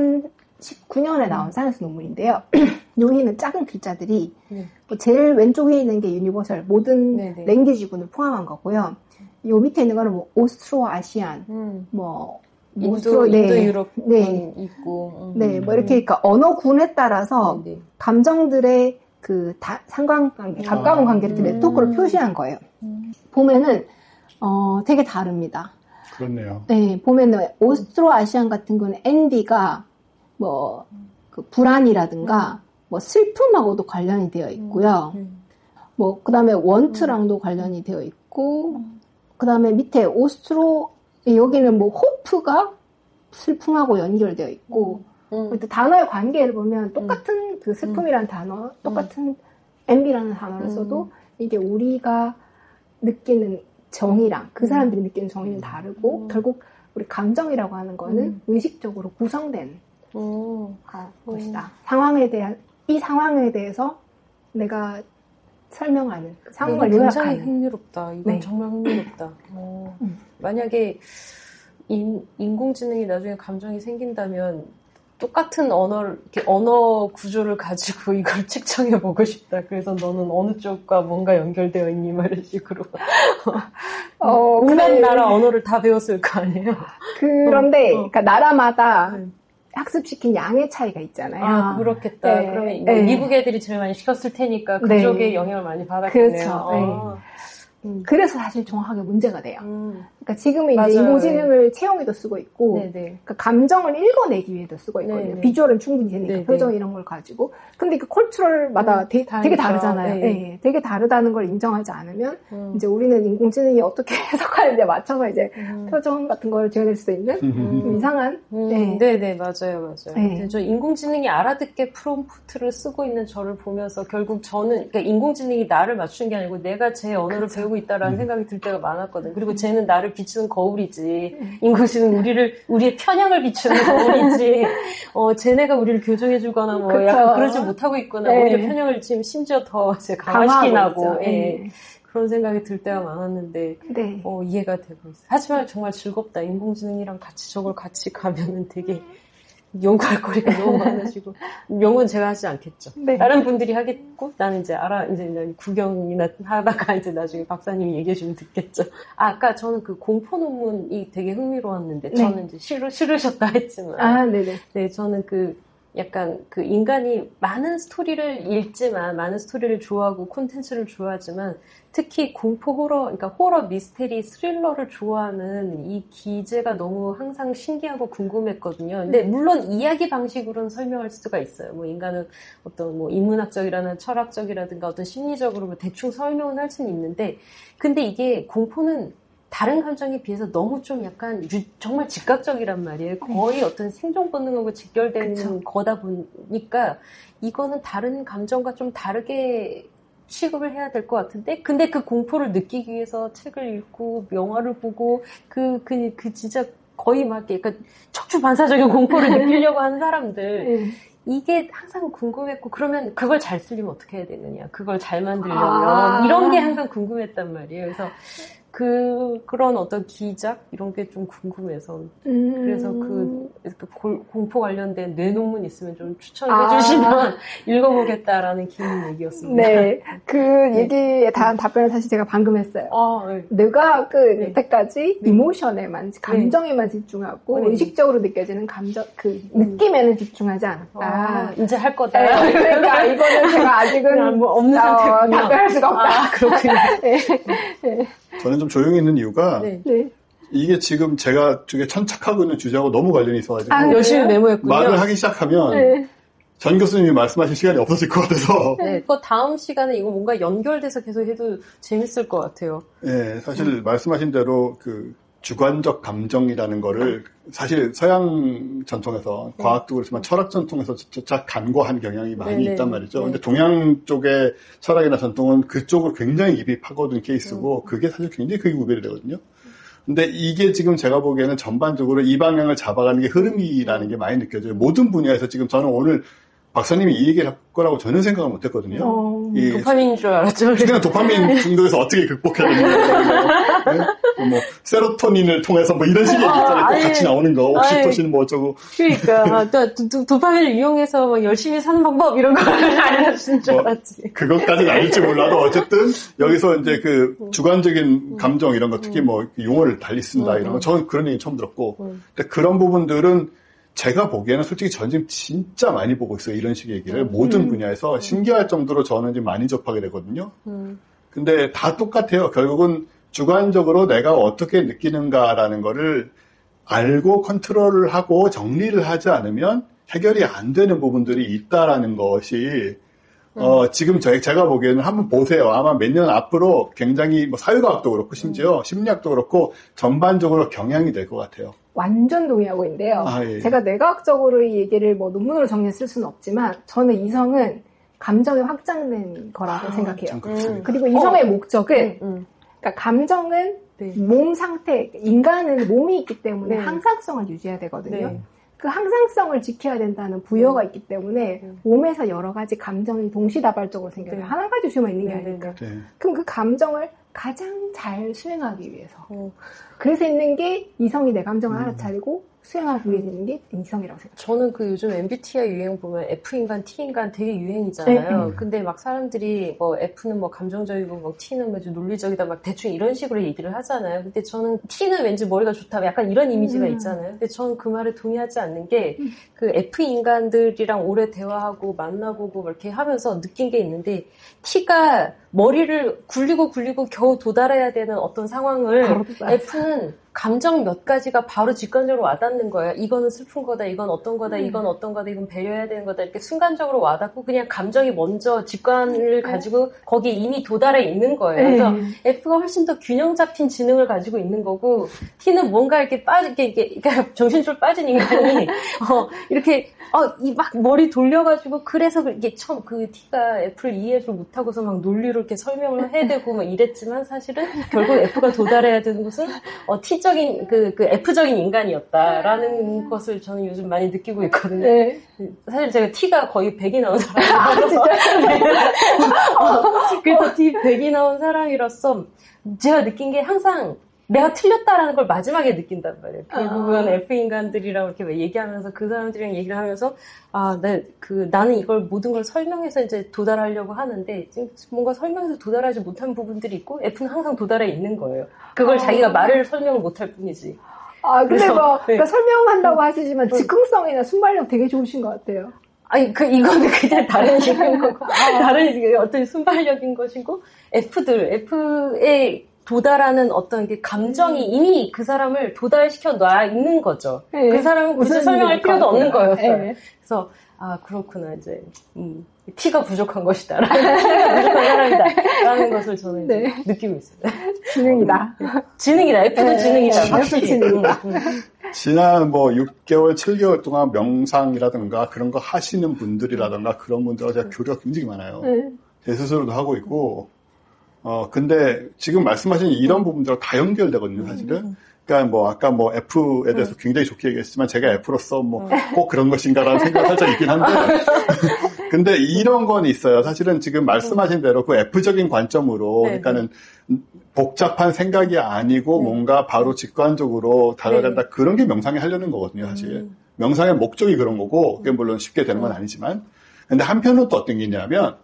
이천십구 년에 나온 음. 사이언스 논문인데요. 여기는 작은 글자들이 네. 제일 왼쪽에 있는 게 유니버설 모든 네네. 랭귀지군을 포함한 거고요. 요 밑에 있는 거는 뭐 오스트로 아시안, 음. 뭐 인도, 오스트로, 네. 인도 유럽 네. 있고, 음. 네, 뭐 이렇게 그러니까 언어군에 따라서 네네. 감정들의 그 다, 상관관계, 가까운 관계를 음. 네트워크로 표시한 거예요. 음. 보면은 어 되게 다릅니다. 그렇네요. 네, 보면은 오스트로 아시안 같은 경우는 엔비가 뭐 그 불안이라든가 음. 뭐 슬픔하고도 관련이 되어 있고요. 음. 뭐 그다음에 원트랑도 음. 관련이 되어 있고 음. 그다음에 밑에 오스트로 여기는 뭐 호프가 슬픔하고 연결되어 있고 음. 음. 단어의 관계를 보면 똑같은 음. 그 슬픔이라는 단어, 똑같은 엔비라는 단어를 써도 이게 우리가 느끼는 정의랑 그 사람들이 느끼는 정의는 다르고 음. 결국 우리 감정이라고 하는 거는 음. 의식적으로 구성된 음. 것이다. 음. 상황에 대한 이 상황에 대해서 내가 설명하는 그 상황을 요약하는. 굉장히 흥미롭다. 이건 네. 정말 흥미롭다. 어. 음. 만약에 인, 인공지능이 나중에 감정이 생긴다면 똑같은 언어를, 이렇게 언어 구조를 가지고 이걸 측정해보고 싶다. 그래서 너는 어느 쪽과 뭔가 연결되어 있니? 막 이런 식으로. 어, 온갖 그래. 나라 언어를 다 배웠을 거 아니에요? 그런데, 어, 어. 그러니까 나라마다 네. 학습시킨 양의 차이가 있잖아요. 아, 그렇겠다. 네. 그러면 네. 미국 애들이 제일 많이 시켰을 테니까 그쪽에 네. 영향을 많이 받았겠네요. 그렇죠. 아. 네. 음. 그래서 사실 정확하게 문제가 돼요. 음. 그러니까 지금은 이제 맞아요. 인공지능을 채용에도 쓰고 있고, 네네. 그러니까 감정을 읽어내기 위해도 쓰고 있거든요. 네네. 비주얼은 충분히 되니까 네네. 표정 이런 걸 가지고. 근데 그 컬처럴마다 음, 되게, 되게 다르잖아요. 네. 네. 되게 다르다는 걸 인정하지 않으면 음. 이제 우리는 인공지능이 어떻게 해석하는지에 맞춰서 이제 음. 표정 같은 걸 지어낼 수도 있는 음. 좀 이상한. 음. 네. 네네 맞아요 맞아요. 네. 저 인공지능이 알아듣게 프롬프트를 쓰고 있는 저를 보면서 결국 저는 그러니까 인공지능이 나를 맞춘 게 아니고 내가 제 언어를 그렇죠. 배우고 있다라는 음. 생각이 들 때가 많았거든. 그리고 쟤는 나를 비추는 거울이지. 음. 인공지능은 우리를 우리의 편향을 비추는 거울이지. 어, 쟤네가 우리를 교정해주거나 뭐 그쵸. 약간 그러지 못하고 있거나 네. 오히려 편향을 지금 심지어 더 이제 강화시키고 하고 예. 네. 그런 생각이 들 때가 많았는데 네. 어, 이해가 되고 있어요. 하지만 정말 즐겁다. 인공지능이랑 같이 저걸 같이 가면은 되게 연구할 거리가 너무 많아지고 연구는 제가 하지 않겠죠. 네. 다른 분들이 하겠고 나는 이제 알아 이제 구경이나 하다가 이제 나중에 박사님이 얘기해 주면 듣겠죠. 아, 아까 저는 그 공포 논문이 되게 흥미로웠는데 네. 저는 이제 싫으, 싫으셨다 했지만 아, 네네. 네, 저는 그 약간 그 인간이 많은 스토리를 읽지만 많은 스토리를 좋아하고 콘텐츠를 좋아하지만 특히 공포 호러 그러니까 호러 미스테리 스릴러를 좋아하는 이 기제가 너무 항상 신기하고 궁금했거든요. 근데 물론 이야기 방식으로는 설명할 수가 있어요. 뭐 인간은 어떤 뭐 인문학적이라는 철학적이라든가 어떤 심리적으로 뭐 대충 설명은 할 수는 있는데 근데 이게 공포는 다른 감정에 비해서 너무 좀 약간 유, 정말 즉각적이란 말이에요. 거의 어떤 생존 본능하고 직결되는 그쵸. 거다 보니까 이거는 다른 감정과 좀 다르게 취급을 해야 될 것 같은데 근데 그 공포를 느끼기 위해서 책을 읽고 영화를 보고 그, 그, 그 진짜 거의 막 약간 척추반사적인 공포를 느끼려고 하는 사람들 이게 항상 궁금했고 그러면 그걸 잘 쓰려면 어떻게 해야 되느냐 그걸 잘 만들려면 아~ 이런 게 항상 궁금했단 말이에요. 그래서 그, 그런 어떤 기작? 이런 게 좀 궁금해서. 음. 그래서 그, 그 골, 공포 관련된 뇌 논문 있으면 좀 추천해 아. 주시면 읽어보겠다라는 긴 얘기였습니다. 네. 그 네. 얘기에 대한 답변을 사실 제가 방금 했어요. 아, 네. 뇌가 그, 네. 여태까지 네. 이모션에만, 감정에만 네. 집중하고, 네. 의식적으로 느껴지는 감정, 그, 느낌에는 집중하지 않았다. 아, 이제 할 거다. 네. 그러니까 이거는 제가 아직은 뭐 없는 상태군요. 어, 답변할 수가 없다. 아, 그렇군요. 네. 네. 저는 좀 조용히 있는 이유가 네. 이게 지금 제가 쪽에 천착하고 있는 주제하고 너무 관련이 있어가지고 아, 열심히 메모했군요. 말을 하기 시작하면 네. 전 교수님이 말씀하실 시간이 없어질 것 같아서 네, 그 다음 시간에 이거 뭔가 연결돼서 계속 해도 재밌을 것 같아요. 네, 사실 음. 말씀하신 대로 그 주관적 감정이라는 거를 사실 서양 전통에서 네. 과학도 그렇지만 철학 전통에서 조차 간과한 경향이 많이 네네. 있단 말이죠. 네. 근데 동양 쪽의 철학이나 전통은 그쪽을 굉장히 깊이 파고든 케이스고 음. 그게 사실 굉장히 크게 구별이 되거든요. 근데 이게 지금 제가 보기에는 전반적으로 이 방향을 잡아가는 게 흐름이라는 게 많이 느껴져요. 모든 분야에서 지금 저는 오늘 박사님이 이 얘기를 할 거라고 전혀 생각을 못 했거든요. 어, 이 도파민인 줄 알았죠. 그냥 도파민 중독에서 어떻게 극복해야 되는가, 네? 뭐 세로토닌을 통해서 뭐 이런 식의 얘기 있잖아요. 꼭 아니, 같이 나오는 거, 옥시토신 뭐 어쩌고. 그러니까 또 도, 도, 도파민을 이용해서 막 열심히 사는 방법 이런 걸 알려주는 줄 뭐, 알았지. 그것까지는 아닐지 몰라도 어쨌든 여기서 이제 그 주관적인 감정 이런 거 특히 뭐 용어를 달리 쓴다 이런 거 저는 그런 얘기 처음 들었고, 근데 그런 부분들은 제가 보기에는 솔직히 전 지금 진짜 많이 보고 있어요. 이런 식의 얘기를. 음. 모든 분야에서 신기할 정도로 저는 지금 많이 접하게 되거든요. 음. 근데 다 똑같아요. 결국은 주관적으로 내가 어떻게 느끼는가라는 거를 알고 컨트롤을 하고 정리를 하지 않으면 해결이 안 되는 부분들이 있다라는 것이 음. 어, 지금 저, 제가 보기에는 한번 보세요. 아마 몇 년 앞으로 굉장히 뭐 사회과학도 그렇고 심지어 심리학도 그렇고 전반적으로 경향이 될 것 같아요. 완전 동의하고 있는데요. 아, 예. 제가 뇌과학적으로 이 얘기를 뭐 논문으로 정리해 쓸 수는 없지만 저는 이성은 감정이 확장된 거라고 아, 생각해요. 참 그렇습니다. 그리고 이성의 목적은 음. 그러니까 감정은 네. 몸 상태, 인간은 몸이 있기 때문에 네. 항상성을 유지해야 되거든요. 네. 그 항상성을 지켜야 된다는 부여가 음. 있기 때문에 음. 몸에서 여러 가지 감정이 동시다발적으로 생겨요. 네. 하나 가지만 있는 게 네, 네, 아니니까. 네. 그럼 그 감정을 가장 잘 수행하기 위해서. 어. 그래서 있는 게 이성이 내 감정을 음. 알아차리고 수행하기 위해 있는 게 이성이라고 생각해요. 저는 그 요즘 엠비티아이 유행 보면 F인간, T인간 되게 유행이잖아요. 네. 근데 막 사람들이 뭐 F는 뭐 감정적이고 뭐 T는 뭐 좀 논리적이다 막 대충 이런 식으로 얘기를 하잖아요. 근데 저는 T는 왠지 머리가 좋다 약간 이런 이미지가 음. 있잖아요. 근데 저는 그 말에 동의하지 않는 게 그 F인간들이랑 오래 대화하고 만나보고 막 이렇게 하면서 느낀 게 있는데 T가 머리를 굴리고 굴리고 겨우 도달해야 되는 어떤 상황을 바로 도달. F는 감정 몇 가지가 바로 직관적으로 와닿는 거예요. 이거는 슬픈 거다, 이건 어떤 거다, 음. 이건 어떤 거다, 이건 배려해야 되는 거다. 이렇게 순간적으로 와닿고 그냥 감정이 먼저 직관을 가지고 거기에 이미 도달해 있는 거예요. 그래서 네. F가 훨씬 더 균형 잡힌 지능을 가지고 있는 거고 T는 뭔가 이렇게 빠지, 이렇게, 이렇게 그러니까 정신줄 빠진 인간이 어, 이렇게 어, 이 막 머리 돌려가지고 그래서 이게 처음 그 T가 F를 이해를 못하고서 막 논리로 이렇게 설명을 해야 되고 막 이랬지만 사실은 결국 F가 도달해야 되는 것은 어, T적인 그, 그 F적인 인간이었다라는 것을 저는 요즘 많이 느끼고 있거든요. 네. 사실 제가 T가 거의 백이 나온 사람이라서 어, 그래서 T 백이 나온 사람이라서 제가 느낀 게 항상 내가 틀렸다라는 걸 마지막에 느낀단 말이에요. 결국은 아. F인간들이라고 이렇게 왜 얘기하면서 그 사람들이랑 얘기를 하면서 아, 네, 그 나는 이걸 모든 걸 설명해서 이제 도달하려고 하는데 지금 뭔가 설명해서 도달하지 못한 부분들이 있고 F는 항상 도달해 있는 거예요. 그걸 아. 자기가 말을 설명을 못할 뿐이지. 아, 근데 그래서, 뭐, 네. 그러니까 설명한다고 하시지만 즉흥성이나 순발력 되게 좋으신 것 같아요. 아니, 그, 이거는 그냥 다른 얘기인 거고, 다른 어떤 순발력인 것이고, F들, F의 도달하는 어떤 게 감정이 이미 그 사람을 도달시켜 놔 있는 거죠. 네. 그 사람은 굳이 무슨 설명할 얘기일까? 필요도 없는 거였어요. 네. 그래서, 아, 그렇구나, 이제, 음, T가 부족한 것이다. 라는, T가 부족한 사람이다. 라는 것을 저는 이제 네. 느끼고 있습니다. 지능이다. 지능이다. F도 네, 지능이다. F도 확실히. 지능이다. 음, 음. 지난 뭐 육 개월, 칠 개월 동안 명상이라든가 그런 거 하시는 분들이라든가 그런 분들과 제가 교류가 굉장히 많아요. 네. 제 스스로도 하고 있고, 어, 근데 지금 말씀하신 이런 부분들하고 다 연결되거든요, 사실은. 그러니까 뭐 아까 뭐 F에 대해서 굉장히 좋게 얘기했지만 제가 F로서 뭐 꼭 그런 것인가라는 생각이 살짝 있긴 한데 근데 이런 건 있어요. 사실은 지금 말씀하신 대로 그 F적인 관점으로 네, 그러니까는 복잡한 생각이 아니고 네. 뭔가 바로 직관적으로 다가간다. 그런 게 명상에 하려는 거거든요, 사실. 음. 명상의 목적이 그런 거고 그게 물론 쉽게 되는 건 아니지만 근데 한편으로 또 어떤 게 있냐면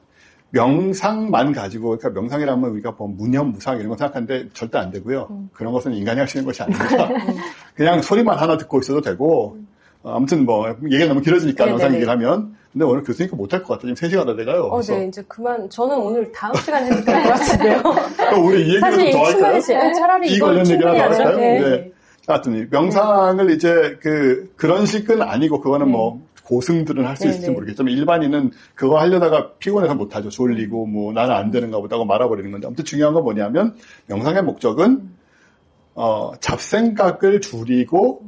명상만 가지고, 그러니까 명상이라면 우리가 뭐 무념무상 이런 거 생각하는데 절대 안 되고요. 음. 그런 것은 인간이 할 수 있는 것이 아닙니다. 그냥 소리만 하나 듣고 있어도 되고, 어, 아무튼 뭐, 얘기가 너무 길어지니까 네네네. 명상 얘기를 하면. 근데 오늘 교수님께 못할 것 같아요. 지금 세 시간 다 돼가요. 어, 그래서 네, 이제 그만, 저는 오늘 다음 시간 해도 될 것 같은데요. 그럼 우리 이 얘기를 사실 좀 이게 더 할까요? 충분히, 차라리 이 이걸 관련 얘기를 충분히 더 하죠. 할까요? 네. 네. 하여튼, 명상을 이제 그, 그런 식은 아니고, 그거는 네. 뭐, 고승들은 할 수 네, 있을지 네. 모르겠지만, 일반인은 그거 하려다가 피곤해서 못하죠. 졸리고, 뭐, 나는 안 되는가 보다 하고 말아버리는 건데. 아무튼 중요한 건 뭐냐면, 명상의 목적은, 어, 잡생각을 줄이고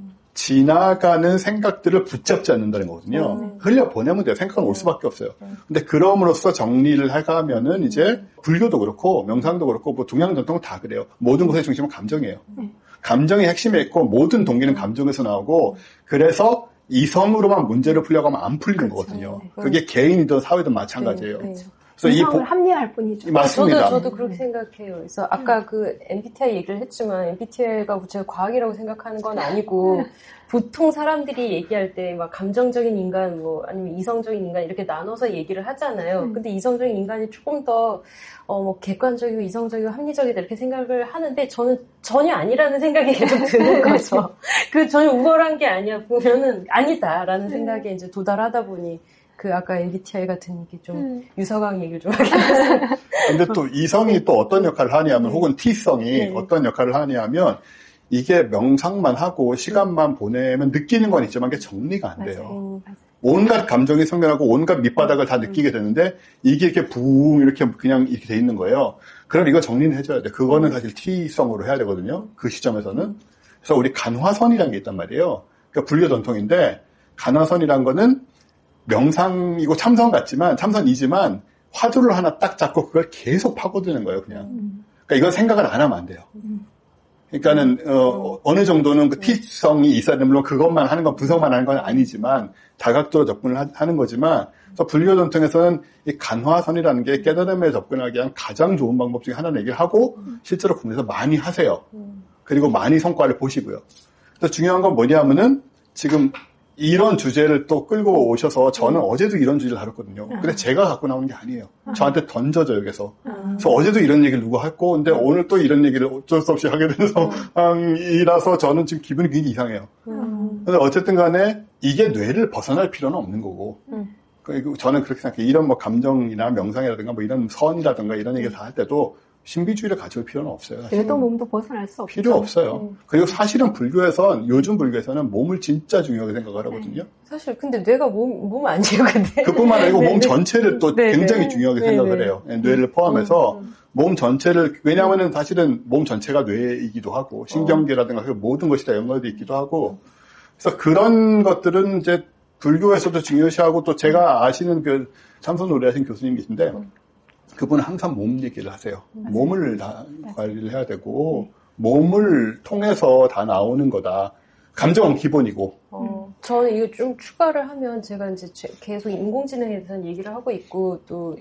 지나가는 생각들을 붙잡지 않는다는 거거든요. 음. 흘려보내면 돼요. 생각은 올 수밖에 없어요. 근데 그럼으로써 정리를 해가면은 이제 불교도 그렇고 명상도 그렇고 뭐 동양 전통은 다 그래요. 모든 것의 중심은 감정이에요. 감정이 핵심에 있고 모든 동기는 감정에서 나오고 그래서 이성으로만 문제를 풀려고 하면 안 풀리는 그렇죠. 거거든요. 네. 그게 개인이든 사회든 마찬가지예요. 네, 네. 그래서 이 이성을 보- 합리화할 뿐이죠. 맞습니다. 저도, 저도 그렇게 생각해요. 그래서 아까 그 엠비티아이 얘기를 했지만 엠비티아이가 제가 과학이라고 생각하는 건 아니고 보통 사람들이 얘기할 때 막 감정적인 인간 뭐 아니면 이성적인 인간 이렇게 나눠서 얘기를 하잖아요. 음. 근데 이성적인 인간이 조금 더 어, 뭐 객관적이고 이성적이고 합리적이다 이렇게 생각을 하는데 저는 전혀 아니라는 생각이 계속 드는 거죠. 그 전혀 우월한 게 아니야 보면은 아니다라는 생각에 이제 도달하다 보니 그 아까 엠비티아이가 든 게 좀 음. 유서강 얘기를 좀 하게 됐어요. 근데 또 이성이 또 어떤 역할을 하냐면 네. 혹은 T성이 네. 어떤 역할을 하냐면 이게 명상만 하고 시간만 보내면 느끼는 건 있지만 그게 정리가 안 돼요. 음, 온갖 감정이 생겨나고 온갖 밑바닥을 다 느끼게 되는데 이게 이렇게 붕 이렇게 그냥 이렇게 돼 있는 거예요. 그럼 이거 정리는 해줘야 돼. 그거는 사실 T성으로 해야 되거든요. 그 시점에서는. 그래서 우리 간화선이라는 게 있단 말이에요. 그러니까 불교 전통인데 간화선이란 거는 명상이고 참선 같지만 참선이지만 화두를 하나 딱 잡고 그걸 계속 파고드는 거예요. 그냥. 그러니까 이건 생각을 안 하면 안 돼요. 그러니까는 어, 어느 정도는 그 T성이 있어야 되는 물론 그것만 하는 건 분석만 하는 건 아니지만 다각도로 접근을 하, 하는 거지만 그래서 불교 전통에서는 이 간화선이라는 게 깨달음에 접근하기 위한 가장 좋은 방법 중에 하나를 얘기를 하고 실제로 국내에서 많이 하세요. 그리고 많이 성과를 보시고요. 그래서 중요한 건 뭐냐면은 지금 이런 주제를 또 끌고 오셔서 저는 어제도 이런 주제를 다뤘거든요. 근데 제가 갖고 나오는 게 아니에요. 저한테 던져져요, 여기서. 그래서 어제도 이런 얘기를 누가 했고, 근데 오늘 또 이런 얘기를 어쩔 수 없이 하게 되는 상황이라서 저는 지금 기분이 굉장히 이상해요. 근데 어쨌든 간에 이게 뇌를 벗어날 필요는 없는 거고. 그리고 저는 그렇게 생각해요. 이런 뭐 감정이나 명상이라든가 뭐 이런 선이라든가 이런 얘기를 다 할 때도 신비주의를 가질 필요는 없어요. 사실. 뇌도 몸도 벗어날 수 없죠. 필요 없어요. 그리고 사실은 불교에선, 요즘 불교에서는 몸을 진짜 중요하게 생각을 하거든요. 사실 근데 뇌가 몸, 몸 아니에요, 근데. 그뿐만 아니고 네, 몸 네. 전체를 또 네, 굉장히 네. 중요하게 네, 생각을 네. 해요. 뇌를 포함해서 음, 음. 몸 전체를, 왜냐하면 사실은 몸 전체가 뇌이기도 하고 신경계라든가 그 모든 것이 다 연결되어 있기도 하고 그래서 그런 것들은 이제 불교에서도 중요시하고 또 제가 아시는 그 참선 오래 하신 교수님 계신데 그분은 항상 몸 얘기를 하세요. 맞아요. 몸을 다 맞아요. 관리를 해야 되고 몸을 통해서 다 나오는 거다. 감정은 기본이고. 어, 저는 이거 좀 추가를 하면 제가 이제 제- 계속 인공지능에 대해서 얘기를 하고 있고 또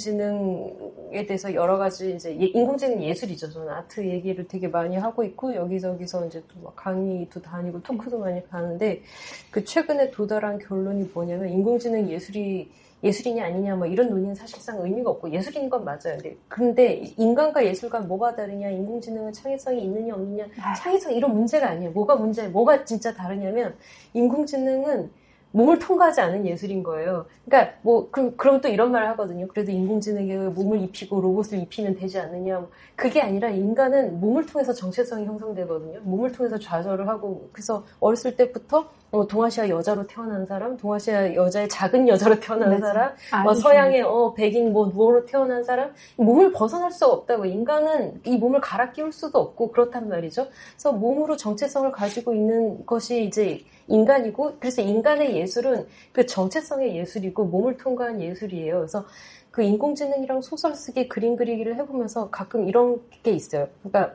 인공지능에 대해서 여러 가지 이제 예- 인공지능 예술이죠. 저는 아트 얘기를 되게 많이 하고 있고 여기저기서 이제 또 막 강의도 다니고 토크도 많이 가는데 그 최근에 도달한 결론이 뭐냐면 인공지능 예술이 예술이냐 아니냐 뭐 이런 논의는 사실상 의미가 없고 예술인 건 맞아요. 근데, 근데 인간과 예술과 뭐가 다르냐, 인공지능은 창의성이 있느냐 없느냐, 창의성 이런 문제가 아니에요. 뭐가 문제, 뭐가 진짜 다르냐면 인공지능은 몸을 통과하지 않은 예술인 거예요. 그러니까 뭐 그럼, 그럼 또 이런 말을 하거든요. 그래도 인공지능에 몸을 입히고 로봇을 입히면 되지 않느냐. 그게 아니라 인간은 몸을 통해서 정체성이 형성되거든요. 몸을 통해서 좌절을 하고 그래서 어렸을 때부터 어, 동아시아 여자로 태어난 사람, 동아시아 여자의 작은 여자로 태어난 맞아. 사람, 아, 뭐 서양의 어, 백인 뭐 누어로 태어난 사람, 몸을 벗어날 수가 없다고. 인간은 이 몸을 갈아 끼울 수도 없고 그렇단 말이죠. 그래서 몸으로 정체성을 가지고 있는 것이 이제 인간이고, 그래서 인간의 예술은 그 정체성의 예술이고 몸을 통과한 예술이에요. 그래서 그 인공지능이랑 소설 쓰기, 그림 그리기를 해보면서 가끔 이런 게 있어요. 그러니까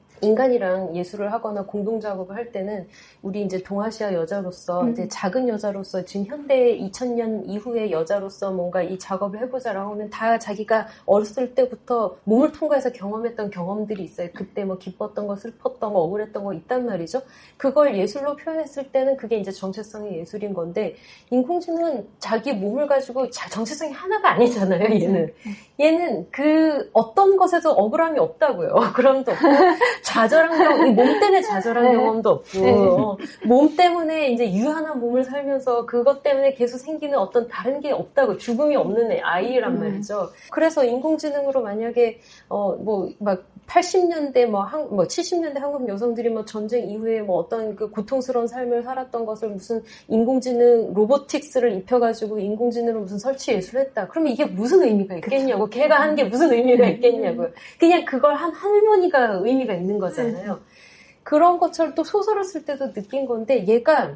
인간이랑 예술을 하거나 공동 작업을 할 때는 우리 이제 동아시아 여자로서 음. 이제 작은 여자로서 지금 현대 이천 년 이후의 여자로서 뭔가 이 작업을 해보자라고 하면 다 자기가 어렸을 때부터 몸을 통과해서 경험했던 경험들이 있어요. 그때 뭐 기뻤던 거, 슬펐던 거, 억울했던 거 있단 말이죠. 그걸 예술로 표현했을 때는 그게 이제 정체성의 예술인 건데 인공지능은 자기 몸을 가지고 자, 정체성이 하나가 아니잖아요. 얘는 얘는 그 어떤 것에도 억울함이 없다고요. 억울함도 없고 좌절한 경험, 몸 때문에 좌절한 네. 경험도 없고, 네. 어, 몸 때문에 이제 유한한 몸을 살면서 그것 때문에 계속 생기는 어떤 다른 게 없다고, 죽음이 없는 애, 아이란 말이죠. 그래서 인공지능으로 만약에, 어, 뭐, 막, 팔십 년대, 뭐, 한, 뭐, 칠십 년대 한국 여성들이 뭐 전쟁 이후에 뭐 어떤 그 고통스러운 삶을 살았던 것을 무슨 인공지능 로보틱스를 입혀가지고 인공지능으로 무슨 설치 예술을 했다. 그러면 이게 무슨 의미가 있겠냐고. 걔가 한 게 무슨 의미가 있겠냐고요. 그냥 그걸 한 할머니가 의미가 있는 거잖아요. 그런 것처럼 또 소설을 쓸 때도 느낀 건데 얘가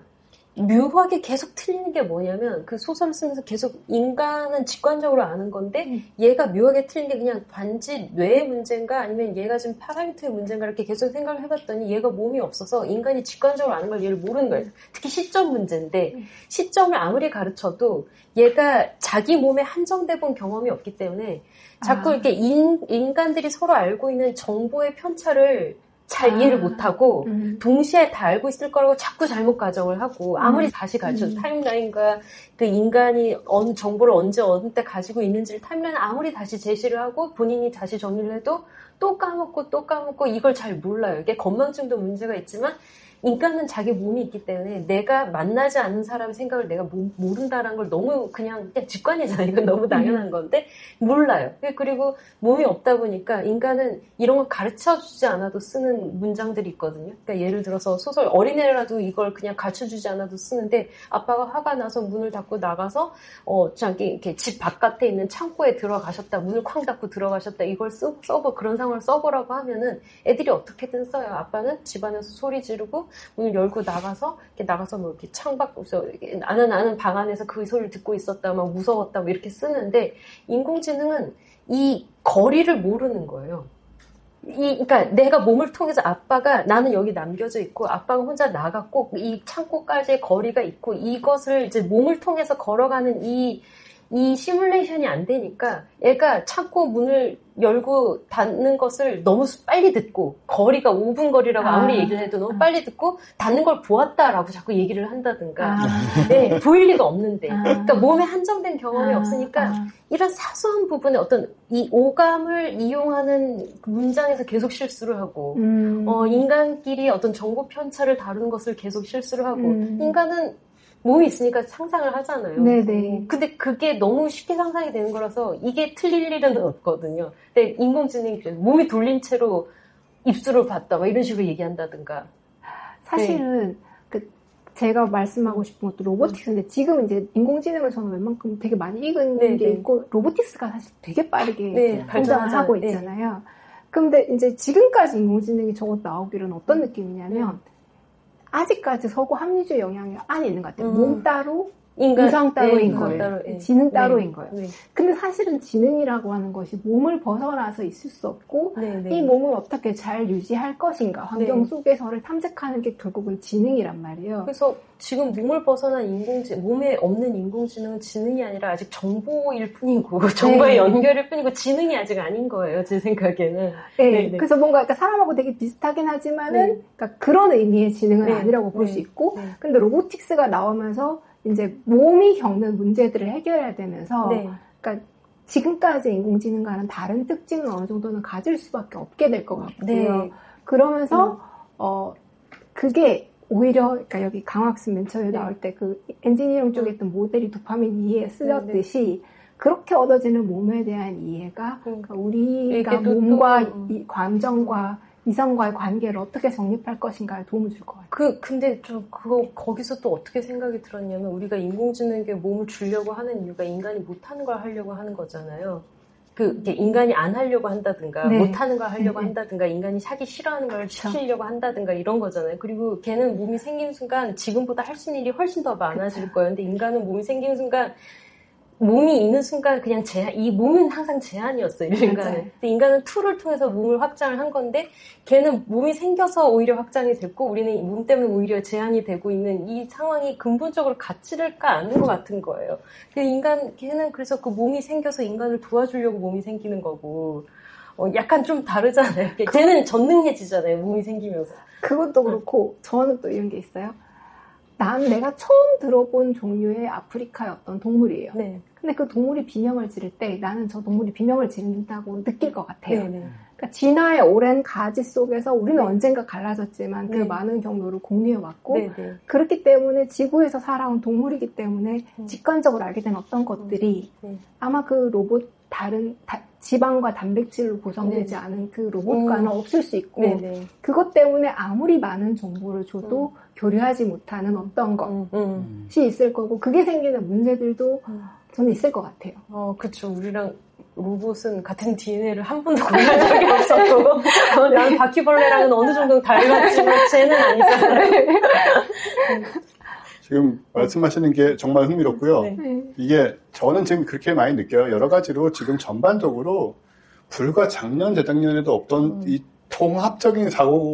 묘하게 계속 틀리는 게 뭐냐면 그 소설을 쓰면서 계속 인간은 직관적으로 아는 건데 음. 얘가 묘하게 틀린 게 그냥 단지 뇌의 문제인가 아니면 얘가 지금 파라미터의 문제인가 이렇게 계속 생각을 해봤더니 얘가 몸이 없어서 인간이 직관적으로 아는 걸 얘를 모르는 거예요. 특히 시점 문제인데 음. 시점을 아무리 가르쳐도 얘가 자기 몸에 한정돼 본 경험이 없기 때문에 자꾸 아. 이렇게 인, 인간들이 서로 알고 있는 정보의 편차를 잘 아, 이해를 못하고 음. 동시에 다 알고 있을 거라고 자꾸 잘못 가정을 하고 아무리 음. 다시 가르쳐도 음. 타임라인과 그 인간이 어느 정보를 언제 어느 때 가지고 있는지를 타임라인 아무리 다시 제시를 하고 본인이 다시 정리를 해도 또 까먹고 또 까먹고 이걸 잘 몰라요. 이게 건망증도 문제가 있지만 인간은 자기 몸이 있기 때문에 내가 만나지 않은 사람의 생각을 내가 모, 모른다는 걸 너무 그냥, 그냥 직관이잖아요. 이건 너무 당연한 건데 몰라요. 그리고 몸이 없다 보니까 인간은 이런 걸 가르쳐주지 않아도 쓰는 문장들이 있거든요. 그러니까 예를 들어서 소설 어린애라도 이걸 그냥 가르쳐주지 않아도 쓰는데 아빠가 화가 나서 문을 닫고 나가서 어 저기 이렇게 집 바깥에 있는 창고에 들어가셨다. 문을 쾅 닫고 들어가셨다. 이걸 써, 써보 그런 상황을 써보라고 하면은 애들이 어떻게든 써요. 아빠는 집안에서 소리 지르고 문을 열고 나가서 이렇게 나가서 뭐 이렇게 창밖에서 나는 나는 방 안에서 그 소리를 듣고 있었다, 막 무서웠다, 뭐 이렇게 쓰는데 인공지능은 이 거리를 모르는 거예요. 이, 그러니까 내가 몸을 통해서 아빠가 나는 여기 남겨져 있고 아빠가 혼자 나갔고 이 창고까지의 거리가 있고 이것을 이제 몸을 통해서 걸어가는 이 이 시뮬레이션이 안 되니까 애가 창고 문을 열고 닫는 것을 너무 빨리 듣고 거리가 오 분 거리라고 아무리 아. 얘기를 해도 너무 빨리 듣고 닫는 걸 보았다라고 자꾸 얘기를 한다든가 아. 네, 보일 리가 없는데 아. 그러니까 몸에 한정된 경험이 아. 없으니까 아. 이런 사소한 부분에 어떤 이 오감을 이용하는 문장에서 계속 실수를 하고 음. 어, 인간끼리 어떤 정보 편차를 다루는 것을 계속 실수를 하고 음. 인간은 몸이 있으니까 상상을 하잖아요. 네네. 근데 그게 너무 쉽게 상상이 되는 거라서 이게 틀릴 일은 없거든요. 근데 인공지능이 몸이 돌린 채로 입술을 봤다, 막 이런 식으로 얘기한다든가. 사실은 네. 그 제가 말씀하고 싶은 것도 로보틱스인데 지금 이제 인공지능을 저는 웬만큼 되게 많이 읽은 네네. 게 있고 로보틱스가 사실 되게 빠르게 네, 발전을 하고 있잖아요. 네. 근데 이제 지금까지 인공지능이 저것 나오기로는 어떤 느낌이냐면 음. 아직까지 서구 합리주의 영향이 안에 있는 것 같아요. 음. 몸 따로, 인간, 의상 따로인 네, 거예요. 따로, 네. 지능 따로인 네. 거예요. 네. 근데 사실은 지능이라고 하는 것이 몸을 벗어나서 있을 수 없고 네, 네. 이 몸을 어떻게 잘 유지할 것인가 환경 네. 속에서를 탐색하는 게 결국은 지능이란 말이에요. 그래서 지금 몸을 벗어난 인공지능, 몸에 없는 인공지능은 지능이 아니라 아직 정보일 뿐이고 정보의 네. 연결일 뿐이고 지능이 아직 아닌 거예요. 제 생각에는. 네. 네, 네. 그래서 뭔가 사람하고 되게 비슷하긴 하지만은 네. 그러니까 그런 의미의 지능은 네. 아니라고 볼 수 네. 있고 네. 근데 로보틱스가 나오면서 이제 몸이 겪는 문제들을 해결해야 되면서 네. 그러니까 지금까지 인공지능과는 다른 특징을 어느 정도는 가질 수밖에 없게 될 것 같고요. 네. 그러면서 음. 어 그게 오히려 그러니까 여기 강학습 맨 처음에 네. 나올 때 그 엔지니어링 쪽에 있던 모델이 도파민 이해에 쓰였듯이 네, 네. 그렇게 얻어지는 몸에 대한 이해가 음. 그러니까 우리가 몸과 또, 음. 이 감정과 이성과의 관계를 어떻게 정립할 것인가에 도움을 줄 것 같아요. 그, 근데 저 그거 거기서 또 어떻게 생각이 들었냐면 우리가 인공지능에게 몸을 주려고 하는 이유가 인간이 못하는 걸 하려고 하는 거잖아요. 그, 인간이 안 하려고 한다든가, 네. 못하는 걸 하려고 네. 한다든가, 인간이 하기 싫어하는 걸 시키려고 한다든가 이런 거잖아요. 그리고 걔는 몸이 생긴 순간 지금보다 할 수 있는 일이 훨씬 더 많아질 그쵸. 거예요. 근데 인간은 몸이 생긴 순간 몸이 있는 순간 그냥 제한, 이 몸은 항상 제한이었어요, 인간은. 근데 인간은 툴을 통해서 몸을 확장을 한 건데, 걔는 몸이 생겨서 오히려 확장이 됐고, 우리는 몸 때문에 오히려 제한이 되고 있는 이 상황이 근본적으로 같지를까 않은 것 같은 거예요. 그 인간, 걔는 그래서 그 몸이 생겨서 인간을 도와주려고 몸이 생기는 거고, 어, 약간 좀 다르잖아요. 걔는 전능해지잖아요, 몸이 생기면서. 그것도 그렇고, 저는 또 이런 게 있어요. 난 내가 처음 들어본 종류의 아프리카의 어떤 동물이에요. 네. 근데 그 동물이 비명을 지를 때 나는 저 동물이 비명을 지른다고 느낄 것 같아요. 네, 네. 그러니까 진화의 오랜 가지 속에서 우리는 네. 언젠가 갈라졌지만 네. 그 많은 경로를 공유해왔고 네, 네. 그렇기 때문에 지구에서 살아온 동물이기 때문에 음. 직관적으로 알게 된 어떤 것들이 음. 아마 그 로봇 다른 다, 지방과 단백질로 구성되지 네. 않은 그 로봇과는 음. 없을 수 있고 네, 네. 그것 때문에 아무리 많은 정보를 줘도 음. 교류하지 못하는 어떤 것이 음, 음. 있을 거고 그게 생기는 문제들도 음. 저는 있을 것 같아요. 어, 그렇죠. 우리랑 로봇은 같은 디엔에이를 한 번도 공유한 적이 없었고 어, 나는 바퀴벌레랑은 어느 정도 닮았지만 쟤는 아니잖아요. 지금 말씀하시는 게 정말 흥미롭고요. 네. 이게 저는 지금 그렇게 많이 느껴요. 여러 가지로 지금 전반적으로 불과 작년, 재작년에도 없던 음. 이 통합적인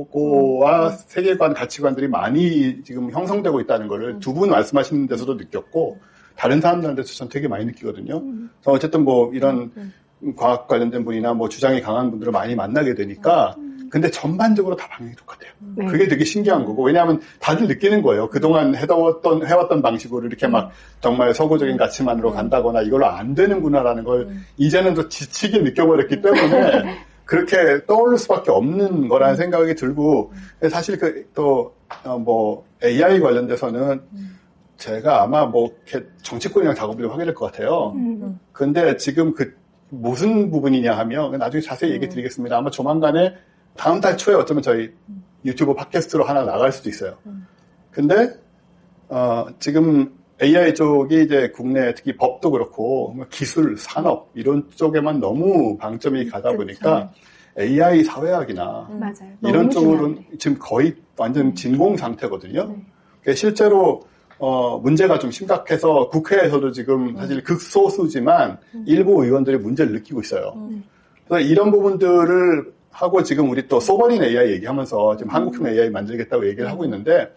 사고와 음. 세계관, 가치관들이 많이 지금 형성되고 있다는 거를 음. 두 분 말씀하시는 데서도 느꼈고 다른 사람들한테도 전 되게 많이 느끼거든요. 음. 어쨌든 뭐 이런 음. 과학 관련된 분이나 뭐 주장이 강한 분들을 많이 만나게 되니까 음. 근데 전반적으로 다 방향이 똑같아요. 네. 그게 되게 신기한 거고 왜냐하면 다들 느끼는 거예요. 그동안 해왔던 해왔던 방식으로 이렇게 음. 막 정말 서구적인 가치만으로 음. 간다거나 이걸로 안 되는구나라는 걸 음. 이제는 또 지치게 느껴버렸기 때문에 그렇게 떠오를 수밖에 없는 거라는 생각이 들고 사실 그 또 뭐 에이아이 관련돼서는 제가 아마 뭐 정치권이랑 작업을 좀 하게 될 것 같아요. 음. 근데 지금 그 무슨 부분이냐 하면 나중에 자세히 얘기 드리겠습니다. 아마 조만간에 다음 달 초에 어쩌면 저희 유튜브 팟캐스트로 하나 나갈 수도 있어요. 근데 어, 지금 에이아이 쪽이 이제 국내 특히 법도 그렇고 기술, 산업 이런 쪽에만 너무 방점이 가다 보니까 그쵸. 에이아이 사회학이나 음. 맞아요. 이런 쪽으로는 지금 거의 완전 진공 상태거든요. 네. 그러니까 실제로 어, 문제가 좀 심각해서 국회에서도 지금 사실 극소수지만 음. 일부 의원들이 문제를 느끼고 있어요. 음. 그래서 이런 부분들을 하고 지금 우리 또 소버린 에이아이 얘기하면서 지금 음. 한국형 에이아이 만들겠다고 얘기를 음. 하고 있는데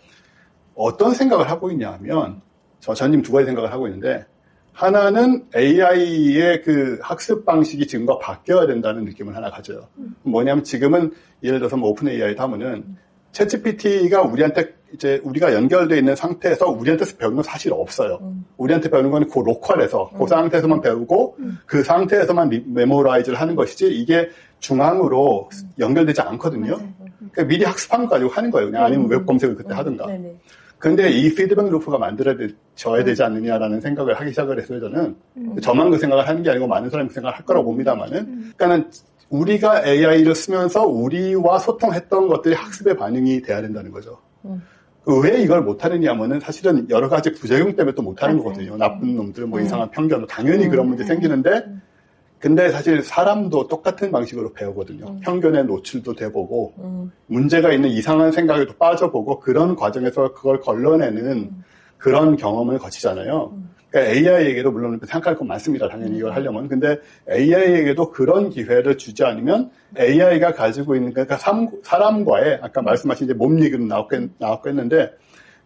어떤 생각을 하고 있냐 하면 저 전님 두 가지 생각을 하고 있는데 하나는 에이아이의 그 학습 방식이 지금과 바뀌어야 된다는 느낌을 하나 가져요. 음. 뭐냐면 지금은 예를 들어서 뭐 오픈 에이아이도 하면은 음. 챗지피티가 우리한테 이제 우리가 연결되어 있는 상태에서 우리한테서 배우는 건 사실 없어요. 음. 우리한테 배우는 건 그 로컬에서 음. 그 상태에서만 배우고 음. 그 상태에서만 리, 메모라이즈를 하는 것이지 이게 중앙으로 음. 연결되지 않거든요. 그러니까 미리 학습한 거 가지고 하는 거예요. 그냥 아니면 웹 검색을 그때 음. 하든가. 네네. 근데 이 피드백 루프가 만들어져야 되지 않느냐라는 생각을 하기 시작을 했어요, 저는. 음. 저만 그 생각을 하는 게 아니고 많은 사람이 그 생각을 할 거라고 봅니다만은. 음. 그러니까는 우리가 에이아이를 쓰면서 우리와 소통했던 것들이 학습의 반영이 돼야 된다는 거죠. 음. 왜 이걸 못하느냐 하면은 사실은 여러 가지 부작용 때문에 또 못하는 맞아요. 거거든요. 나쁜 놈들, 뭐 음. 이상한 편견, 당연히 음. 그런 문제 생기는데, 근데 사실 사람도 똑같은 방식으로 배우거든요. 음. 편견에 노출도 돼보고, 음. 문제가 있는 이상한 생각에도 빠져보고, 그런 과정에서 그걸 걸러내는 음. 그런 경험을 거치잖아요. 음. 그러니까 에이아이에게도 물론 생각할 건 많습니다. 당연히 이걸 하려면. 근데 에이아이에게도 그런 기회를 주지 않으면 에이아이가 가지고 있는, 그러니까 사람과의, 아까 말씀하신 이제 몸 얘기도 나왔겠, 나왔겠는데,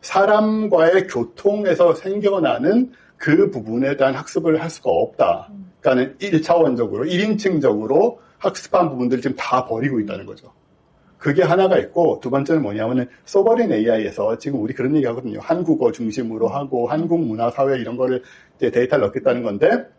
사람과의 교통에서 생겨나는 그 부분에 대한 학습을 할 수가 없다. 그러니까는 일 차원적으로, 일 인칭적으로 학습한 부분들을 지금 다 버리고 있다는 거죠. 그게 하나가 있고, 두 번째는 뭐냐면은, 소버린 에이아이에서 지금 우리 그런 얘기 하거든요. 한국어 중심으로 하고, 한국 문화, 사회 이런 거를 이제 데이터를 넣겠다는 건데,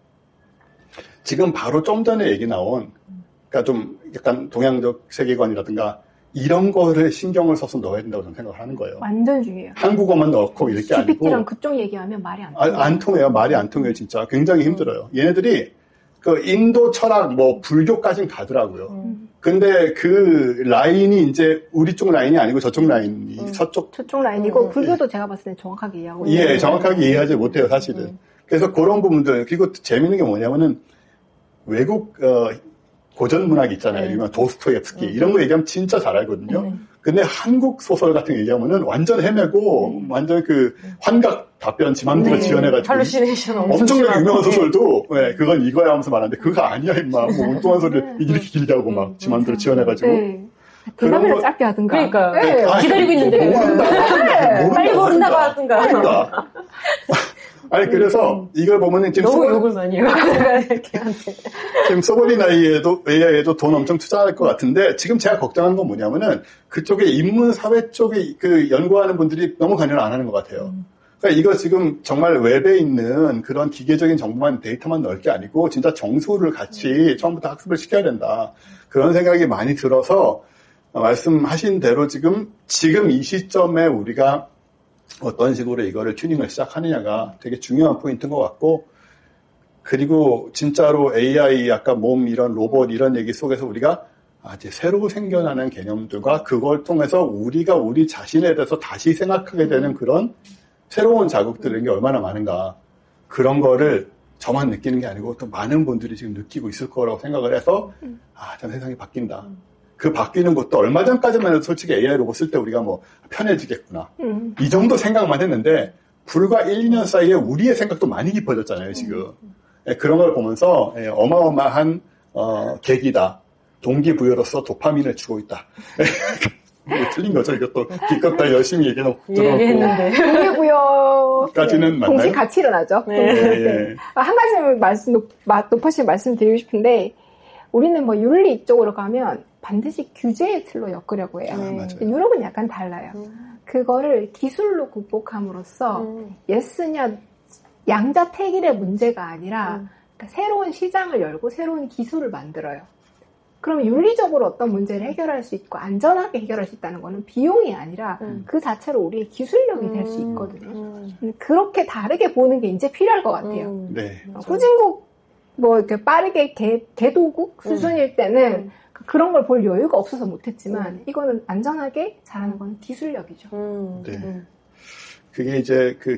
지금 바로 좀 전에 얘기 나온, 그러니까 좀 약간 동양적 세계관이라든가, 이런 거를 신경을 써서 넣어야 된다고 저는 생각을 하는 거예요. 완전 중요해요. 한국어만 넣고 이렇게 아니고. 지피티랑 그쪽 얘기하면 말이 안 통해요. 아, 안 통해요. 말이 안 통해요, 진짜. 굉장히 힘들어요. 얘네들이 그 인도 철학, 뭐, 불교까지는 가더라고요. 음. 근데 그 라인이 이제 우리 쪽 라인이 아니고 저쪽 라인이 음. 서쪽. 저쪽 라인이고, 음. 불교도 예. 제가 봤을 때 정확하게 이해하고 있어요. 예, 정확하게 이해하지 못해요, 사실은. 음. 그래서 그런 부분들, 그리고 재밌는 게 뭐냐면은 외국, 어, 고전 문학 있잖아요. 네. 유명한 도스토옙스키. 음. 이런 거 얘기하면 진짜 잘 알거든요. 네. 근데 한국 소설 같은 거 얘기하면은 완전 헤매고, 네. 완전 그 환각 답변 지 맘대로 네. 지어내가지고. 할루시네이션 엄청나게 유명한 소설도, 네, 그건 이거야 하면서 말하는데, 그거 아니야, 임마. 뭐 엉뚱한 소리를 이렇게 길게 하고 막 지 맘대로 지어내가지고. 네. 대답을 짧게 하든가. 그러니까. 네. 네. 기다리고 있는데. 모른다. 빨리 모른다고 하든가. 아니, 그래서 이걸 보면은 지금. 너무 소설... 욕을 많이 해요. 걔한테. 지금 소버린 에이아이에도, 에이아이에도 돈 엄청 투자할 것 같은데, 지금 제가 걱정하는 건 뭐냐면은, 그쪽에 인문사회 쪽에 그 연구하는 분들이 너무 관여를 안 하는 것 같아요. 음. 그러니까 이거 지금 정말 웹에 있는 그런 기계적인 정보만, 데이터만 넣을 게 아니고, 진짜 정수를 같이 음. 처음부터 학습을 시켜야 된다. 그런 생각이 많이 들어서, 말씀하신 대로 지금, 지금 이 시점에 우리가 어떤 식으로 이거를 튜닝을 시작하느냐가 되게 중요한 포인트인 것 같고, 그리고 진짜로 에이아이, 아까 몸 이런 로봇 이런 얘기 속에서 우리가 아, 이제 새로 생겨나는 개념들과 그걸 통해서 우리가 우리 자신에 대해서 다시 생각하게 되는 그런 새로운 자극들이 얼마나 많은가. 그런 거를 저만 느끼는 게 아니고 또 많은 분들이 지금 느끼고 있을 거라고 생각을 해서 음. 아, 참 세상이 바뀐다. 음. 그 바뀌는 것도 얼마 전까지만 해도 솔직히 에이아이 로봇 쓸 때 우리가 뭐 편해지겠구나. 음. 이 정도 생각만 했는데 불과 일, 이 년 사이에 우리의 생각도 많이 깊어졌잖아요, 지금. 음. 예, 그런 걸 보면서 예, 어마어마한 어, 계기다. 동기부여로서 도파민을 주고 있다. 뭐 틀린 거죠. 이것도 기껏다 열심히 얘기해놓고 들어놓고. 동기부여까지는 네. 동시 같이 일어나죠. 네. 네. 한 가지 말씀, 높아시 말씀드리고 싶은데 우리는 뭐 윤리 이쪽으로 가면 반드시 규제의 틀로 엮으려고 해요. 아, 유럽은 약간 달라요. 음. 그거를 기술로 극복함으로써 음. 예스냐 양자택일의 문제가 아니라 음. 그러니까 새로운 시장을 열고 새로운 기술을 만들어요. 그럼 윤리적으로 어떤 문제를 해결할 수 있고 안전하게 해결할 수 있다는 거는 비용이 아니라 음. 그 자체로 우리의 기술력이 음. 될 수 있거든요. 음. 그렇게 다르게 보는 게 이제 필요할 것 같아요. 음. 네. 어, 후진국 뭐 이렇게 빠르게 개, 개도국 수준일 때는 음. 그런 걸 볼 여유가 없어서 못했지만 음. 이거는 안전하게 잘하는 건 기술력이죠. 음. 네. 음. 그게 이제 그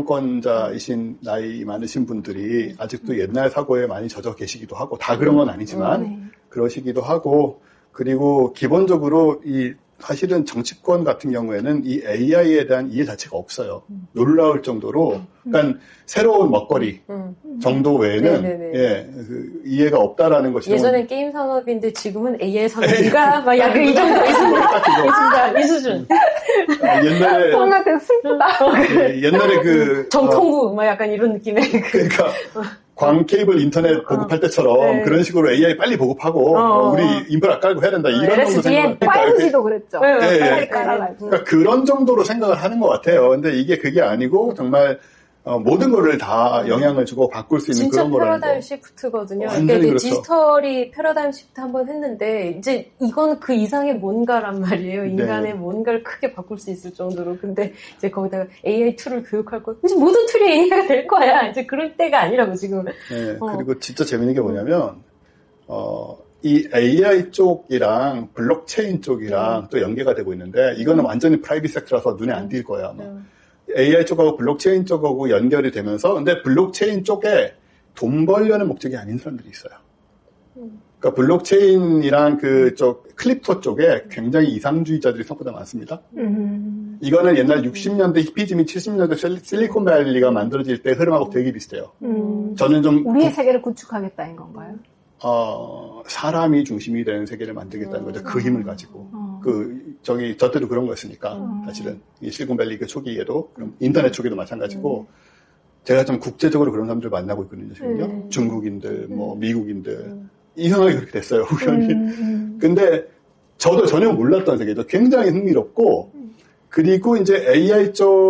결정권자이신 나이 많으신 분들이 아직도 옛날 사고에 많이 젖어 계시기도 하고 다 그런 건 아니지만 네. 그러시기도 하고 그리고 기본적으로 이 사실은 정치권 같은 경우에는 이 에이아이에 대한 이해 자체가 없어요. 음. 놀라울 정도로 그러니까 새로운 먹거리 음. 정도 외에는 네네네. 예, 그 이해가 없다라는 것이 예전엔 게임 산업인데 지금은 에이아이 산업인가? 막 약간 이 정도 있습니다. 있습니다. 이 수준. 아, 옛날에 뭔가 되게 슬프다. 예, 옛날에 그 정통부 막 약간 이런 느낌의 그러니까 광 케이블 인터넷 보급할 때처럼 네. 그런 식으로 에이아이 빨리 보급하고 어. 우리 인프라 깔고 해야 된다 이런 정도 생각. 파이브지도 그랬죠. 네, 네, 빨리 네. 깔아가지고. 그러니까 그런 정도로 생각을 하는 것 같아요. 근데 이게 그게 아니고 정말 어, 모든 거를 다 영향을 주고 바꿀 수 있는 진짜 그런 거라는 패러다임 거. 시프트거든요. 완전히 그러니까 그렇죠. 디지털이 패러다임 시프트 한번 했는데 이제 이건 그 이상의 뭔가란 말이에요. 인간의 네. 뭔가를 크게 바꿀 수 있을 정도로. 근데 이제 거기다가 에이아이 툴을 교육할 거 이제 모든 툴이 에이아이가 될 거야. 이제 그럴 때가 아니라고 지금. 네, 어. 그리고 진짜 재밌는 게 뭐냐면 어, 이 에이아이 쪽이랑 블록체인 쪽이랑 음. 또 연계가 되고 있는데 이거는 완전히 프라이빗 섹터라서 눈에 안 띌 거예요. 아마. 음. 에이아이 쪽하고 블록체인 쪽하고 연결이 되면서 근데 블록체인 쪽에 돈 벌려는 목적이 아닌 사람들이 있어요. 그러니까 블록체인이랑 그쪽 클립토 쪽에 굉장히 이상주의자들이 생각보다 많습니다. 음. 이거는 옛날 육십 년대 히피즘 및 칠십 년대 실리콘밸리가 만들어질 때 흐름하고 되게 비슷해요. 음. 저는 좀 우리의 세계를 구축하겠다인 건가요? 어, 사람이 중심이 되는 세계를 만들겠다는 거죠. 그 힘을 가지고. 어. 그, 저기, 저 때도 그런 거였으니까. 음. 사실은. 이 실리콘밸리 그 초기에도, 그럼 인터넷 초기도 마찬가지고, 제가 좀 국제적으로 그런 사람들 만나고 있거든요, 지금요. 음. 중국인들, 뭐, 음. 미국인들. 음. 이상하게 그렇게 됐어요, 우연히. 음, 음. 근데, 저도 전혀 몰랐던 세계죠. 굉장히 흥미롭고, 그리고 이제 에이아이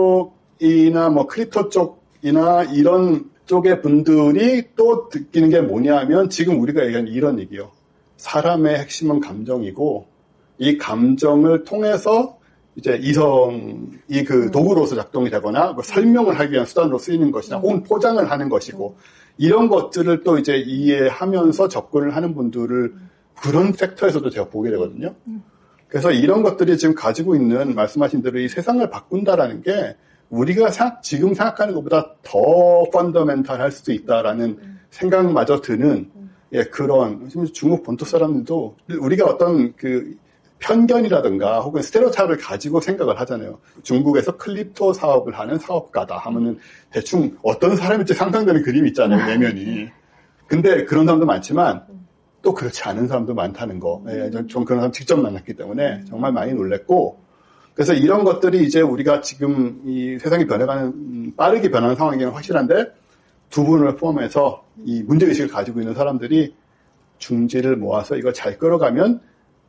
쪽이나 뭐, 크립토 쪽이나 이런 쪽의 분들이 또 느끼는 게 뭐냐면 지금 우리가 얘기하는 이런 얘기요. 사람의 핵심은 감정이고 이 감정을 통해서 이제 이성이 그 도구로서 작동이 되거나 뭐 설명을 하기 위한 수단으로 쓰이는 것이나 혹은 포장을 하는 것이고 이런 것들을 또 이제 이해하면서 접근을 하는 분들을 그런 섹터에서도 제가 보게 되거든요. 그래서 이런 것들이 지금 가지고 있는 말씀하신 대로 이 세상을 바꾼다라는 게 우리가 생각, 지금 생각하는 것보다 더 펀더멘탈 할 수도 있다라는 음. 생각마저 드는, 음. 예, 그런, 중국 본토 사람들도 우리가 어떤 그 편견이라든가 혹은 스테레오타입을 가지고 생각을 하잖아요. 중국에서 클립토 사업을 하는 사업가다 하면은 대충 어떤 사람일지 상상되는 그림이 있잖아요, 내면이. 근데 그런 사람도 많지만 또 그렇지 않은 사람도 많다는 거. 예, 전 그런 사람 직접 만났기 때문에 정말 많이 놀랬고, 그래서 이런 것들이 이제 우리가 지금 이 세상이 변해가는, 빠르게 변하는 상황이긴 확실한데 두 분을 포함해서 이 문제의식을 가지고 있는 사람들이 중지를 모아서 이걸 잘 끌어가면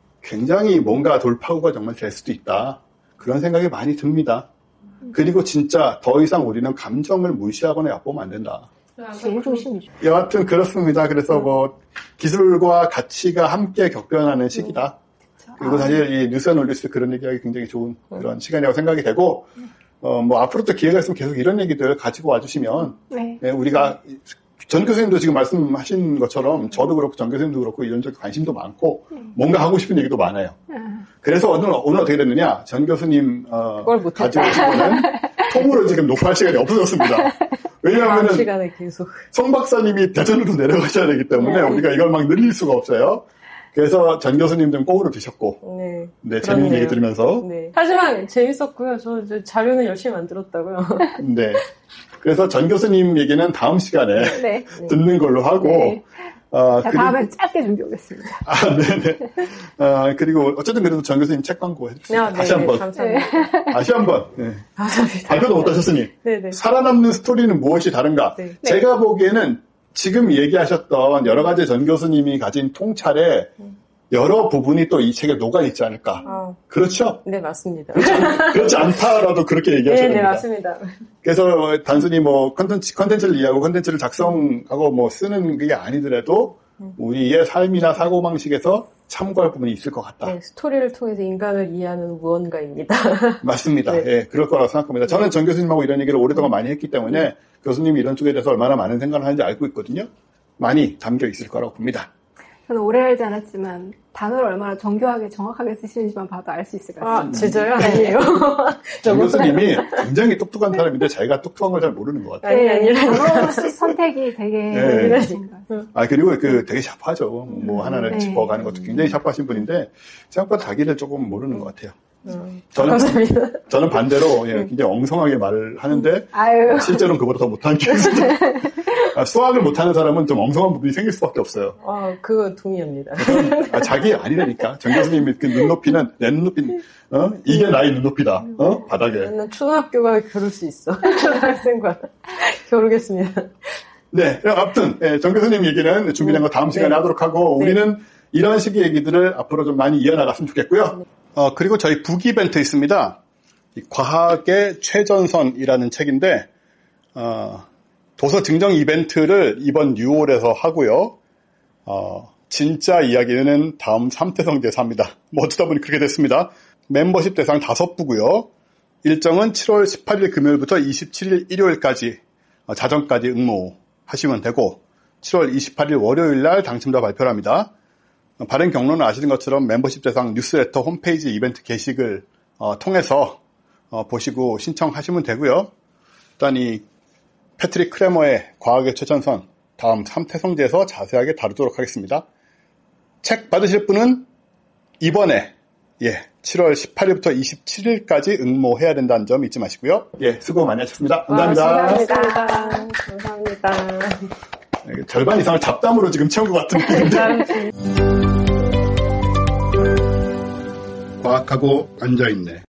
굉장히 뭔가 돌파구가 정말 될 수도 있다. 그런 생각이 많이 듭니다. 그리고 진짜 더 이상 우리는 감정을 무시하거나 얕보면 안 된다. 제일 중심이죠. 여하튼 그렇습니다. 그래서 뭐 기술과 가치가 함께 격변하는 시기다. 그리고 사실 이 뉴스앤올리스 그런 얘기하기 굉장히 좋은 그런 시간이라고 생각이 되고, 어, 뭐 앞으로도 기회가 있으면 계속 이런 얘기들 가지고 와주시면, 네. 네, 우리가, 전 교수님도 지금 말씀하신 것처럼 저도 그렇고 전 교수님도 그렇고 이런 쪽 관심도 많고, 뭔가 하고 싶은 얘기도 많아요. 그래서 오늘, 오늘 어떻게 됐느냐? 전 교수님, 어, 가지고 오시는 통으로 지금 녹화할 시간이 없어졌습니다. 왜냐하면 다음 시간에 계속. 송 박사님이 대전으로 내려가셔야 되기 때문에 네. 우리가 이걸 막 늘릴 수가 없어요. 그래서 전 교수님 좀 꼬우러 주셨고 네. 네, 재미있는 얘기 들으면서 네. 하지만 재밌었고요. 저, 저 자료는 열심히 만들었다고요. 네. 그래서 전 교수님 얘기는 다음 시간에 네. 듣는 걸로 하고 네. 어, 자, 그리고, 다음엔 짧게 준비하겠습니다. 아, 네네. 어, 그리고 어쨌든 그래도 전 교수님 책 광고 해주세요. 아, 다시 네네, 한번. 감사합니다. 다시 한번. 네. 감사합니다. 발표도 못 하셨으니. 네네. 살아남는 스토리는 무엇이 다른가? 네. 제가 보기에는 지금 얘기하셨던 여러 가지 전 교수님이 가진 통찰에 여러 부분이 또 이 책에 녹아있지 않을까. 아, 그렇죠? 네, 맞습니다. 그렇지, 않- 그렇지 않다라도 그렇게 얘기하셔야 네, 네, 됩니다. 맞습니다. 그래서 단순히 뭐 컨텐츠, 컨텐츠를 이해하고 컨텐츠를 작성하고 뭐 쓰는 게 아니더라도 우리의 삶이나 사고방식에서 참고할 부분이 있을 것 같다. 네, 스토리를 통해서 인간을 이해하는 무언가입니다. 맞습니다. 네. 예, 그럴 거라고 생각합니다. 저는 전 교수님하고 이런 얘기를 오랫동안 많이 했기 때문에 네. 교수님이 이런 쪽에 대해서 얼마나 많은 생각을 하는지 알고 있거든요. 많이 담겨 있을 거라고 봅니다. 저는 오래 알지 않았지만 단어를 얼마나 정교하게 정확하게 쓰시는지만 봐도 알 수 있을 것 같습니다. 아, 진짜요? 아니에요. 전 교수님이 굉장히 똑똑한 사람인데 자기가 똑똑한 걸 잘 모르는 것 같아요. 아니, 아니라. 단어 시- 선택이 되게 네. 예리하신 것 같아요. 아, 그리고 그 되게 샤프하죠. 뭐 하나를 네. 짚어가는 것도 굉장히 샤프하신 분인데 생각보다 자기를 조금 모르는 것 같아요. 음, 저는, 감사합니다. 저는 반대로 예, 굉장히 엉성하게 말을 하는데 아유. 실제로는 그보다 더 못하는 게 있어요. 아, 수학을 못하는 사람은 좀 엉성한 부분이 생길 수밖에 없어요. 아, 그거 동의합니다. 아, 자기 아니라니까. 정 교수님이 그 눈높이는 내 눈높이는 어? 이게 나의 눈높이다. 어? 바닥에. 맨날 초등학교가 겨룰 수 있어. 초등학생과 겨루겠습니다. 네, 아무튼 예, 정 교수님 얘기는 준비된 거 다음 시간에 네. 하도록 하고 네. 우리는 이런 식의 얘기들을 앞으로 좀 많이 이어나갔으면 좋겠고요. 어, 그리고 저희 북 이벤트 있습니다. 이 과학의 최전선이라는 책인데 어, 도서 증정 이벤트를 이번 유월에서 하고요. 어, 진짜 이야기는 다음 삼 태성제에서 합니다. 뭐 어쩌다 보니 그렇게 됐습니다. 멤버십 대상 다섯 부고요. 일정은 칠월 십팔일 금요일부터 이십칠일 일요일까지 어, 자정까지 응모하시면 되고 칠월 이십팔일 월요일 날 당첨자 발표를 합니다. 어, 발행 경로는 아시는 것처럼 멤버십 대상 뉴스레터 홈페이지 이벤트 게시글 어, 통해서 어, 보시고 신청하시면 되고요. 일단 이 패트릭 크레머의 과학의 최전선 다음 삼 태성제에서 자세하게 다루도록 하겠습니다. 책 받으실 분은 이번에 예, 칠월 십팔일부터 이십칠일까지 응모해야 된다는 점 잊지 마시고요. 예, 수고 많이 하셨습니다. 감사합니다. 아, 감사합니다. 감사합니다. 예, 절반 이상을 잡담으로 지금 채운 것 같은 느낌인데. 과학하고 앉아있네.